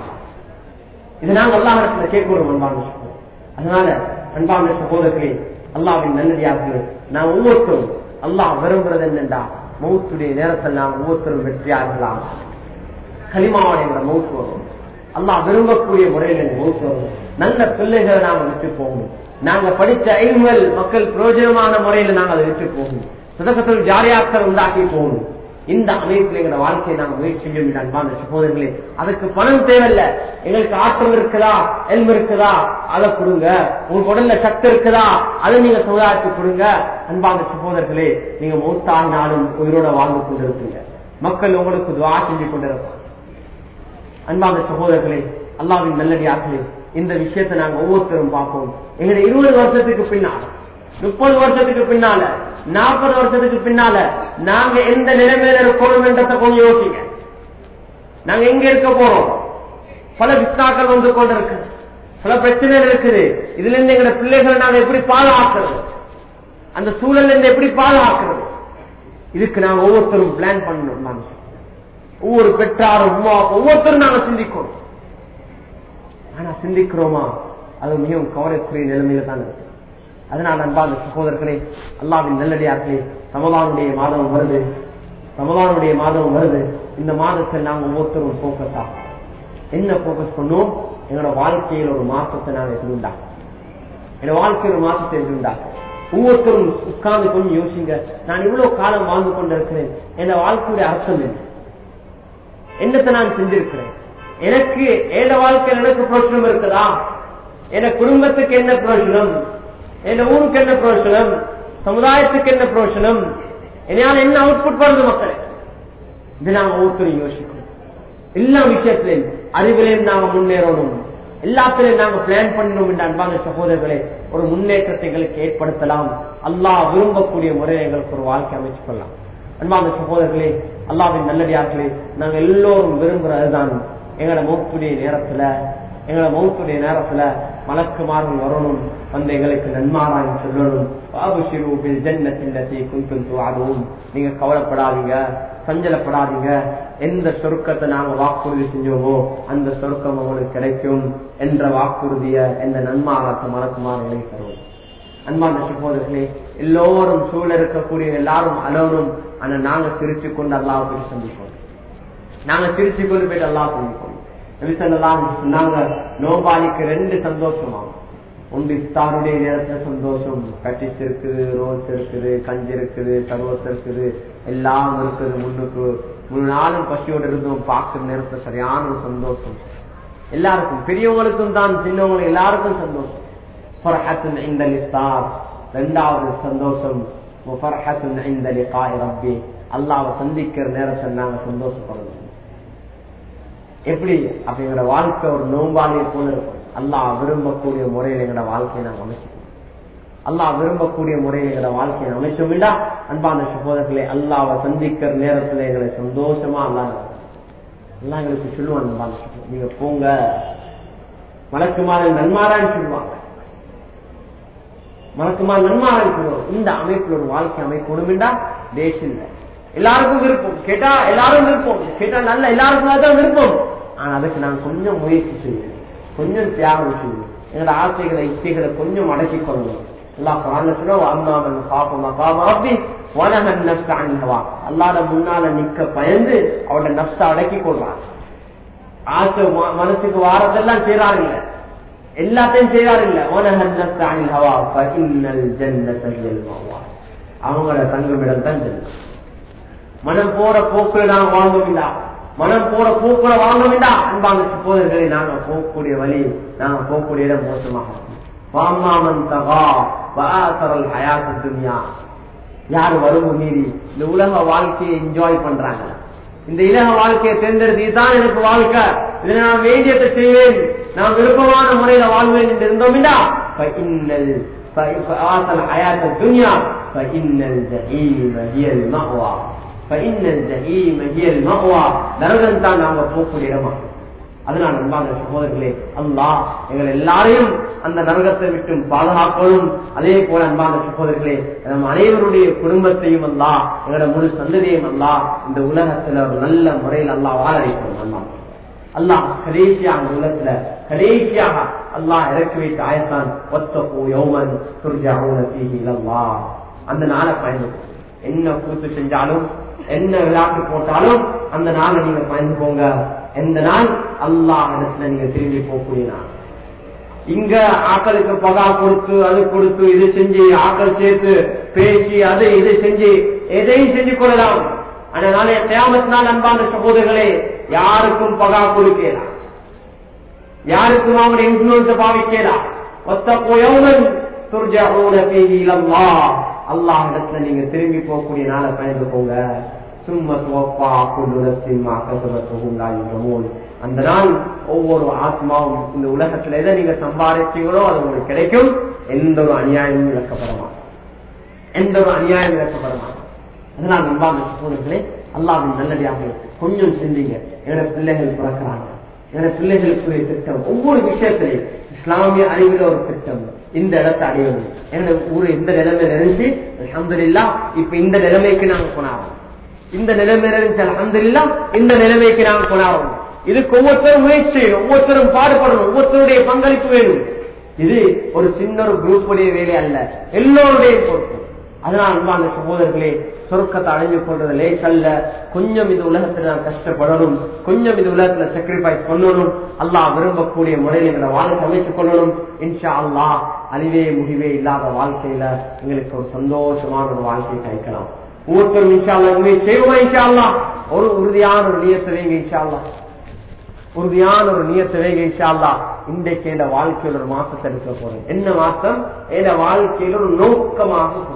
இது நாங்க அல்லாஹ் இடத்துல கேட்கிறோம் அன்பான சகோதரர்களே. அதனால அன்பான சகோதரர்களே, அல்லாஹ்வின் நல்லடியார்களே, நான் ஒவ்வொருத்தரும் அல்லாஹ் விரும்புறது என்னண்டா, மௌத்துடைய நேரத்தில் நாம் ஒவ்வொருத்தரும் வெற்றியாகலாம். கலிமாவுடைய மௌத்து வரும், அல்லாஹ் விரும்பக்கூடிய முறையில் மௌத்து வரும். நல்ல பிள்ளைகளை நாங்கள் விட்டு போகணும், நாங்க படித்த ஐல்கள் மக்கள் பிரயோஜனமான முறையில் நாங்கள் அதை விட்டு போகணும், சதகத்துல் ஜாரியாக்கள் உண்டாக்கி போகணும். இந்த அமைப்பில் எங்களோட வாழ்க்கையை நாங்கள் முயற்சி செய்ய அன்பான சகோதரர்களே. அதுக்கு பணம் தேவையில்லை, எங்களுக்கு ஆற்றல் இருக்குதா, எல்மு இருக்குதா, அதை கொடுங்க. உங்க உடல்ல சக்தி இருக்குதா, அதை நீங்க சமுதாயத்து கொடுங்க. அன்பான சகோதரர்களே, நீங்க மௌத்தாகினாலும் உயிரோட வாழ்ந்து கொண்டிருப்பீங்க, மக்கள் உங்களுக்கு துஆ செஞ்சு கொண்டிருப்பாங்க. அன்பான சகோதரர்களே, அல்லாஹ்வின் நல்லடியார்களே, இந்த விஷயத்தை நாங்க ஒவ்வொருத்தரும் பார்ப்போம். எங்களுடைய 20 வருஷத்துக்கு பின்னால, 30 வருஷத்துக்கு பின்னால, 40 வருஷத்துக்கு பின்னால நாங்க எந்த நிலைமையில இருக்கணும் என்றதை கொஞ்சம் யோசிங்க. நாங்க எங்க இருக்க போறோம்? பல விஸ்தாக்கள் வந்து கொண்டிருக்கு, பல பிரச்சனைகள் இருக்குது. இதுல இருந்து எங்க பிள்ளைகளை நாங்க எப்படி பாதுகாக்கிறது, அந்த சூழல் இருந்து எப்படி பாதுகாக்கிறது, இதுக்கு நாங்க ஒவ்வொருத்தரும் பிளான் பண்ணணும். ஒவ்வொரு பெற்றாரும் ஒவ்வொருத்தரும் நாங்க சிந்திக்கணும். ஆனா சிந்திக்கிறோமா? அது மிகவும் கவலைக்குரிய நிலைமையில தான் இருக்கு. அதனால் அன்பான சகோதரர்களே, அல்லாஹ்வின் நல்லடியார்களே, ரமலானுடைய மாதம் வருது, ரமலானுடைய மாதம் வருது. இந்த மாதத்தில் நாங்கள் ஒவ்வொருத்தரும் போக்கஸ் ஆகும். என்ன போக்கஸ் பண்ணுவோம்? எங்களோட வாழ்க்கையில் ஒரு மாற்றத்தை நாங்கள் எதிர்ண்டாக்கும், என்னோட வாழ்க்கையில் ஒரு மாற்றத்தை எதிர்ண்டாக்கும். ஒவ்வொருத்தரும் உட்கார்ந்து கொஞ்சம் யோசிங்க, நான் இவ்வளவு காலம் வாழ்ந்து கொண்டிருக்கிறேன், என் வாழ்க்கையுடைய அர்த்தம் என்ன, என்னத்தை நான் செஞ்சிருக்கிறேன், எனக்கு என் வாழ்க்கையில் எனக்கு பிரயோஜனம் இருக்குதா, என் குடும்பத்துக்கு என்ன பிரயோஜனம், என் ஊருக்கு என்ன பிரயோஜனம், சமுதாயத்துக்கு என்ன பிரயோஜனம், என்னால் என்ன அவுட்புட் வருது மக்களே. இது நாங்கள் ஒவ்வொருத்தரும் யோசிக்கணும். எல்லா விஷயத்திலையும் அறிவிலையும் நாங்க முன்னேறணும், எல்லாத்திலையும் நாங்க பிளான் பண்ணணும். என்ற அன்பான சகோதரர்களை, ஒரு முன்னேற்றத்தை எங்களுக்கு ஏற்படுத்தலாம். அல்லாஹ் விரும்பக்கூடிய முறையை எங்களுக்கு ஒரு வாழ்க்கை அமைச்சு கொள்ளலாம். அன்பான சகோதரர்களே, அல்லாஹ்வின் நல்லடியார்களே, நாங்க எல்லோரும் விரும்புறதுதான் எங்களோட மௌத்துடைய நேரத்துல மலக்குமார்கள் வரணும், வந்து எங்களுக்கு நன்மாராய் சொல்லணும். நீங்க கவலைப்படாதீங்க, சஞ்சலப்படாதீங்க, எந்த சொர்க்கத்தை நாங்க வாக்குறுதி செஞ்சோமோ அந்த சொர்க்கம் உங்களுக்கு கிடைக்கும் என்ற வாக்குறுதிய, எந்த நன்மாராத்த மலக்குமார்களை தருவோம். அன்பான சகோதரர்களே, எல்லோரும் சூழ இருக்கக்கூடிய எல்லாரும் அலோரும். ஆனா நாங்க சிரிச்சு கொண்டு அல்லாஹ் போய் சந்திப்போம், நாங்க சிரிச்சு கொண்டு போயிட்டு அல்லாஹ் சந்திப்போம். சொன்னாங்க, நோபாளிக்கு 2 சந்தோஷமாகும். ஒன்று இஃப்தாருடைய நேரத்துல சந்தோஷம், கட்டிஸ் இருக்குது, ரோஸ் இருக்குது, கஞ்சி இருக்குது, சர்வஸ் இருக்குது, எல்லாம் இருக்குது. முன்னுக்கு 3 நாளும் பசியோடு இருந்தோம், பார்க்கிற நேரத்துல சரியான ஒரு சந்தோஷம். எல்லாருக்கும், பெரியவங்களுக்கும் தான், சின்னவங்களுக்கு எல்லாருக்கும் சந்தோஷம். இந்த இஃப்தார் 2வது சந்தோஷம். அல்லாஹ்வை சந்திக்கிற நேரத்தை நாங்க சந்தோஷப்படணும். எப்படி அப்ப எங்களோட வாழ்க்கை ஒரு நோம்பாளியை போல இருக்கும். அல்லாஹ் விரும்பக்கூடிய முறையில் எங்களோட வாழ்க்கையை நாங்கள் அமைச்சிக்கணும். அல்லாஹ் விரும்பக்கூடிய முறையில் எங்களோட வாழ்க்கையை அமைச்சோம்டா அன்பான சகோதரர்களே, அல்லாஹ்வை சந்திக்கிற நேரத்துல எங்களை சந்தோஷமா அல்லாஹ் எங்களுக்கு சொல்லுவான், அன்பான சகோதரர் நீங்க போங்க மலக்குமாறு நன்மாரான்னு சொல்லுவாங்க. மலக்குமாறு நன்மாரான்னு சொல்லுவாங்க. இந்த அமைப்புல ஒரு வாழ்க்கை அமைக்கணும்டா தேசம் இல்லை. எல்லாருக்கும் விருப்பம் கேட்டா, எல்லாரும் விருப்பம் கேட்டா, நல்ல எல்லாருக்கும் தான் விருப்பம். ஆனா அதுக்கு நான் கொஞ்சம் முயற்சி செய்வேன், கொஞ்சம் தியாகம் செய்வேன், எங்களோட ஆசைகளை இச்சைகளை கொஞ்சம் அடக்கி கொள்ளணும். அல்லாஹ் குர்ஆன்ல சொல்லுவான், அம்மாமன் காஃப மகாம ரப்பி வனஹன் நஃப்ஸ அன் ஹவா. அல்லாஹ்வுடைய முன்னால நிக்க பயந்து அவரோட நஃப்ஸை அடக்கி கொள்றான். ஆசை மனசுக்கு வாரதெல்லாம் செய்றாரு இல்ல, எல்லாத்தையும் செய்றாரு இல்ல. வனஹன் நஃப்ஸ அன் ஹவா ஃபஇன்னல் ஜன்னத ஹியல் மஅவா. அவங்களோட தங்குமிடம் தான் ஜன்னத். மனம் போற போக்குல நாங்க வாழ்ந்தோம்டா, மனம் போற போக்குல வாழ்ந்தோம்டா அன்பான சகோதரர்களை நாங்க போகக்கூடிய வழி, நாங்க போகக்கூடிய இடம் மோசமாக. யாரு வரும் மீறி இந்த உலக வாழ்க்கையை என்ஜாய் பண்றாங்க, இந்த இலக வாழ்க்கையை தேர்ந்தெடுத்து தான் எனக்கு வாழ்க்கை, இதை நான் வேண்டியதை செய்வேன், நான் விருப்பமான முறையில வாழ்வேன் என்று இருந்தோம்டா நரகம் தான் நாங்க போகக்கூடிய இடமா. அதனால் அன்பான சகோதரர்களே, அல்லாஹ் எங்கள் எல்லாரையும் அந்த நரகத்தை விட்டு பாதுகாக்கணும். அதே போல அன்பான சகோதரர்களே, நம் அனைவருடைய குடும்பத்தையும் அல்லாஹ், எங்களோட முழு சந்ததியையும் அல்லாஹ் இந்த உலகத்துல ஒரு நல்ல முறையில் அல்லாஹ் வாழ வைக்கணும். அல்லாஹ் கடைசியாக அந்த உலகத்துல கடைசியாக அல்லாஹ் இறக்கி வைத்த ஆயத்தான் வத்தகூ யௌமன் துர்ஜஊன ஃபீஹி இலல்லாஹ். அந்த நாளை பயன்படுத்தும். என்ன கூத்து செஞ்சாலும், என்ன விளையாட்டு போட்டாலும் அந்த நாளை நீங்க பயந்து போங்க. எந்த நாள் அல்லாஹ் இடத்துல நீங்க திரும்பி போகக்கூடிய நாள். இங்க ஆக்களுக்கு பகா கொடுத்து, அது கொடுத்து, இது செஞ்சு, ஆக்கள் சேர்த்து பேசி, அது இது செஞ்சு எதையும் செஞ்சு கொள்ளலாம். அதனால கியாமத் அன்பான சகோதரர்களே, யாருக்கும் பகா கொடுக்கலாம், யாருக்கும் அவங்களுடைய இன்ஃப்ளூயன்ஸை பாவிக்கலாம். வத்தகூ யௌமன் துர்ஜஊன ஃபீஹி இலல்லாஹ். அல்லாஹ் இடத்துல நீங்க திரும்பி போகக்கூடிய நாளை பயந்து போங்க. அந்த நாள் ஒவ்வொரு ஆத்மாவும் இந்த உலகத்துல எதை நீங்க சம்பாதிச்சீங்களோ அது உங்களுக்கு கிடைக்கும். எந்த ஒரு அநியாயமும் இழக்கப்படமா, எந்த ஒரு அநியாயம் இழக்கப்படமா. அதனால் நம்பான சகோதரர்களே, அல்லாஹ்வின் நல்லடியாக கொஞ்சம் சிந்திங்க. எங்களோட பிள்ளைகள் பிறக்கிறாங்க, எங்களோட பிள்ளைகளுக்குரிய திட்டம் ஒவ்வொரு விஷயத்திலையும் இஸ்லாமிய அறிவில ஒரு திட்டம். இந்த இடத்தை அடையணும், எங்களோட ஊரு இந்த நிலைமையில இருந்துச்சு, அல்ஹம்துலில்லாஹ் இப்ப இந்த நிலைமைக்கு நாங்க கொண்டாடுறோம். இந்த நிலைமையில இருந்துச்சு, அல்ஹம்துலில்லாஹ் இந்த நிலைமைக்கு நாங்க கொண்டாடுறோம். இதுக்கு ஒவ்வொருத்தரும் முயற்சி செய்யணும், ஒவ்வொருத்தரும் பாடுபடணும், ஒவ்வொருத்தருடைய பங்களிப்பு வேணும். இது ஒரு சின்ன ஒரு குரூப்புடைய வேலை அல்ல, எல்லோருடைய பொறுப்பு. அதனால் அன்பான சகோதரர்களே, சொர்க்கத்தை அடைஞ்சு கொள்றது லேசல்ல. கொஞ்சம் இது உலகத்துல நான் கஷ்டப்படணும், கொஞ்சம் இது உலகத்துல சாக்ரிஃபைஸ் பண்ணணும். அல்லாஹ் விரும்பக்கூடிய முறையில் எங்களை வாழ்க்கை அமைத்துக் கொள்ளணும். இன்ஷா அல்லாஹ் அழிவே முடிவே இல்லாத வாழ்க்கையில எங்களுக்கு ஒரு சந்தோஷமான ஒரு வாழ்க்கையை கிடைக்கலாம். ஒவ்வொருத்தரும் இன்ஷா அல்லாஹ் உண்மையை செய்வோமா? இன்ஷா அல்லாஹ் ஒரு உறுதியான ஒரு நியத்தை வைங்க. இன்ஷா அல்லாஹ் உறுதியான ஒரு நியத்தை வைங்க. இன்ஷா அல்லாஹ் இன்றைக்கு என் வாழ்க்கையில் ஒரு மாசத்தை எடுக்க போறேன். என்ன மாசம்? என் வாழ்க்கையில் ஒரு நோக்கமாக போறேன்.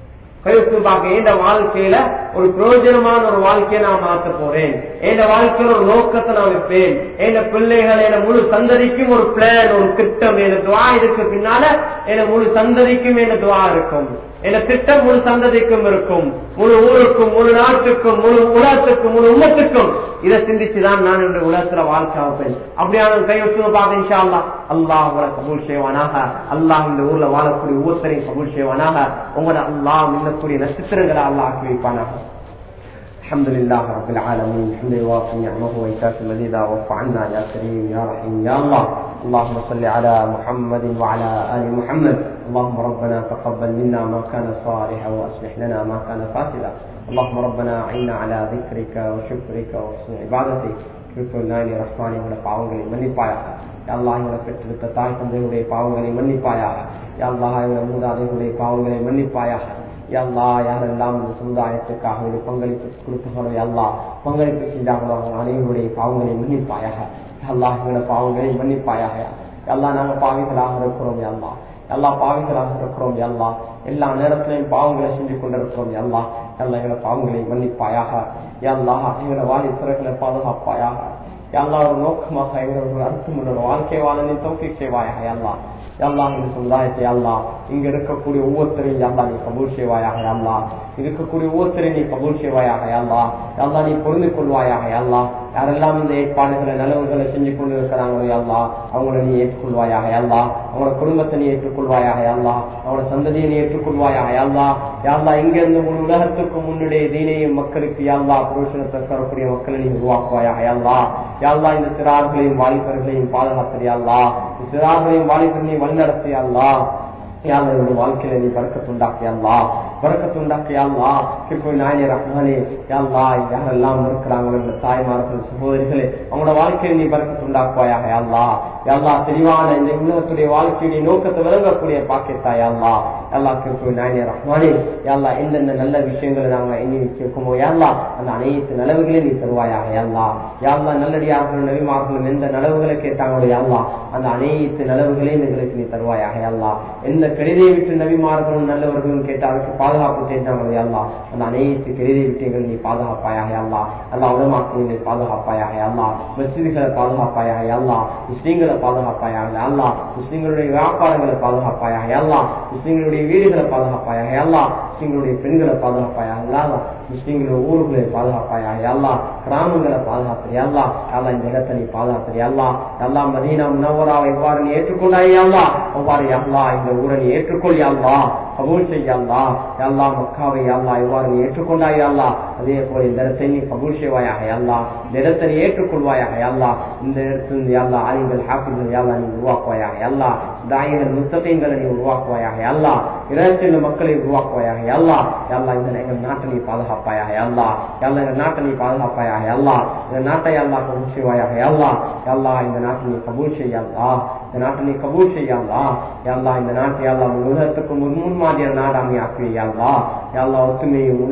என் வாழ்க்கையில ஒரு பிரயோஜனமான ஒரு வாழ்க்கையை நான் மாற்ற போறேன். என் வாழ்க்கையில ஒரு நோக்கத்தை நான் வைப்பேன். என் பிள்ளைகள், என் முழு சந்ததிக்கும் ஒரு பிளான், ஒரு திட்டம், என் துவா இதுக்கு பின்னால என் முழு சந்ததிக்கும் என் துவா இருக்கும். என் திட்டம் முழு சந்ததிக்கும் இருக்கும், முழு ஊருக்கும், முழு நாட்டுக்கும், முழு உலகத்துக்கும், முழு உம்மத்துக்கும். இதை சிந்திச்சுதான் நான் இந்த உலகத்துல வாழ்க்கை வைப்பேன். அப்படியான கையொத்து பார்த்து இன்ஷா அல்லாஹ் அல்லாஹ் உங்களை கபூல் செய்வானாக. அல்லாஹ் இந்த ஊர்ல வாழக்கூடிய ஒவ்வொருத்தரையும் கபூல் செய்வானாக. உங்களோட அல்லாஹ் மின்னக்கூடிய நட்சத்திரங்களை அல்லாஹ் ஆக்கி வைப்பானாக. الحمد لله رب العالمين حمد يوافي نعمه ويكافئ مزيدا واعف عنا يا كريم يا رحيم يا الله. اللهم صل على محمد وعلى آل محمد. اللهم ربنا تقبل منا ما كان صالحا واصلح لنا ما كان فاسدا. اللهم ربنا أعنا على ذكرك وشكرك وحسن عبادتك. கிறிஸ்துவின் ரஹ்மானே, உங்களுடைய பாவங்களை மன்னிப்பாயாக. யா அல்லாஹ், எங்களை பெற்றெடுத்த தாய் தந்தையுடைய பாவங்களை மன்னிப்பாயாக. யா அல்லாஹ், எங்களை மூதாதையுடைய பாவங்களை மன்னிப்பாயாக. யா அல்லாஹ், யாரெல்லாம் இந்த சமுதாயத்துக்காக இது பங்களிப்பு கொடுத்தவர்களோ யா அல்லாஹ் பங்களிப்பு செஞ்சார்களோ அனைவருடைய பாவங்களை மன்னிப்பாயாக. யா அல்லாஹ், எங்களை பாவங்களை மன்னிப்பாயாக. யா அல்லாஹ், நாங்கள் பாவிகளாக இருக்கிறோம். யா அல்லாஹ், பாவிகளாக இருக்கிறோம். யா அல்லாஹ், எல்லா நேரத்திலையும் பாவங்களை செஞ்சு கொண்டிருக்கிறோம் யா அல்லாஹ். எங்களை பாவங்களை மன்னிப்பாயாக யா அல்லாஹ். எங்களை வாழி பிறகுகளை பாதுகாப்பாயாக யா அல்லாஹ். ஒரு நோக்கமாக எங்களுக்கு அர்த்தமுள்ள ஒரு வாழ்க்கை வாழ நீ தௌஃபீக் செய்வாயாக யா அல்லாஹ். எல்லாம் இந்த சமுதாயத்தை எல்லாம் இங்க இருக்கக்கூடிய ஒவ்வொருத்தரையும் எல்லாம் நீ கபூல் செய்வாயாக எல்லாம் இருக்கக்கூடிய ஒவ்வொருத்தரையும் நீ கபூல் செய்வாயாக எல்லாம் எல்லாம் நீ பொருந்து கொள்வாயாக எல்லாம் யாரெல்லாம் இந்த ஏற்பாடுகளை நலவுகளை செஞ்சு கொண்டு இருக்கிறாங்களோ எல்லாம் அவங்கள நீ ஏற்றுக்கொள்வாயாக எல்லாம் அவங்களோட குடும்பத்தை நீ ஏற்றுக்கொள்வாயாக எல்லாம் அவங்களோட சந்ததியை நீ ஏற்றுக்கொள்வாயாக எல்லாம் யாரெல்லாம் இங்க இருந்து முழு உலகத்துக்கு முன்னுடைய தீனையும் மக்களுக்கு யாரெல்லாம் புரோஷனத்தை தரக்கூடிய மக்களை நீ உருவாக்குவாயாக எல்லாம் யாரெல்லாம் இந்த சிறார்களையும் வாலிபர்களையும் பாதுகாத்தறியா சிறார்களையும் வாலிபர்களையும் வழிநடத்தியா யாருடைய வாழ்க்கையில நீ பறக்கத்துண்டாக்கியா பறக்கத்துண்டாக்கியா நாயனே ரஹ்மானே யாரெல்லாம் இருக்கிறாங்களோ இந்த தாய்மார்கள் சகோதரிகளே அவங்களோட வாழ்க்கையை நீ பறக்கத்துண்டாக்குவாயாக யாழ்லா தெளிவான இந்த உலகத்துடைய வாழ்க்கையுடைய நோக்கத்தை விளங்கக்கூடிய பாக்கியத்தாயா எல்லா நாயனே ரஹ்மானே யாழ்லா எந்தெந்த நல்ல விஷயங்களை நாங்க எண்ணி வச்சிருக்கோமோ யாழ்லா அந்த அனைத்து நலவுகளையும் நீ தருவாயாக யாழ்லா நல்லடியார்களும் நெறிமார்களும் எந்த நலவுகளை கேட்டாங்களோ யாழ்லா அந்த அனைத்து நலவுகளையும் எங்களுக்கு நீ தருவாயாக யாழ்லா எந்த கெடுதியை விட்டு நபிமார்களும் நல்லவர்களும் கேட்டாருக்கு பாதுகாப்பு செய்தாங்களோ யாழ்லா அந்த அனைத்து கெடுதியை விட்டு நீ பாதுகாப்பாயாக யாழ்லா எல்லா உலமாக்களை பாதுகாப்பாயாக யாழ்லா மஸ்ஜிதுகளை பாதுகாப்பாயாக யாழ்லா முஸ்லீம்களை பாதுகாப்பாயாக யாழ்லா முஸ்லீம்களுடைய வியாபாரங்களை பாதுகாப்பாயாக யாழ்லா முஸ்லீம்களுடைய வீடுகளை பாதுகாப்பாயாக யாழ்லா முஸ்லீம்களுடைய பெண்களை பாதுகாப்பாயாக யாழ்லா முஸ்லீம்களுடைய ஊர்களை பாதுகாப்பாயாக யாழ்லா கிராமங்களை பாதுகாப்பறியா இந்த இடத்தை நீ பாதுகாப்பறியா எல்லாம் மதீனா முனவராவை எவ்வாறு நீ ஏற்றுக்கொண்டாய் யாழ்லா அவ்வாறு யாழ்லா இந்த ஊரை நீ ஏற்றுக்கொள் யாழ்லா கபூல் செய்யல்லா யாழ்லா மக்காவை யாழ்லா எவ்வாறு நீ ஏற்றுக்கொண்டாய் யாழ்லா அதே போல இந்த இடத்தை நீ கபூல் செய்வாயாக யாழ்லா இந்த இடத்தை நீ ஏற்றுக்கொள்வாயாக யாழ்லா இந்த இடத்துல யாழ்லா ஆலிம்கள் ஹாஃபிஸ்கள் யாழ்லா நீ உருவாக்குவாயாக யாழ்லா தாயிகள் முத்தகீன்களை நீ உருவாக்குவாயாக யாழ்லா இரண்டு மக்களை உருவாக்குவாயாக யாழ்லா யாழ்லா இந்த எங்கள் நாட்டை நீ பாதுகாப்பாயாக யாழ்லா யாழ்லா எங்கள் நாட்டை நீ பாதுகாப்பாயாக யாழ்லா இந்த நாட்டை யாழ்லா கபூல் செய்வாயாக யாழ்லா யாழ்லா இந்த நாட்டை நீ கபூல் செய்யல்லா இந்த நாட்டை நீ கபூல் செய்யல்லா யாழ்லா இந்த நாட்டை யாழ்லா உலகத்துக்கு முன்மாதிரியான நாடாக நீ ஆக்குவியாள்லா யாழ்லா ஒத்துமையும்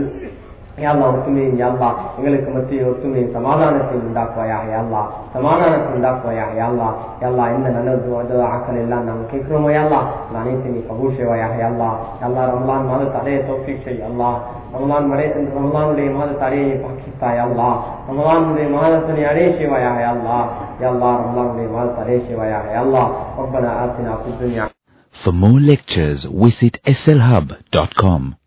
யாழ்லா எங்களுக்கு மத்திய ஒத்துமையும் சமாதானத்தை உண்டாக்குவாயாக யாழ்லா சமாதானத்தை உண்டாக்குவாயாக யாழ்லா யாழ்லா எந்த நல்லது ஆக்கள் எல்லாம் நாங்கள் கேட்கிறோமோ யாழ்லா அனைத்து நீ கபூல் செய்வாயாக யாழ்லா யாழ்லா ரமலான் மாதத்தை அடைய தௌஃபீக் செய்யல்லா ரமலானுடைய மாதத்தை அடைய பாக்கித்தாயல்லா ரமலானுடைய மாதத்தை அடைய செய்வாயாக யாழ்லா யாழ்லா ரமலானுடைய மாதத்தை அடைய செய்வாயாக யாழ்லா ரப்பனா ஆத்தினா ஃபித் துன்யா. For more lectures, visit slhub.com.